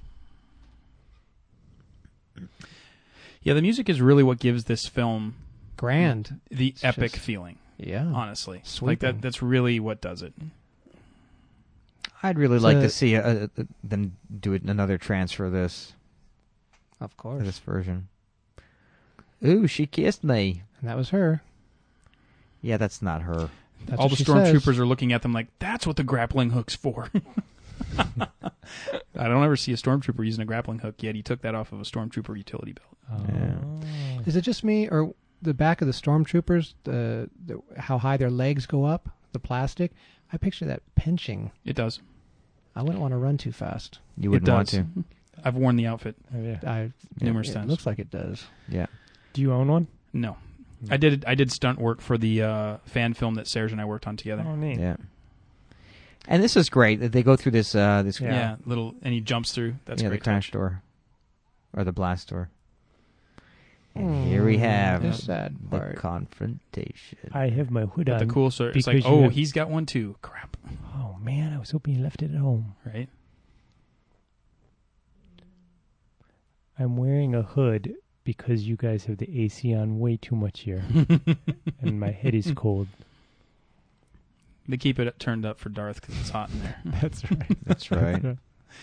Yeah, the music is really what gives this film Grand. the It's epic just- feeling. Yeah. Honestly, like Sweeping. that. That's really what does it. I'd really So- like to see uh uh them do it another transfer of this Of of course. this version. Ooh, she kissed me. And that was her. Yeah, that's not her. That's All what the she stormtroopers says. are looking at them like, "That's what the grappling hook's for." I don't ever see a stormtrooper using a grappling hook yet. He took that off of a stormtrooper utility belt. Oh. Is it just me, or the back of the stormtroopers, the, the how high their legs go up, the plastic? I picture that pinching. It does. I wouldn't want to run too fast. You It wouldn't want does. to. I've worn the outfit Oh, yeah. I, numerous it times. looks like it does. Yeah. Do you own one? No, I did. I did stunt work for the uh, fan film that Serge and I worked on together. Oh, neat. Yeah. And this is great that they go through this uh this Yeah. Yeah. little, and he jumps through. That's yeah, great. the crash touch. door. Or the blast door. And here we have the sad the part. confrontation. I have my hood But on. the cool story, it's like, because you oh, have- he's got one too. Crap, Oh, man, I was hoping you left it at home. right? I'm wearing a hood because you guys have the A C on way too much here, and my head is cold. They keep it turned up for Darth because it's hot in there. That's right. That's right.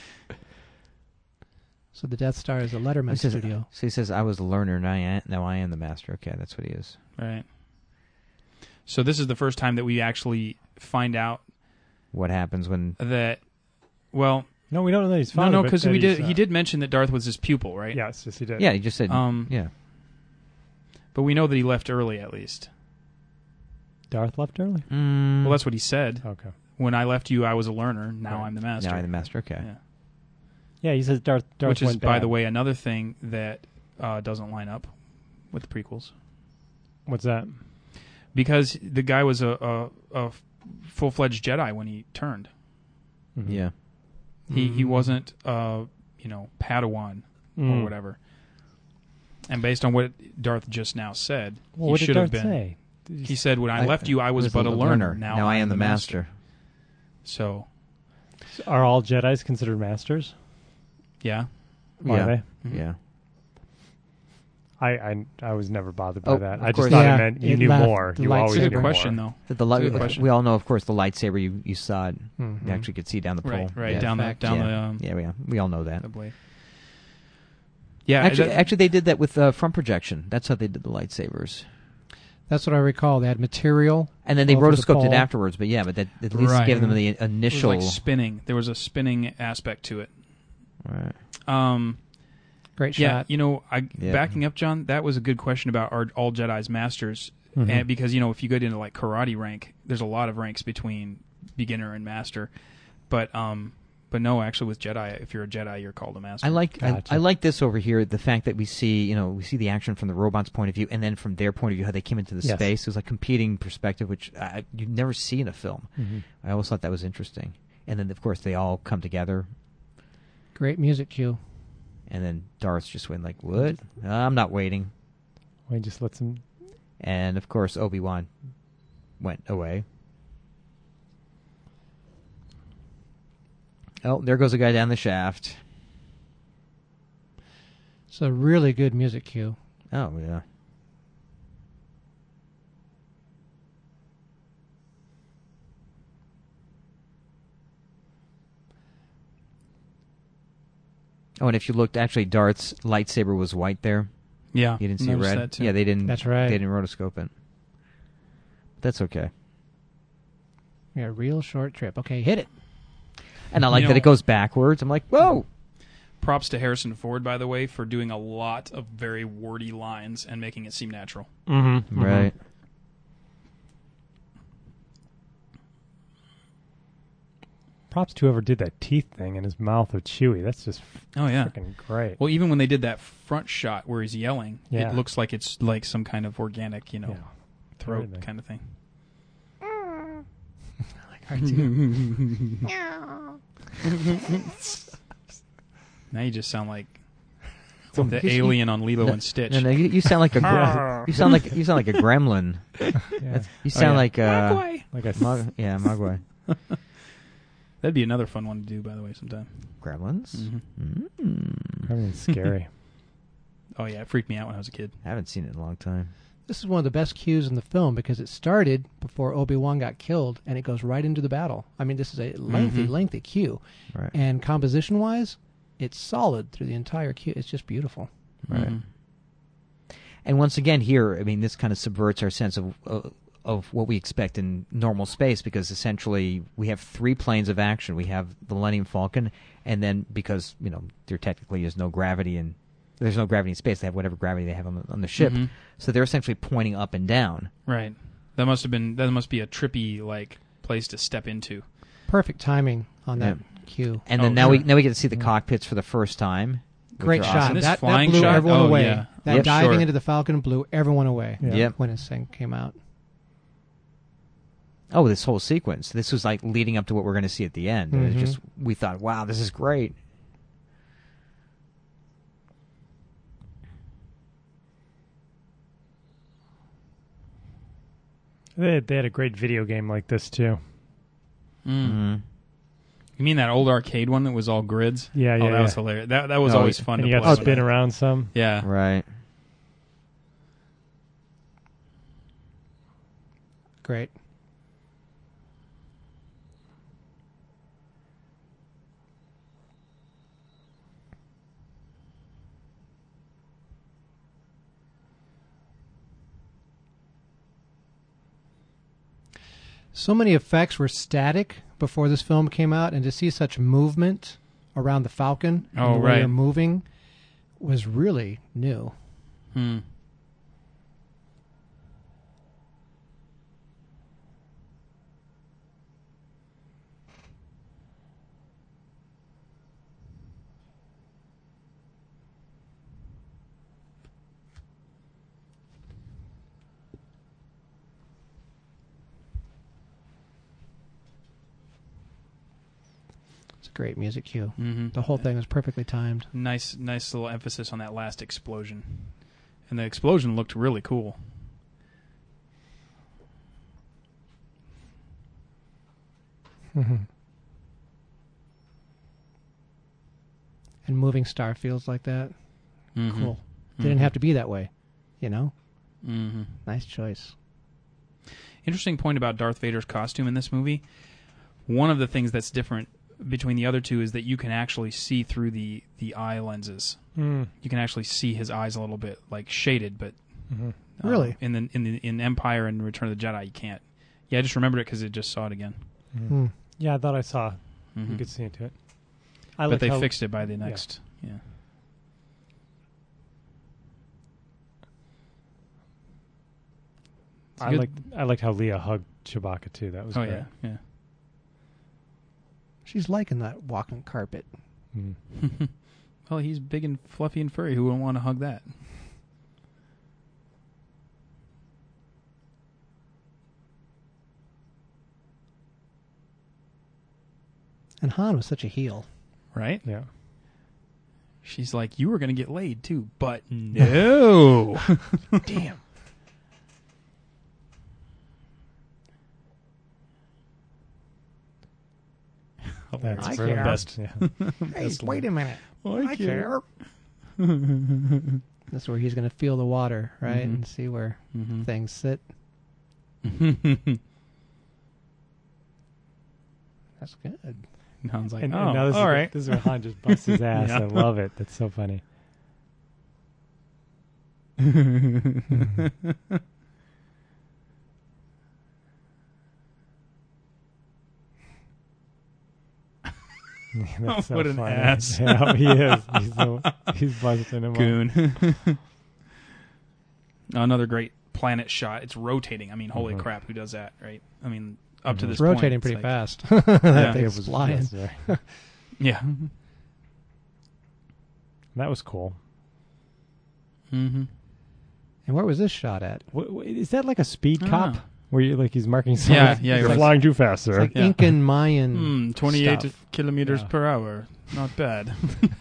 So the Death Star is a Letterman He says- studio. So he says, I was the learner, and I am, now I am the master. Okay, that's what he is. Right. So this is the first time that we actually find out What happens when... that, well, No, we don't know that he's no, father. no, but because that we did. he's, uh, He did mention that Darth was his pupil, right? Yes, yes, he did. Yeah, he just said... Um, yeah. But we know that he left early, at least. Darth left early. Mm, Well, that's what he said. Okay. When I left you, I was a learner. Now Right. I'm the master. now I'm the master. Okay. Yeah. Yeah, he says Darth. Darth Which is, went by bad. the way, another thing that uh, doesn't line up with the prequels. What's that? Because the guy was a, a, a full-fledged Jedi when he turned. Mhm. Yeah. He he Mm. wasn't, uh, you know, Padawan Mm. or whatever. And based on what Darth just now said, Well, he what did should Darth have been. say? He said, "When I, left you, I was, but a learner. Now, I am the master. So, Are all Jedis considered masters? yeah. Are Yeah. they? Mhm. Yeah. I, I I was never bothered by Oh, that. of I just course. thought Yeah, it meant you it knew left more. the You lightsaber. always It's a knew good more. question, though. The, the, That's a li- good question. we all know, of course, the lightsaber, you, you saw it. Mhm. You actually could see down the pole. Right, right, Yeah. down the fact, down yeah. the um, Yeah, yeah, we all know that. the blade. Yeah, Actually, that- actually, they did that with uh, front projection. That's how they did the lightsabers. That's what I recall. They had material. And then they Over the rotoscoped it pole. afterwards. But yeah, but that at least Right. gave them the it was initial. like spinning. There was a spinning aspect to it. Right. Um, Great yeah, shot. you know, I Yeah. backing up, John. That was a good question about are all Jedi's masters, Mhm. and because you know, if you get into like karate rank, there's a lot of ranks between beginner and master. But um, but no, actually, with Jedi, if you're a Jedi, you're called a master. I like Gotcha. I, I like this over here. The fact that we see, you know, we see the action from the robot's point of view, and then from their point of view, how they came into the Yes. space. It was like competing perspective, which I, you never see in a film. Mhm. I always thought that was interesting. And then, of course, they all come together, Great music cue. and then Darth just went like, "What? I'm not waiting." Well, he just lets him. And of course, Obi-Wan went away. Oh, there goes a guy down the shaft. It's a really good music cue. Oh yeah. Oh, and if you looked, actually, Darth's lightsaber was white there. yeah, You didn't see noticed red. that too. Yeah, they didn't. That's right. They didn't rotoscope it. That's okay. Yeah, real short trip. Okay, hit it. And I like You that know- it goes backwards. I'm like, whoa. Props to Harrison Ford, by the way, for doing a lot of very wordy lines and making it seem natural. Mm-hmm. Right. Props to whoever did that teeth thing in his mouth with Chewie. That's just Oh yeah. freaking great. Well, even when they did that front shot where he's yelling, Yeah. it looks like it's like some kind of organic, you know, Yeah. throat Totally. kind of thing. Now you just sound like the You- alien on Lilo no, and Stitch. No, no, you, you sound like a gre- you sound like you sound like a gremlin. Yeah. You sound yeah. like uh, Mogwai. Like a Mog- yeah, Mogwai. That'd be another fun one to do, by the way, sometime. Gremlins. Mhm. Mm. Everything's scary. Oh yeah, it freaked me out when I was a kid. I haven't seen it in a long time. This is one of the best cues in the film because it started before Obi-Wan got killed, and it goes right into the battle. I mean, this is a lengthy, Mhm. lengthy cue. Right. And composition-wise, it's solid through the entire cue. It's just beautiful. Right. Mhm. And once again, here, I mean, this kind of subverts our sense of uh, of what we expect in normal space, because essentially we have three planes of action. We have the Millennium Falcon, and then because you know there technically is no gravity in there's no gravity in space, they have whatever gravity they have on the, on the ship. Mhm. So they're essentially pointing up and down. Right. That must have been. That must be a trippy like place to step into. Perfect timing on that Yeah. cue. And then Oh, now sure. we now we get to see the cockpits for the first time. which Great are shot. awesome. This That, that flying blew shot? everyone Oh, away. yeah. That Yep. diving Sure. into the Falcon blew everyone away Yeah. Yep. when this thing came out. Oh, this whole sequence. This was like leading up to what we're going to see at the end. And Mhm. it's just we thought, wow, this is great. They, they had a great video game like this too. Mm. Mhm. You mean that old arcade one that was all grids? Yeah, yeah, Oh, that yeah. was hilarious. That that was Oh, always yeah. fun And to you got play. to spin around some. Yeah. Right. Great. So many effects were static before this film came out, and to see such movement around the Falcon and Oh, the way right. they're moving was really new. Hmm. It's a great music cue. Mm-hmm. The whole thing was perfectly timed. Nice, nice little emphasis on that last explosion, and the explosion looked really cool. And moving star feels like that. Mm-hmm. Cool. Didn't have to be that way, you know? Mm-hmm. Nice choice. Interesting point about Darth Vader's costume in this movie. One of the things that's different between the other two is that you can actually see through the, the eye lenses. Mm. You can actually see his eyes a little bit, like shaded, but Mm-hmm. uh, Really? in the in the in Empire and Return of the Jedi, you can't. Yeah, I just remembered it because I just saw it again. Mm. Hmm. Yeah, I thought I saw. Mhm. You could see into it. I But like they how, fixed it by the next. Yeah. It's I good. like. I liked how Leia hugged Chewbacca too. That was. Oh great. yeah, yeah. She's liking that walking carpet. Mm. Well, he's big and fluffy and furry. Who wouldn't want to hug that? And Han was such a heel. Right? Yeah. She's like, you were going to get laid too, but no. Damn. Hilarious. I for the care. best. Yeah. Hey, wait a minute. I care. That's where he's going to feel the water, right? Mhm. And see where Mhm. things sit. That's good. Sounds like, And, oh, and now this all is right. This is where Han just busts his ass. Yeah. I love it. That's so funny. That's so What an funny. ass. Yeah, he is. He's, so, he's busting him up. Goon. Another great planet shot. It's rotating. I mean, holy Mhm. crap, who does that, right? I mean, up to Mhm. this It's rotating point, pretty it's fast. Yeah. that It thing's was- flying. yes, yeah. Yeah. That was cool. Mm-hmm. And where was this shot at? What, what, is that like a speed I cop? don't know. Where you like he's marking Yeah, something? yeah, You're it's flying too fast, sir. It's like Yeah. Incan Mayan. Mm, twenty-eight stuff. kilometers Yeah. per hour. Not bad.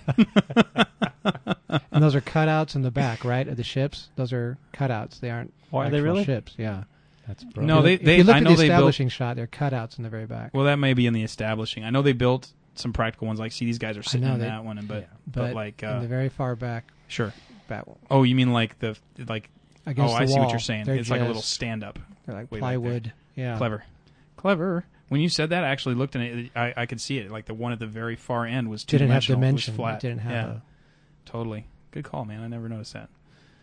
And those are cutouts in the back, right, of the ships. Those are cutouts. They aren't Oh, are they actual really? ships. Yeah. That's No, brilliant. they- If you look I at know the they built- establishing shot, they're cutouts in the very back. Well, that may be in the establishing. I know they built some practical ones. Like, see, these guys are sitting know in they- that one, and but Yeah. but, but like, in uh, the very far back, sure. bat. Oh, you mean like the like? Against oh, the I see wall. what you're saying. They're It's like a just- little stand-up. They're like way back there. plywood. Yeah. Clever, clever. When you said that, I actually looked at it. I, I could see it. Like the one at the very far end was two Didn't have dimensional. dimension. It was flat. It didn't have yeah, a. totally. Good call, man. I never noticed that.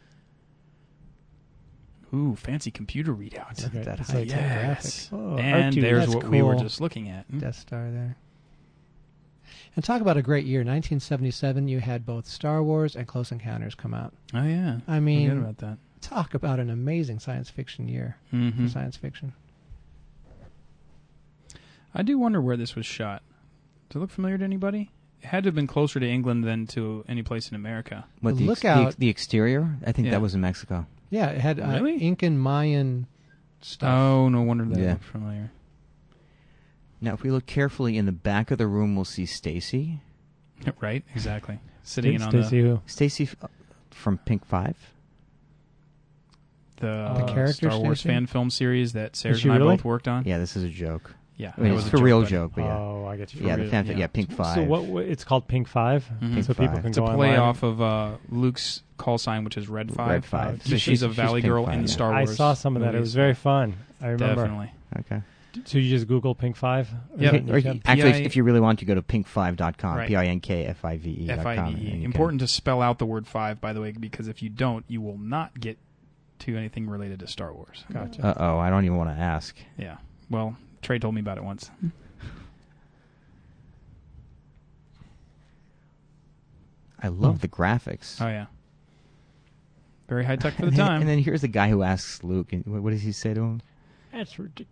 Ooh, fancy computer readout. Look at that It's high like tech Yes. Oh, and R two. there's That's what we were cool. just looking at. Hmm? Death Star there. And talk about a great year. nineteen seventy-seven, you had both Star Wars and Close Encounters come out. Oh yeah. I mean, Forget about that. talk about an amazing science fiction year Mm-hmm. for science fiction. I do wonder where this was shot. Does it look familiar to anybody? It had to have been closer to England than to any place in America. What, The the, ex- the, lookout- ex- the exterior? I think Yeah. that was in Mexico. Yeah, it had uh, Really? Incan Mayan stuff. Oh, no wonder that Yeah. looked familiar. Now, if we look carefully in the back of the room, we'll see Stacy. Right, exactly. Sitting in on Stacy the, who? Stacy f- from Pink Five. the, The uh, character Star Wars Stacy? fan film series that Sarah she and I really? both worked on. Yeah, this is a joke. Yeah, I mean, that it's was for a real but- joke, but yeah. Oh, I get you. yeah, for the real, fan, yeah. yeah, Pink Five. So what, what? It's called Pink Five. Mhm. So people Five. can It's a go play online. off of uh, Luke's call sign, which is Red Five. Red Five. So she's a She's Valley Pink Girl Five, in the yeah. Star I Wars. saw some of that. It movies. was very fun. I remember. Definitely. Okay. So you just Google Pink Five? Or Yeah. is it on Or YouTube? you- actually, P I if, if you really want, you go to pink five dot com. Right. P I N K F I V E dot F com. I and V you E. can- Important to spell out the word five, by the way, because if you don't, you will not get to anything related to Star Wars. Gotcha. Uh-oh, I don't even want to ask. Yeah. Well, Trey told me about it once. I love the graphics. Oh, yeah. Very high tech for the And then- time. And then here's the guy who asks Luke, and what what does he say to him? That's ridiculous.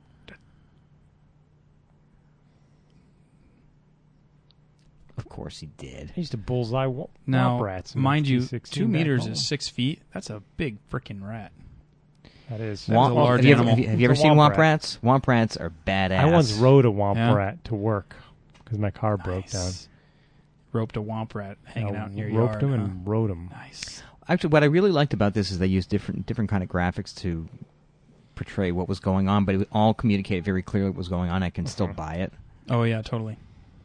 Of course he did. I used to bullseye wa- now, womp rats. in mind you, G sixteen two back meters home. is six feet. That's a big freaking rat. That is. That was a Womp- large have you ever, animal. have you, have you It's ever a seen womp womp rat. rats? Womp rats are badass. I once rode a womp Yeah. rat to work because my car broke down. Nice. Roped a womp rat hanging I out in your roped yard. him huh? and rode him. Nice. Actually, what I really liked about this is they used different different kind of graphics to portray what was going on, but it all communicated very clearly what was going on. I can still Mhm. buy it. Oh yeah, totally.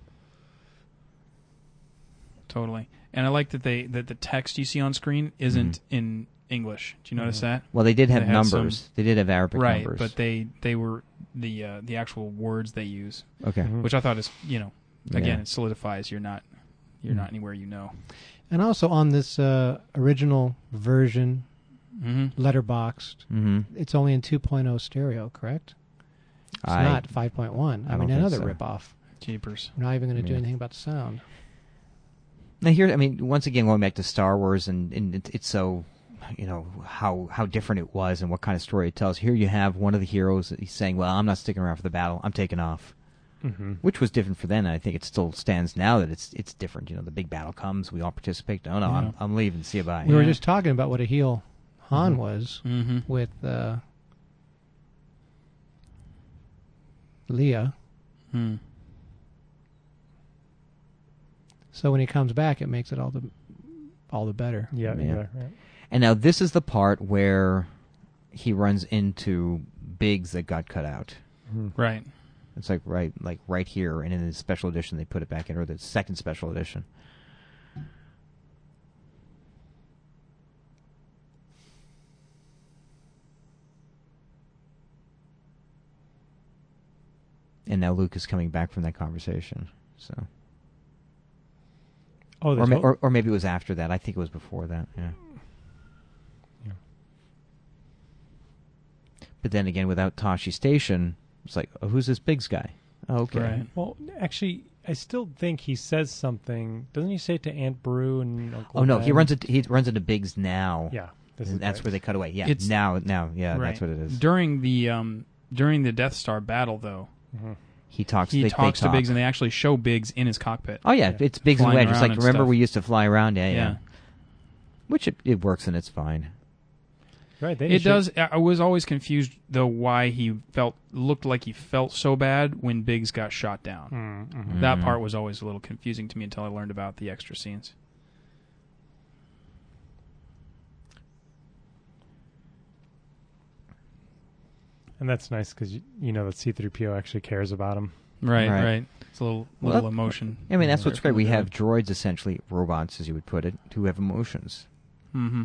Totally. And I like that they that the text you see on screen isn't Mhm. in English. Do you notice Mhm. that? Well, they did have They had numbers. some- They did have Arabic Right, numbers. but they they were the uh, the actual words they use, okay. Mhm. which I thought is, you know, again, Yeah. it solidifies you're not you're Mm. not anywhere you know. And also on this uh, original version, Mm-hmm. letterboxed, Mm-hmm. it's only in two point oh stereo, correct? It's I, not five point one. I, I mean, don't think another so. ripoff. Jeepers. We're not even going to do Yeah. anything about the sound. Now here, I mean, once again, going back to Star Wars, and, and it, it's so, you know, how how different it was and what kind of story it tells. Here you have one of the heroes. He's saying, "Well, I'm not sticking around for the battle. I'm taking off," Mhm. which was different for then. And I think it still stands now that it's it's different. You know, the big battle comes, we all participate. No, no, Yeah. I'm I'm leaving. See you bye. We were Yeah. just talking about what a heel Han Mhm. was Mm-hmm. with uh, Leia. Hmm. So when he comes back, it makes it all the all the better. Yeah, Yeah. yeah. yeah. And now this is the part where he runs into Biggs that got cut out. Mhm. Right. It's like right, like right here, and in the special edition they put it back in, or the second special edition. And now Luke is coming back from that conversation. So, Oh, or, there's ma- no- or or maybe it was after that. I think it was before that. Yeah. Yeah. But then again, without Tashi Station, it's like, oh, who's this Biggs guy? Oh, okay. Right. Well, actually, I still think he says something. Doesn't he say it to Aunt Beru and Uncle Oh no, he Ben? runs it. He runs into Biggs now. Yeah, this And is that's right. where they cut away. Yeah, It's- now, now, yeah, right. that's what it is. During the um during the Death Star battle, though, Mhm. He talks. he they, talks they to talk. Biggs, and they actually show Biggs in his cockpit. Oh yeah, Yeah. it's Biggs and Flying Wedge. It's around like and remember stuff. we used to fly around. Yeah, yeah. Yeah. Which it, it works and it's fine. Right, they It should- does. I I was always confused though why he felt looked like he felt so bad when Biggs got shot down. Mm, mhm. That Mhm. part was always a little confusing to me until I learned about the extra scenes. And that's nice because you, you know that C three P O actually cares about him. Right, Right. right. It's a little Well, little that- emotion. I mean, that's what's great. We Yeah. have droids, essentially robots, as you would put it, who have emotions. Mm-hmm.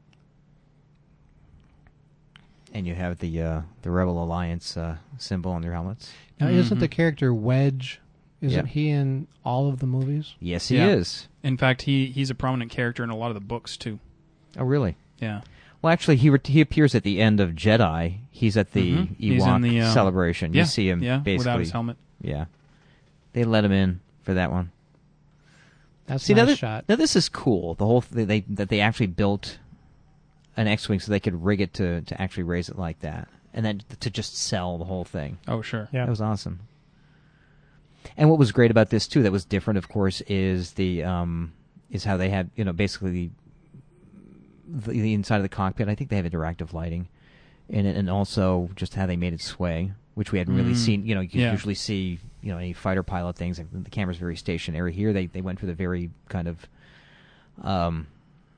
And you have the uh, the Rebel Alliance uh, symbol on their helmets. Now, isn't Mhm. the character Wedge? Isn't Yeah. he in all of the movies? Yes, he Yeah. is. In fact, he he's a prominent character in a lot of the books too. Oh, really? Yeah. Well, actually, he re- he appears at the end of Jedi. He's at the Mhm. He's Ewok in the, um, celebration. Yeah. You see him yeah, basically. without his helmet. Yeah, they let him in for that one. That's See, a now, nice this, shot. now this is cool. The whole th- they that they actually built an X-wing so they could rig it to to actually raise it like that, and then to just sell the whole thing. Oh, sure. Yeah. That was awesome. And what was great about this too, that was different, of course, is the um, is how they had, you know, basically the, the inside of the cockpit. I think they have interactive lighting in it, and also just how they made it sway, which we hadn't really Mm. seen. You know, you Yeah. usually see, you know, any fighter pilot things. Like, the camera's very stationary. Here, they they went for the very kind of, um,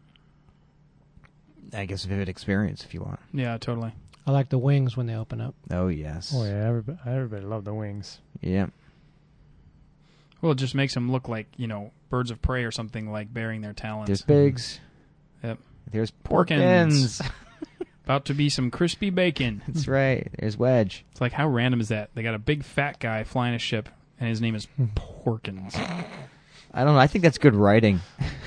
I guess, vivid experience, if you want. Yeah, totally. I like the wings when they open up. Oh yes. Oh yeah, everybody, everybody loved the wings. Yeah. Well, it just makes them look like, you know, birds of prey or something, like bearing their talons. There's Biggs. Yep. There's Porkins. Porkins. About to be some crispy bacon. That's right. There's Wedge. It's like, how random is that? They got a big fat guy flying a ship, and his name is Hmm. Porkins. I don't know. I think that's good writing.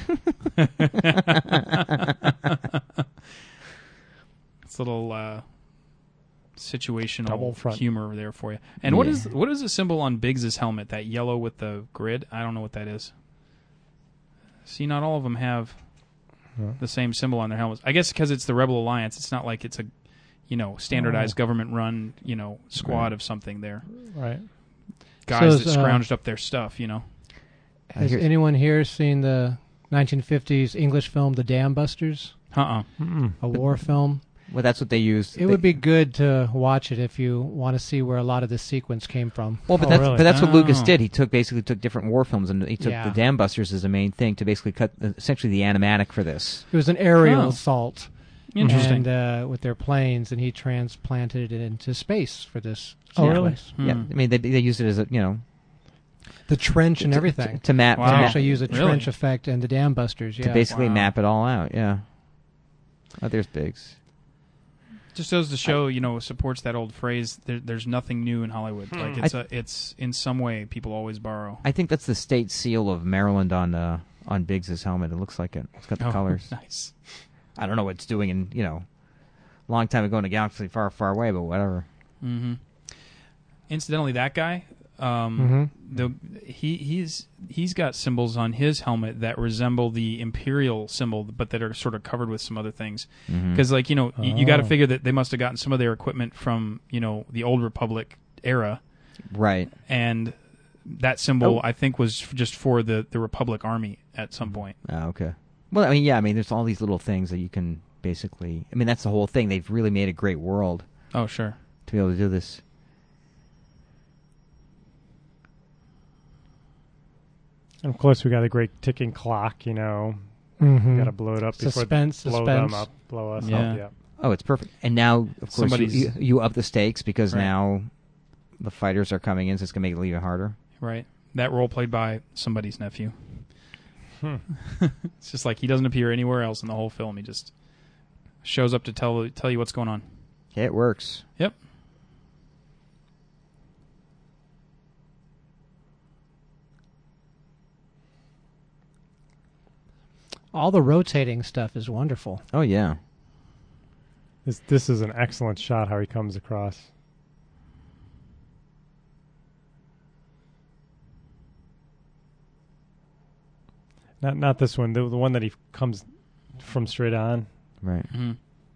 It's a little uh, situational Double front. humor there for you. And what Yeah. is what is the symbol on Biggs's helmet? That yellow with the grid? I don't know what that is. See, not all of them have Huh? the same symbol on their helmets. I guess because it's the Rebel Alliance. It's not like it's a, you know, standardized Oh. government-run, you know, squad Right. of something there. Right. Guys is, that uh, scrounged up their stuff, you know. Has here's- anyone here seen the nineteen fifties English film The Dam Busters? Uh-uh. Mm-mm. A war film? Well, that's what they used. It They- would be good to watch it if you want to see where a lot of the sequence came from. Well, but Oh, that's really? but that's what Lucas Oh. did. He took basically took different war films and he took Yeah. the Dam Busters as a main thing to basically cut uh, essentially the animatic for this. It was an aerial Oh. assault. Interesting. And uh, with their planes, and he transplanted it into space for this Oh, really? sequence. Hmm. Yeah, I mean they they used it as a you know The trench and to- everything. to, to map Wow. to, To map- actually use a Really? trench effect and the dam busters. to Yeah. basically Wow. map it all out. Yeah. Oh, there's Biggs. Just goes to show, you know, supports that old phrase. There, there's nothing new in Hollywood. Hmm. Like it's a, it's in some way people always borrow. I think that's the state seal of Maryland on uh, on Biggs's helmet. It looks like it. It's got the Oh, colors. Nice. I don't know what it's doing in you know, a long time ago in a galaxy far far away, but whatever. Mm-hmm. Incidentally, that guy, um, Mhm. the he he's he's got symbols on his helmet that resemble the Imperial symbol, but that are sort of covered with some other things. Mhm. Because, like, you know, y- you got to Oh. figure that they must have gotten some of their equipment from, you know, the Old Republic era, Right. and that symbol Oh. I think was f- just for the the Republic Army at some point. Oh, okay. Well, I mean, yeah, I mean, there's all these little things that you can basically. I mean, that's the whole thing. They've really made a great world Oh, sure. to be able to do this. And of course, we got a great ticking clock. You know, Mhm. we got to blow it up Suspense, before blow suspense. them up, blow us Yeah. up. Yeah. Oh, it's perfect. And now, of course, you, Somebody's- you, you up the stakes because Right. now the fighters are coming in, so it's gonna make it even harder. Right. That role played by somebody's nephew. Hmm. It's just like he doesn't appear anywhere else in the whole film. He just shows up to tell tell you what's going on. Yeah, it works. Yep. All the rotating stuff is wonderful. Oh yeah. This this is an excellent shot. How he comes across. Not not this one. The the one that he comes from straight on. Right. Mm-hmm.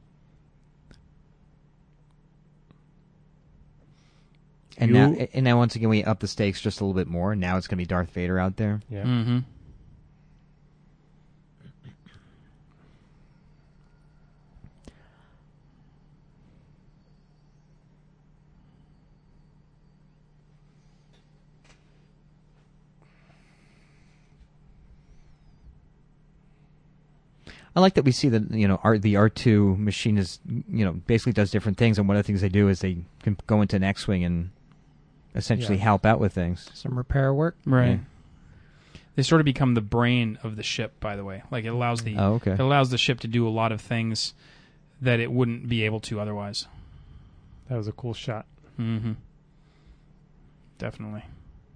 And You- now, and now, once again, we up the stakes just a little bit more. Now it's gonna be Darth Vader out there. Yeah. Mm-hmm. I like that we see that you know R, the R two machine is you know basically does different things, and one of the things they do is they can go into an X-wing and essentially Yeah. help out with things. Some repair work. Right. Yeah. They sort of become the brain of the ship. By the way, like it allows the Oh, okay. it allows the ship to do a lot of things that it wouldn't be able to otherwise. That was a cool shot. Mm-hmm. Definitely.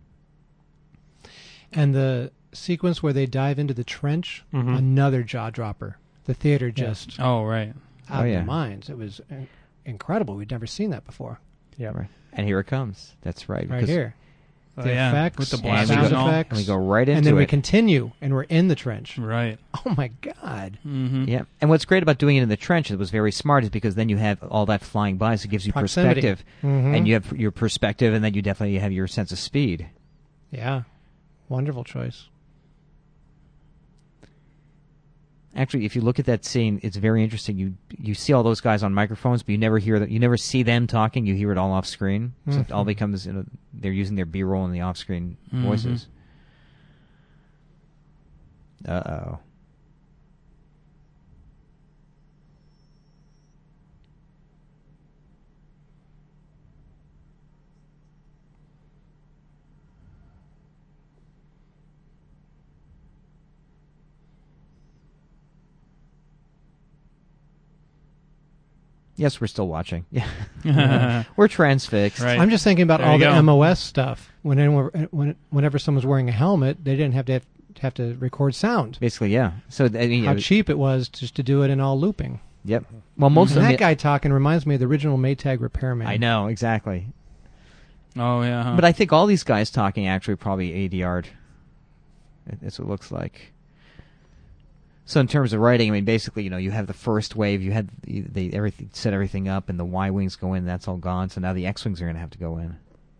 And the sequence where they dive into the trench, Mhm. another jaw dropper. The theater just Oh, right. out Oh, of yeah. their minds. It was in- incredible. We'd never seen that before. Yeah. Right. And here it comes. That's right. Right because- here. Oh, The yeah. effects, With the And blast we, sound go, and all. effects. and we go right into and then we it. continue, and we're in the trench. Right. Oh, my God. Mm-hmm. Yeah, and what's great about doing it in the trench that was very smart is because then you have all that flying by, so it gives you Proximity. perspective, Mhm. and you have your perspective, and then you definitely have your sense of speed. Yeah. Wonderful choice. Actually, if you look at that scene, it's very interesting. You you see all those guys on microphones, but you never hear that. You never see them talking. You hear it all off screen. So it all Mhm. becomes you know, they're using their B roll and the off screen Mhm. voices. Uh oh. Yes, we're still watching. Yeah, we're transfixed. Right. I'm just thinking about There all you the go. M O S stuff. When anyone, when, whenever someone's wearing a helmet, they didn't have to have, have to record sound. Basically, yeah. So I mean, How uh, cheap it was just to do it in all looping. Yep. Well, most And of that them. guy talking reminds me of the original Maytag repairman. I know exactly. Oh, yeah. Huh. But I think all these guys talking actually probably A D R'd. That's what it looks like. So in terms of writing, I mean, basically, you know, you have the first wave. You had they everything set everything up, and the Y wings go in. That's all gone. So now the X wings are going to have to go in.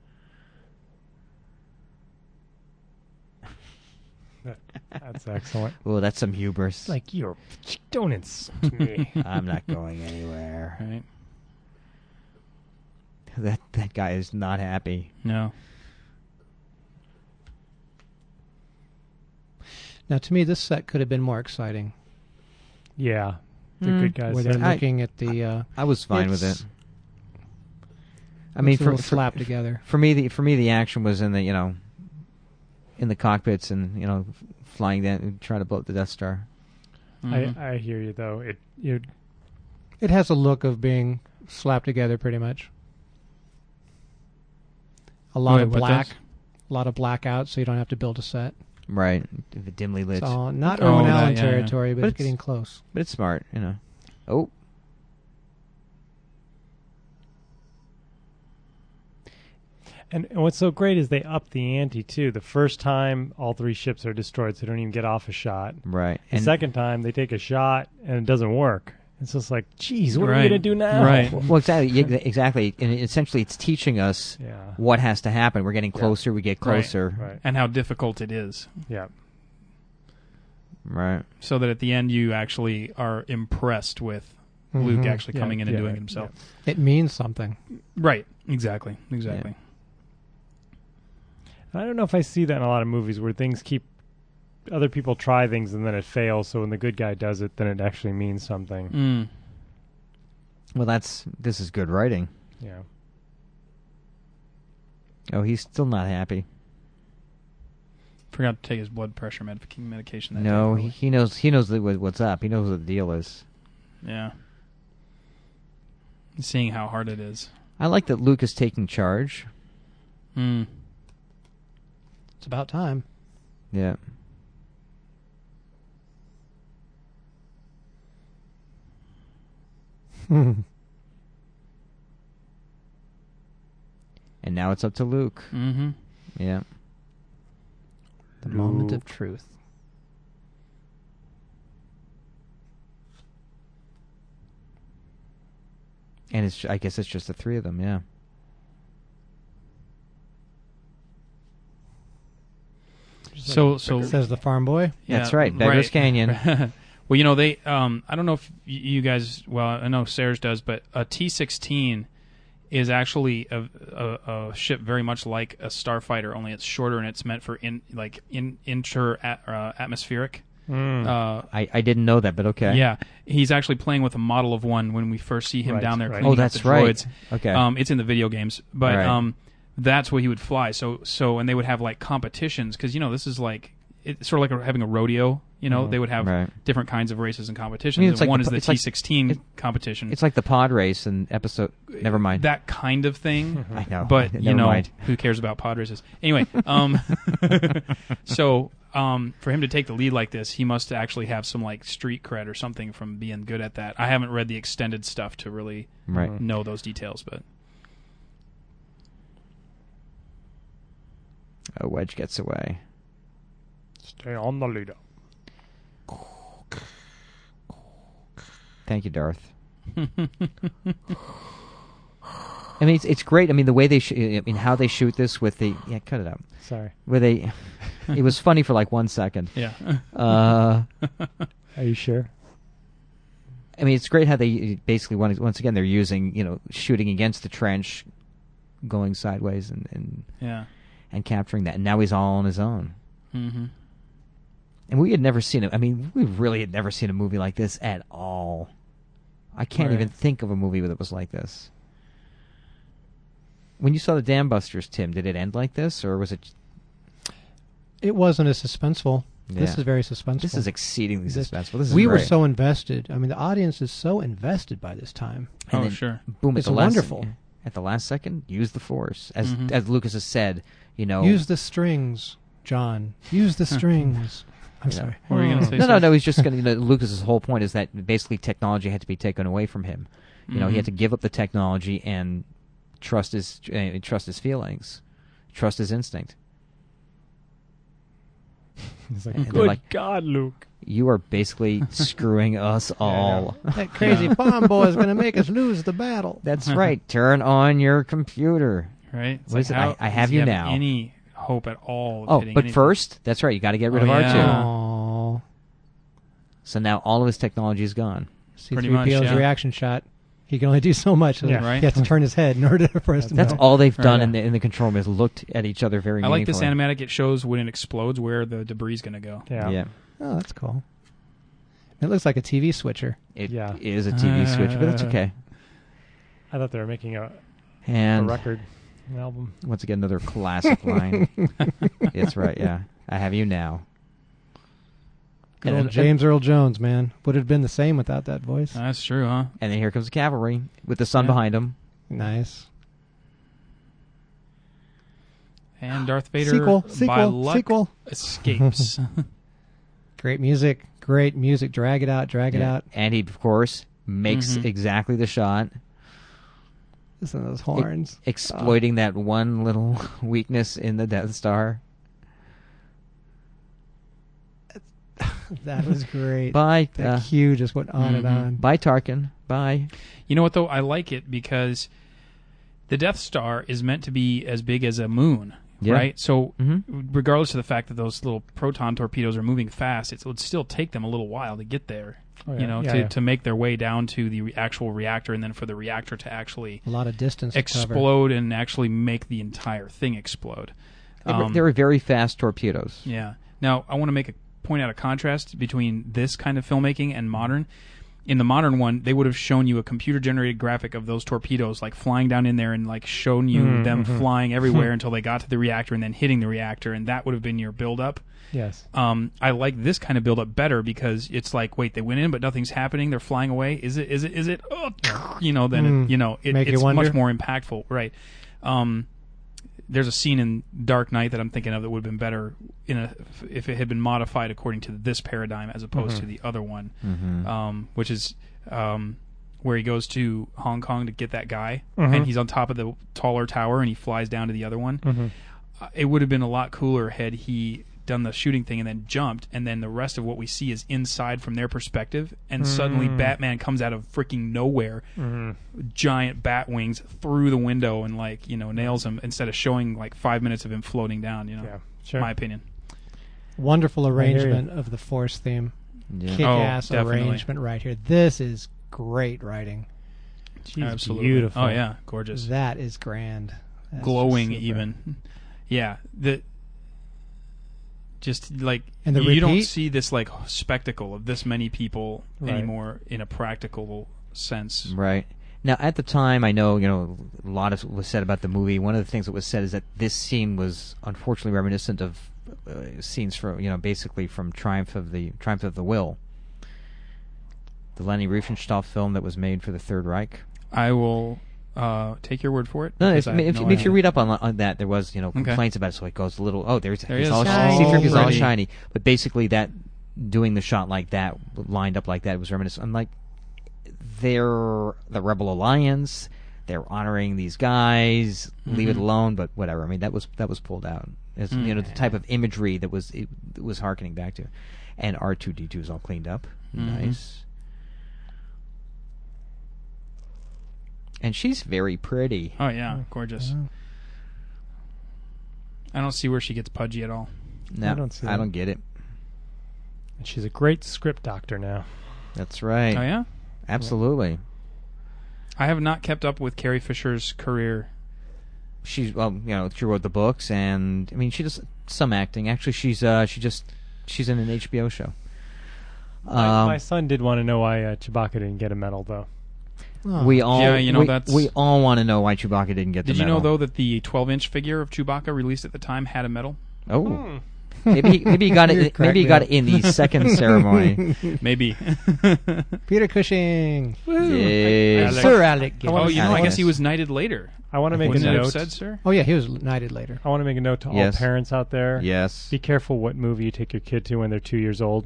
That's excellent. Oh, that's some hubris. Like, you're, don't insult me. I'm not going anywhere. Right. That that guy is not happy. No. Now, to me, this set could have been more exciting. Yeah. The Mm. good guys. Where they're said- I- looking at the. Uh, I was fine with It's- it. I mean, it's a for, little for, slapped together. for me, the for me the action was in the you know, in the cockpits and you know, flying that and trying to blow up the Death Star. Mhm. I, I hear you, though. It you It has a look of being slapped together, pretty much. A lot Wait, of what black, does? a lot of blackout, so you don't have to build a set. Right, the dimly lit. So not Oh, Irwin that- Allen yeah, yeah. territory, but, But it's it's- getting close. But it's smart, you know. Oh. and, and what's so great is they up the ante too. The first time, all three ships are destroyed, so they don't even get off a shot. Right. The And second time, they take a shot and it doesn't work. It's just like, geez, what are Right. we gonna do now? Right. well, exactly, yeah, exactly. And essentially, it's teaching us Yeah. what has to happen. We're getting Yeah. closer. We get Right. closer. Right. And how difficult it is. Yeah. Right. So that at the end you actually are impressed with Luke Mhm. actually Yeah, coming in and yeah, doing it right, himself. It means something. Right. Exactly. Exactly. I don't know if I see that in a lot of movies where things keep other people try things and then it fails. So when the good guy does it, then it actually means something. Mm. Well, that's this is good writing. Yeah. Oh, he's still not happy. Forgot to take his blood pressure medic- medication. That No, day, he, he knows. He knows that what- what's up. He knows what the deal is. Yeah. Seeing how hard it is. I like that Luke is taking charge. Mm. It's about time. Yeah. The And now it's up to Luke. Mm-hmm. Yeah. moment Luke. of truth. And it's I guess it's just the three of them. Yeah. So, so Says the farm boy. That's yeah, right, Beggar's Canyon. Well, you know they. Um, I don't know if y- you guys. Well, I know Serge does, but a T sixteen is actually a, a, a ship very much like a starfighter, only it's shorter and it's meant for in like in inter at, uh, atmospheric. Mm. Uh, I, I didn't know that, but okay. Yeah, he's actually playing with a model of one when we first see him Right, down there right. cleaning Oh, up that's the right. droids. Okay. Um, it's in the video games, but Right. um, that's what he would fly. So, so, and they would have like competitions because you know this is like it's sort of like having a rodeo. You know, Mhm. they would have Right. different kinds of races and competitions. I mean, it's and like one the is po- the it's like- T sixteen it- competition. It's like the pod race in episode. Never mind. That kind of thing. I know, But Never you know, mind. who cares about pod races? Anyway, um, so um, for him to take the lead like this, he must actually have some like street cred or something from being good at that. I haven't read the extended stuff to really Right. Mhm. know those details, but Oh, Wedge gets away. Stay on the leader. Thank you, Darth. I mean, it's it's great. I mean, the way they, sh- I mean, how they shoot this with the yeah, cut it out. Sorry. Where they, it was funny for like one second. yeah. Uh, Are you sure? I mean, it's great how they basically once once again they're using you know shooting against the trench, going sideways and and, yeah. and capturing that. And now he's all on his own. Mm-hmm. And we had never seen it. I mean, we really had never seen a movie like this at all. I can't Right. even think of a movie that was like this. When you saw the Dam Busters, Tim, did it end like this, or was it? It wasn't as suspenseful. This Yeah. is very suspenseful. This is exceedingly This- suspenseful. This is we were great. so invested. I mean, the audience is so invested by this time. And Oh, then, sure. Boom! At It's the last, wonderful. At the last second, use the Force, as Mhm. as Lucas has said. You know, Use the strings, John. Use the strings. I'm Yeah. sorry. What were you going to say? no, no, sir? no. He's just going to. You know, Lucas's whole point is that basically technology had to be taken away from him. You know, he had to Mhm. give up the technology and trust his uh, trust his feelings, trust his instinct. He's like, And they're good like- God, Luke. You are basically screwing us all. That crazy bomb boy is going to make us lose the battle. That's right. Turn on your computer. Right? It's What like is it? how I- I have does he you now. Any hope at all? Of Oh, hitting but anything? first, that's right. You got to get rid Oh, of R two. yeah. Aww. So now all of his technology is gone. Pretty C three P O's much, yeah. reaction shot. He can only do so much. So Yeah. Right. He has to turn his head in order for us to That's know. all they've done Right. in the in the control room is looked at each other very I like this meaningfully. animatic. It shows when it explodes where the debris is going to go. Yeah. Yeah. Oh, that's cool. It looks like a T V switcher. It Yeah. is a T V switch, but that's okay. I thought they were making a, a And record, an album. once again, another classic line. It's right, yeah. I have you now. Good And old then- James Earl Jones, man. Would have been the same without that voice. That's true, huh? And then here comes the cavalry with the sun Yeah. behind them. Nice. And Darth Vader, Sequel, by sequel, luck, sequel. escapes. Great music. Great music. Drag it out. Drag it Yeah. out. And he, of course, makes Mhm. exactly the shot, Listen to those horns. exploiting that one little weakness in the Death Star. That was great. Bye, That uh, cue just went on and Mhm. on. bye, Tarkin. Bye. You know what, though? I like it because the Death Star is meant to be as big as a moon, Yeah. right? So, Mm-hmm. regardless of the fact that those little proton torpedoes are moving fast, it would still take them a little while to get there. Oh, yeah. You know, Yeah, to, yeah. to make their way down to the re- actual reactor, and then for the reactor to actually A lot of distance to cover. explode and actually make the entire thing explode. They, were, Um, they were very fast torpedoes. Yeah. Now, I want to make a point out a contrast between this kind of filmmaking and modern. In the modern one, they would have shown you a computer-generated graphic of those torpedoes, like flying down in there, and like shown you Mm, them mhm. flying everywhere until they got to the reactor, and then hitting the reactor, and that would have been your build-up. Yes. Um, I like this kind of build-up better because it's like, wait, they went in, but nothing's happening. They're flying away. Is it? Is it? Is it? Oh, you know, then Mm. it, you know, it, Make you it's wonder. much more impactful, right? Um, there's a scene in Dark Knight that I'm thinking of that would have been better in a if it had been modified according to this paradigm as opposed Mhm. to the other one, Mm-hmm. um, which is um, where he goes to Hong Kong to get that guy, Mhm. and he's on top of the taller tower, and he flies down to the other one. Mm-hmm. Uh, it would have been a lot cooler had he done the shooting thing and then jumped, and then the rest of what we see is inside from their perspective, and suddenly Mm. Batman comes out of freaking nowhere, Mm-hmm. giant bat wings through the window, and like you know nails him instead of showing like five minutes of him floating down. You know, Yeah. Sure. my opinion. Wonderful hear you. arrangement of the Force theme. Yeah. Kick-ass Oh, definitely. arrangement right here. This is great writing. She's Absolutely beautiful. Oh yeah, gorgeous, That is grand. That's glowing just super. even. Yeah, the just like And the you don't repeat? see this like spectacle of this many people Right. anymore in a practical sense. Right. Now, at the time, I know, you know, a lot of was said about the movie. One of the things that was said is that this scene was unfortunately reminiscent of uh, scenes from, you know, basically from Triumph of the Triumph of the Will, the Leni Riefenstahl film that was made for the Third Reich. I will uh, take your word for it. No, if, because I have if, no if you idea. read up on, on that, there was, you know, Okay. complaints about it, so it goes a little, oh, there's There he's is all shiny. C three P O is all Pretty. shiny. But basically that, doing the shot like that, lined up like that, was reminiscent. I'm like, they're the Rebel Alliance, they're honoring these guys, leave it Mhm. alone, but whatever. I mean, that was that was pulled out. It's, Mm. you know, the type of imagery that was it, it was hearkening back to. And R two D two is all cleaned up. Mhm. Nice. And she's very pretty. Oh yeah, gorgeous. Yeah. I don't see where she gets pudgy at all. No, I don't see I that. don't get it. And she's a great script doctor now. That's right. Oh yeah, Absolutely. I have not kept up with Carrie Fisher's career. She's well, you know, she wrote the books, and I mean, she does some acting. Actually, she's uh, she just she's in an H B O show. My, Um, my son did want to know why uh, Chewbacca didn't get a medal, though. Oh. we all, Yeah, you know, we, that's- we all want to know why Chewbacca didn't get Did the you know medal. though that the twelve-inch figure of Chewbacca released at the time had a medal? Oh, maybe he, maybe he got You're it. correct, Maybe he got Bill. it in the second ceremony. Maybe. Peter Cushing. Yay. Alex. Sir Alec I wanna- Oh, you know, I Alex. guess he was knighted later. I want to make a Wouldn't it have note. said, sir? Oh yeah, he was knighted later. I want to make a note to Yes. all parents out there. Yes, Be careful what movie you take your kid to when they're two years old.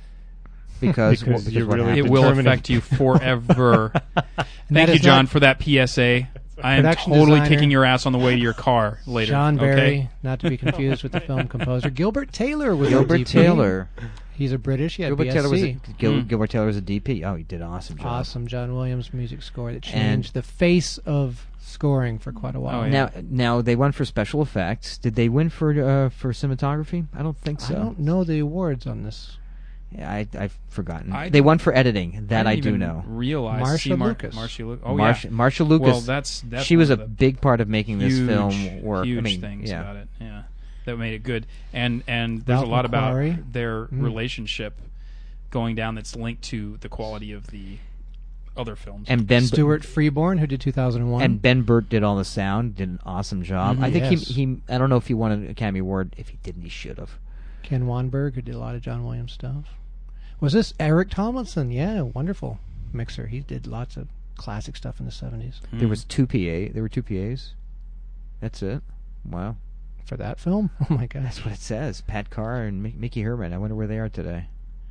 because Because because you're what really It happened? will determining- affect you forever. And Thank that you, is John, not for that P S A. I am Production totally designer kicking your ass on the way to your car later. John Barry, Okay? not to be confused with the film composer Gilbert Taylor was the Gilbert D P. Taylor. He's a British. He had Gilbert B S Taylor was a, C. Gil, Mm. Gilbert Taylor was a D P. Oh, he did an awesome job. Awesome John Williams music score that And- changed the face of scoring for quite a while. Oh, yeah. Now, now they won for special effects. Did they win for uh, for cinematography? I don't think so. I don't know the awards on this. Yeah, I, I've forgotten. I- they won for editing. That I, didn't do even know. Realize Marsha see Mar- Lucas. Marsha Lucas. Oh Marcia, yeah. Marsha Lucas. Well, that's that's she was a one of the big part of making this huge, film work. Huge I mean, things yeah. about it. Yeah, that made it good. And and there's Ralph a lot McQuarrie. about their Mm. relationship going down that's linked to the quality of the other films. And Ben Stuart Freeborn, who did two thousand one. and Ben Burt did all the sound. Did an awesome job. Mhm. I think Yes. he he. I don't know if he won an Academy Award. If he didn't, he should have. Ken Wanberg, who did a lot of John Williams stuff. Was this Eric Tomlinson? Yeah, wonderful mixer. He did lots of classic stuff in the seventies. Mm. There was two P A. There were two P As. That's it. Wow. For that film? Oh my gosh. That's what it says. Pat Carr and Mick- Mickey Herman. I wonder where they are today.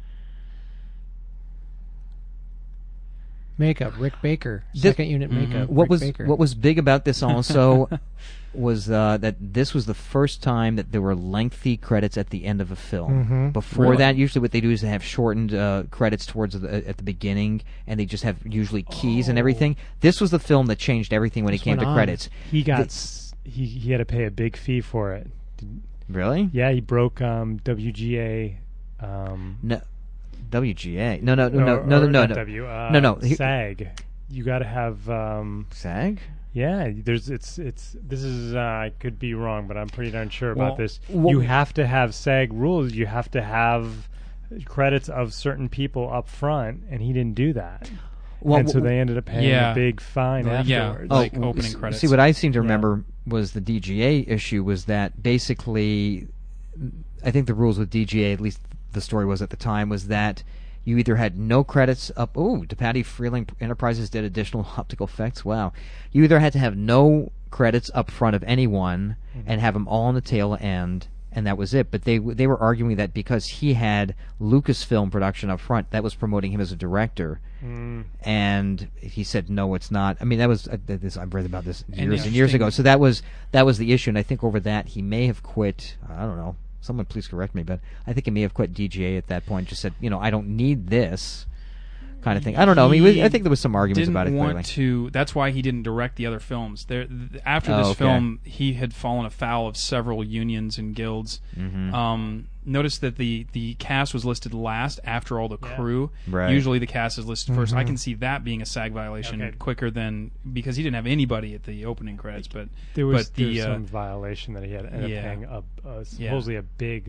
Makeup, Rick Baker. This- Second unit Mhm. makeup. What Rick was Baker. what was big about this also was uh, that this was the first time that there were lengthy credits at the end of a film. Mhm. Before Really? that, usually what they do is they have shortened uh, credits towards the, at the beginning, and they just have usually keys and Oh. everything. This was the film that changed everything when This it came went to on. credits. He got The- s he he had to pay a big fee for it. Did- Really? Yeah, he broke um, W G A. Um, No. W G A. No, no, no, no, or- no, or no, not no. W, uh, No, no, he- SAG. You got to have. Um, SAG? yeah, there's it's it's. This is uh, I could be wrong, but I'm pretty darn sure Well, about this. well- you have to have SAG rules. You have to have credits of certain people up front, and he didn't do that. Well, and so w- they ended up paying Yeah. a big fine Yeah. afterwards. Oh, like w- opening s- credits. See, what I seem to Yeah. remember was the D G A issue was that basically, I think the rules with D G A, at least the story was at the time, was that you either had no credits up. Oh, DePatie Freeling Enterprises did additional optical effects. Wow. You either had to have no credits up front of anyone and have them all on the tail end, and that was it. But they they were arguing that because he had Lucasfilm production up front, that was promoting him as a director. Mm. And he said, "No, it's not." I mean, that was uh, this. I've read about this And years and years interesting- ago. So that was that was the issue, and I think over that he may have quit. I don't know. Someone please correct me, but I think he may have quit D G A at that point. Just said, you know, I don't need this kind of thing. I don't know. I mean, He I think there was some arguments didn't about it. want Clearly. to. That's why he didn't direct the other films. There, th- after Oh, this okay. film, he had fallen afoul of several unions and guilds. Mhm. Um, notice that the the cast was listed last after all the Yeah. crew. Right. Usually the cast is listed first. I Mhm. can see that being a SAG violation Okay. quicker than because he didn't have anybody at the opening credits. But There was, but there the was uh, some violation that he had ended yeah. up paying a, a Yeah. supposedly a big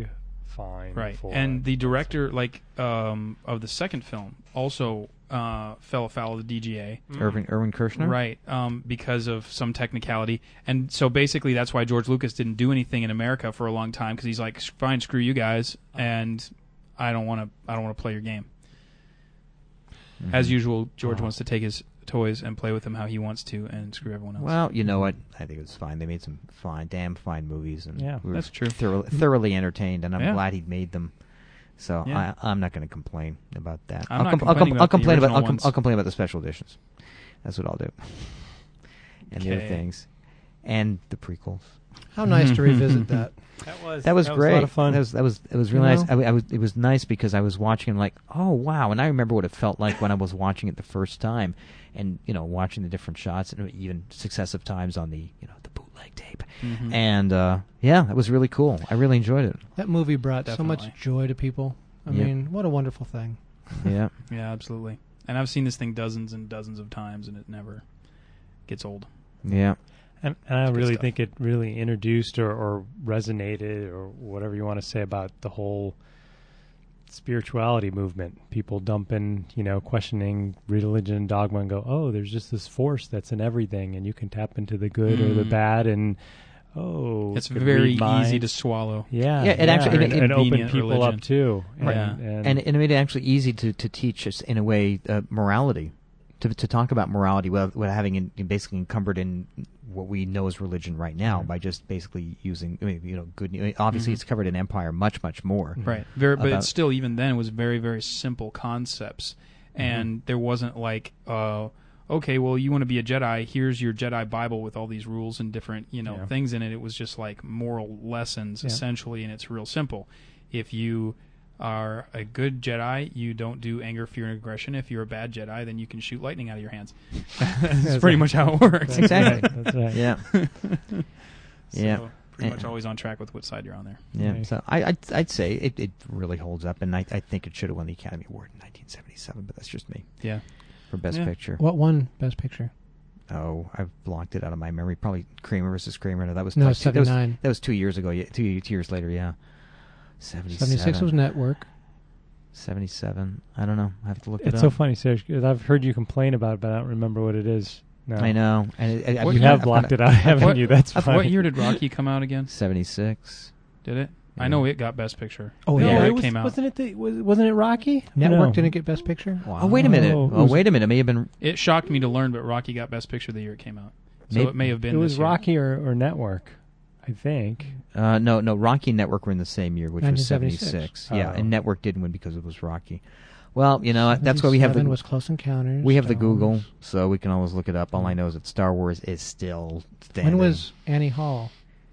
fine. Right, for and the it. director, like um, of the second film, also uh, fell afoul of the D G A. Irvin Irwin Kershner. Right, um, because of some technicality, and so basically that's why George Lucas didn't do anything in America for a long time, because he's like, fine, screw you guys, and I don't want to. I don't want to play your game. Mm-hmm. As usual, George Oh. wants to take his toys and play with them how he wants to, and screw everyone else. Well, you know what? I think it was fine. They made some fine, damn fine movies, and Yeah, we were that's true. Thoroughly, thoroughly entertained, and I'm Yeah. glad he made them. So Yeah. I, I'm not going to complain about that. I'm I'll not com- I'll, complaining com- about I'll the complain about original I'll, com- ones. I'll complain about the special editions. That's what I'll do. And the other Okay. things, and the prequels. How nice to revisit that. That was That was great. a lot of fun. That was that was it was You really nice. know? I, I was it was nice because I was watching like, oh wow, and I remember what it felt like when I was watching it the first time, and you know watching the different shots and even successive times on the you know the bootleg tape, Mhm. and uh, yeah, it was really cool. I really enjoyed it. That movie brought so Definitely. much joy to people. I Yep. mean, what a wonderful thing. Yeah, Yeah, absolutely. And I've seen this thing dozens and dozens of times, and it never gets old. yeah. And, and I It's good really stuff. think it really introduced or, or resonated or whatever you want to say about the whole spirituality movement. People dumping, you know, questioning religion and dogma and go, oh, there's just this force that's in everything and you can tap into the good or the Mm. bad and, oh. It's could very read easy minds. to swallow. Yeah, Yeah, it actually- and, it- it- and open convenient people religion. up too. And, Right. and, And, and it made it actually easy to, to teach us in a way uh, morality, to to talk about morality without, without having in, in basically encumbered in what we know as religion right now by just basically using I mean, you know good. I mean, obviously, Mhm. it's covered in Empire much much more. Right. Very, but About- it's still, even then, it was very, very simple concepts. And there wasn't like, uh, okay, well, you want to be a Jedi, here's your Jedi Bible with all these rules and different, you know, Yeah. things in it. It was just like moral lessons, Yeah. essentially, and it's real simple. If you are a good Jedi, you don't do anger, fear, and aggression. If you're a bad Jedi, then you can shoot lightning out of your hands. That's That's pretty right. much how it works. That's Exactly. right, That's right. Yeah, So, Yeah. pretty much Yeah. always on track with what side you're on there. yeah. Right. So I I'd, I'd say it, it really holds up, and I, I think it should have won the Academy Award in nineteen seventy-seven, but that's just me Yeah. for Best Yeah. Picture. What won Best Picture? Oh, I've blocked it out of my memory. Probably Kramer versus Kramer. No, that was No, that was, that was, seventy-nine. that was two years ago. Yeah, two, two years later. Yeah, seventy-seven. seventy-six was Network. seventy-seven. I don't know. I have to look it It's up. so funny, Serge, 'cause I've heard you complain about it, but I don't remember what it is. No. I know. And it, it, What You year- have blocked it out, haven't What- you? That's What fine. year did Rocky come out again? seventy-six. Did it? Yeah. I know it got Best Picture. Oh, The yeah. year it it was, came out. Wasn't it? The, was, wasn't it Rocky? Network No. didn't get Best Picture. Oh, wait a minute. Oh, it Oh, was- wait a minute. It may have been. It shocked me to learn, but Rocky got Best Picture the year it came out. So Maybe- it may have been It was this year. Rocky or, or Network, I think. Uh, no, no. Rocky and Network were in the same year, which was nineteen seventy-six. seventy-six. Yeah, Oh. and Network didn't win because it was Rocky. Well, you know, that's why we have the seventy-seven was Close Encounters. we have the Star Google, Wars. so we can always look it up. All I know is that Star Wars is still standing. When was Annie Hall?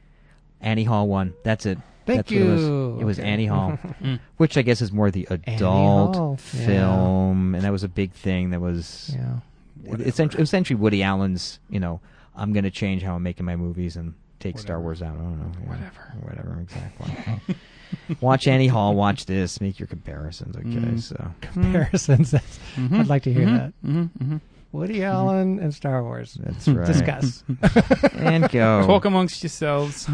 Annie Hall won? That's it. Thank That's you. What it was. It was Okay. Annie Hall, Mm. which I guess is more the adult Hall, yeah. film, and that was a big thing. That was Yeah. it- essentially, essentially Woody Allen's. You know, I'm going to change how I'm making my movies and take Star Whatever. Wars out. I don't know. Yeah, Whatever. Whatever. Exactly. Watch Annie Hall. Watch this. Make your comparisons. Okay. Mm. So Comparisons. That's, Mhm. I'd like to hear Mhm. that. Mhm. Mhm. Woody Allen and Star Wars. that's right. Discuss. And go. Talk amongst yourselves.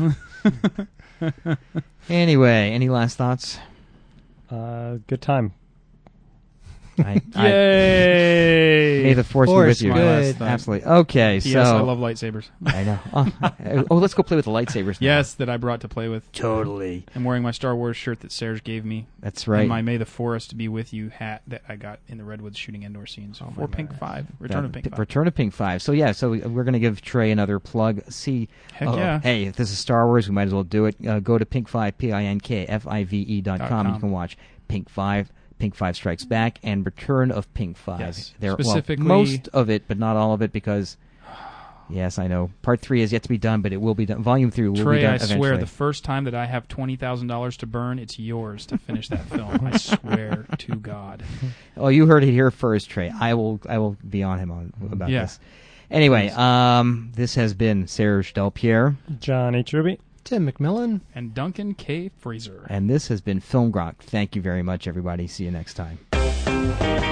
Anyway, any last thoughts? Uh, good time. I, I, Yay! may the force, Force, be with you. my last good. thought. Absolutely. Okay. P S. so I love lightsabers. I know. Oh, oh, let's go play with the lightsabers now. Yes, that I brought to play with. Totally. I'm wearing my Star Wars shirt that Serge gave me. That's right. And my May the Forest Be With You hat that I got in the Redwoods shooting indoor scenes Oh, for my Pink God. Five. Return That- of Pink P- Five. Return of Pink Five. So yeah, so we- we're going to give Trey another plug. See, Heck oh, yeah. hey, if this is Star Wars, we might as well do it. Uh, go to Pink Five, P I N K F I V E dot Dot com. com. You can watch Pink Five, Pink Five Strikes Back, and Return of Pink Five. Yes. There, Specifically- well, most of it, but not all of it, because yes, I know Part Three is yet to be done, but it will be done. Volume Three will be Trey, done I eventually. swear, the first time that I have twenty thousand dollars to burn, it's yours to finish that film. I swear to God. Oh, you heard it here first, Trey. I will, I will be on him on about Yeah. this. Anyway, um, this has been Serge Delpierre, John H. Ruby. Tim McMillan. And Duncan K. Fraser. and this has been Film Grok. Thank you very much, everybody. See you next time.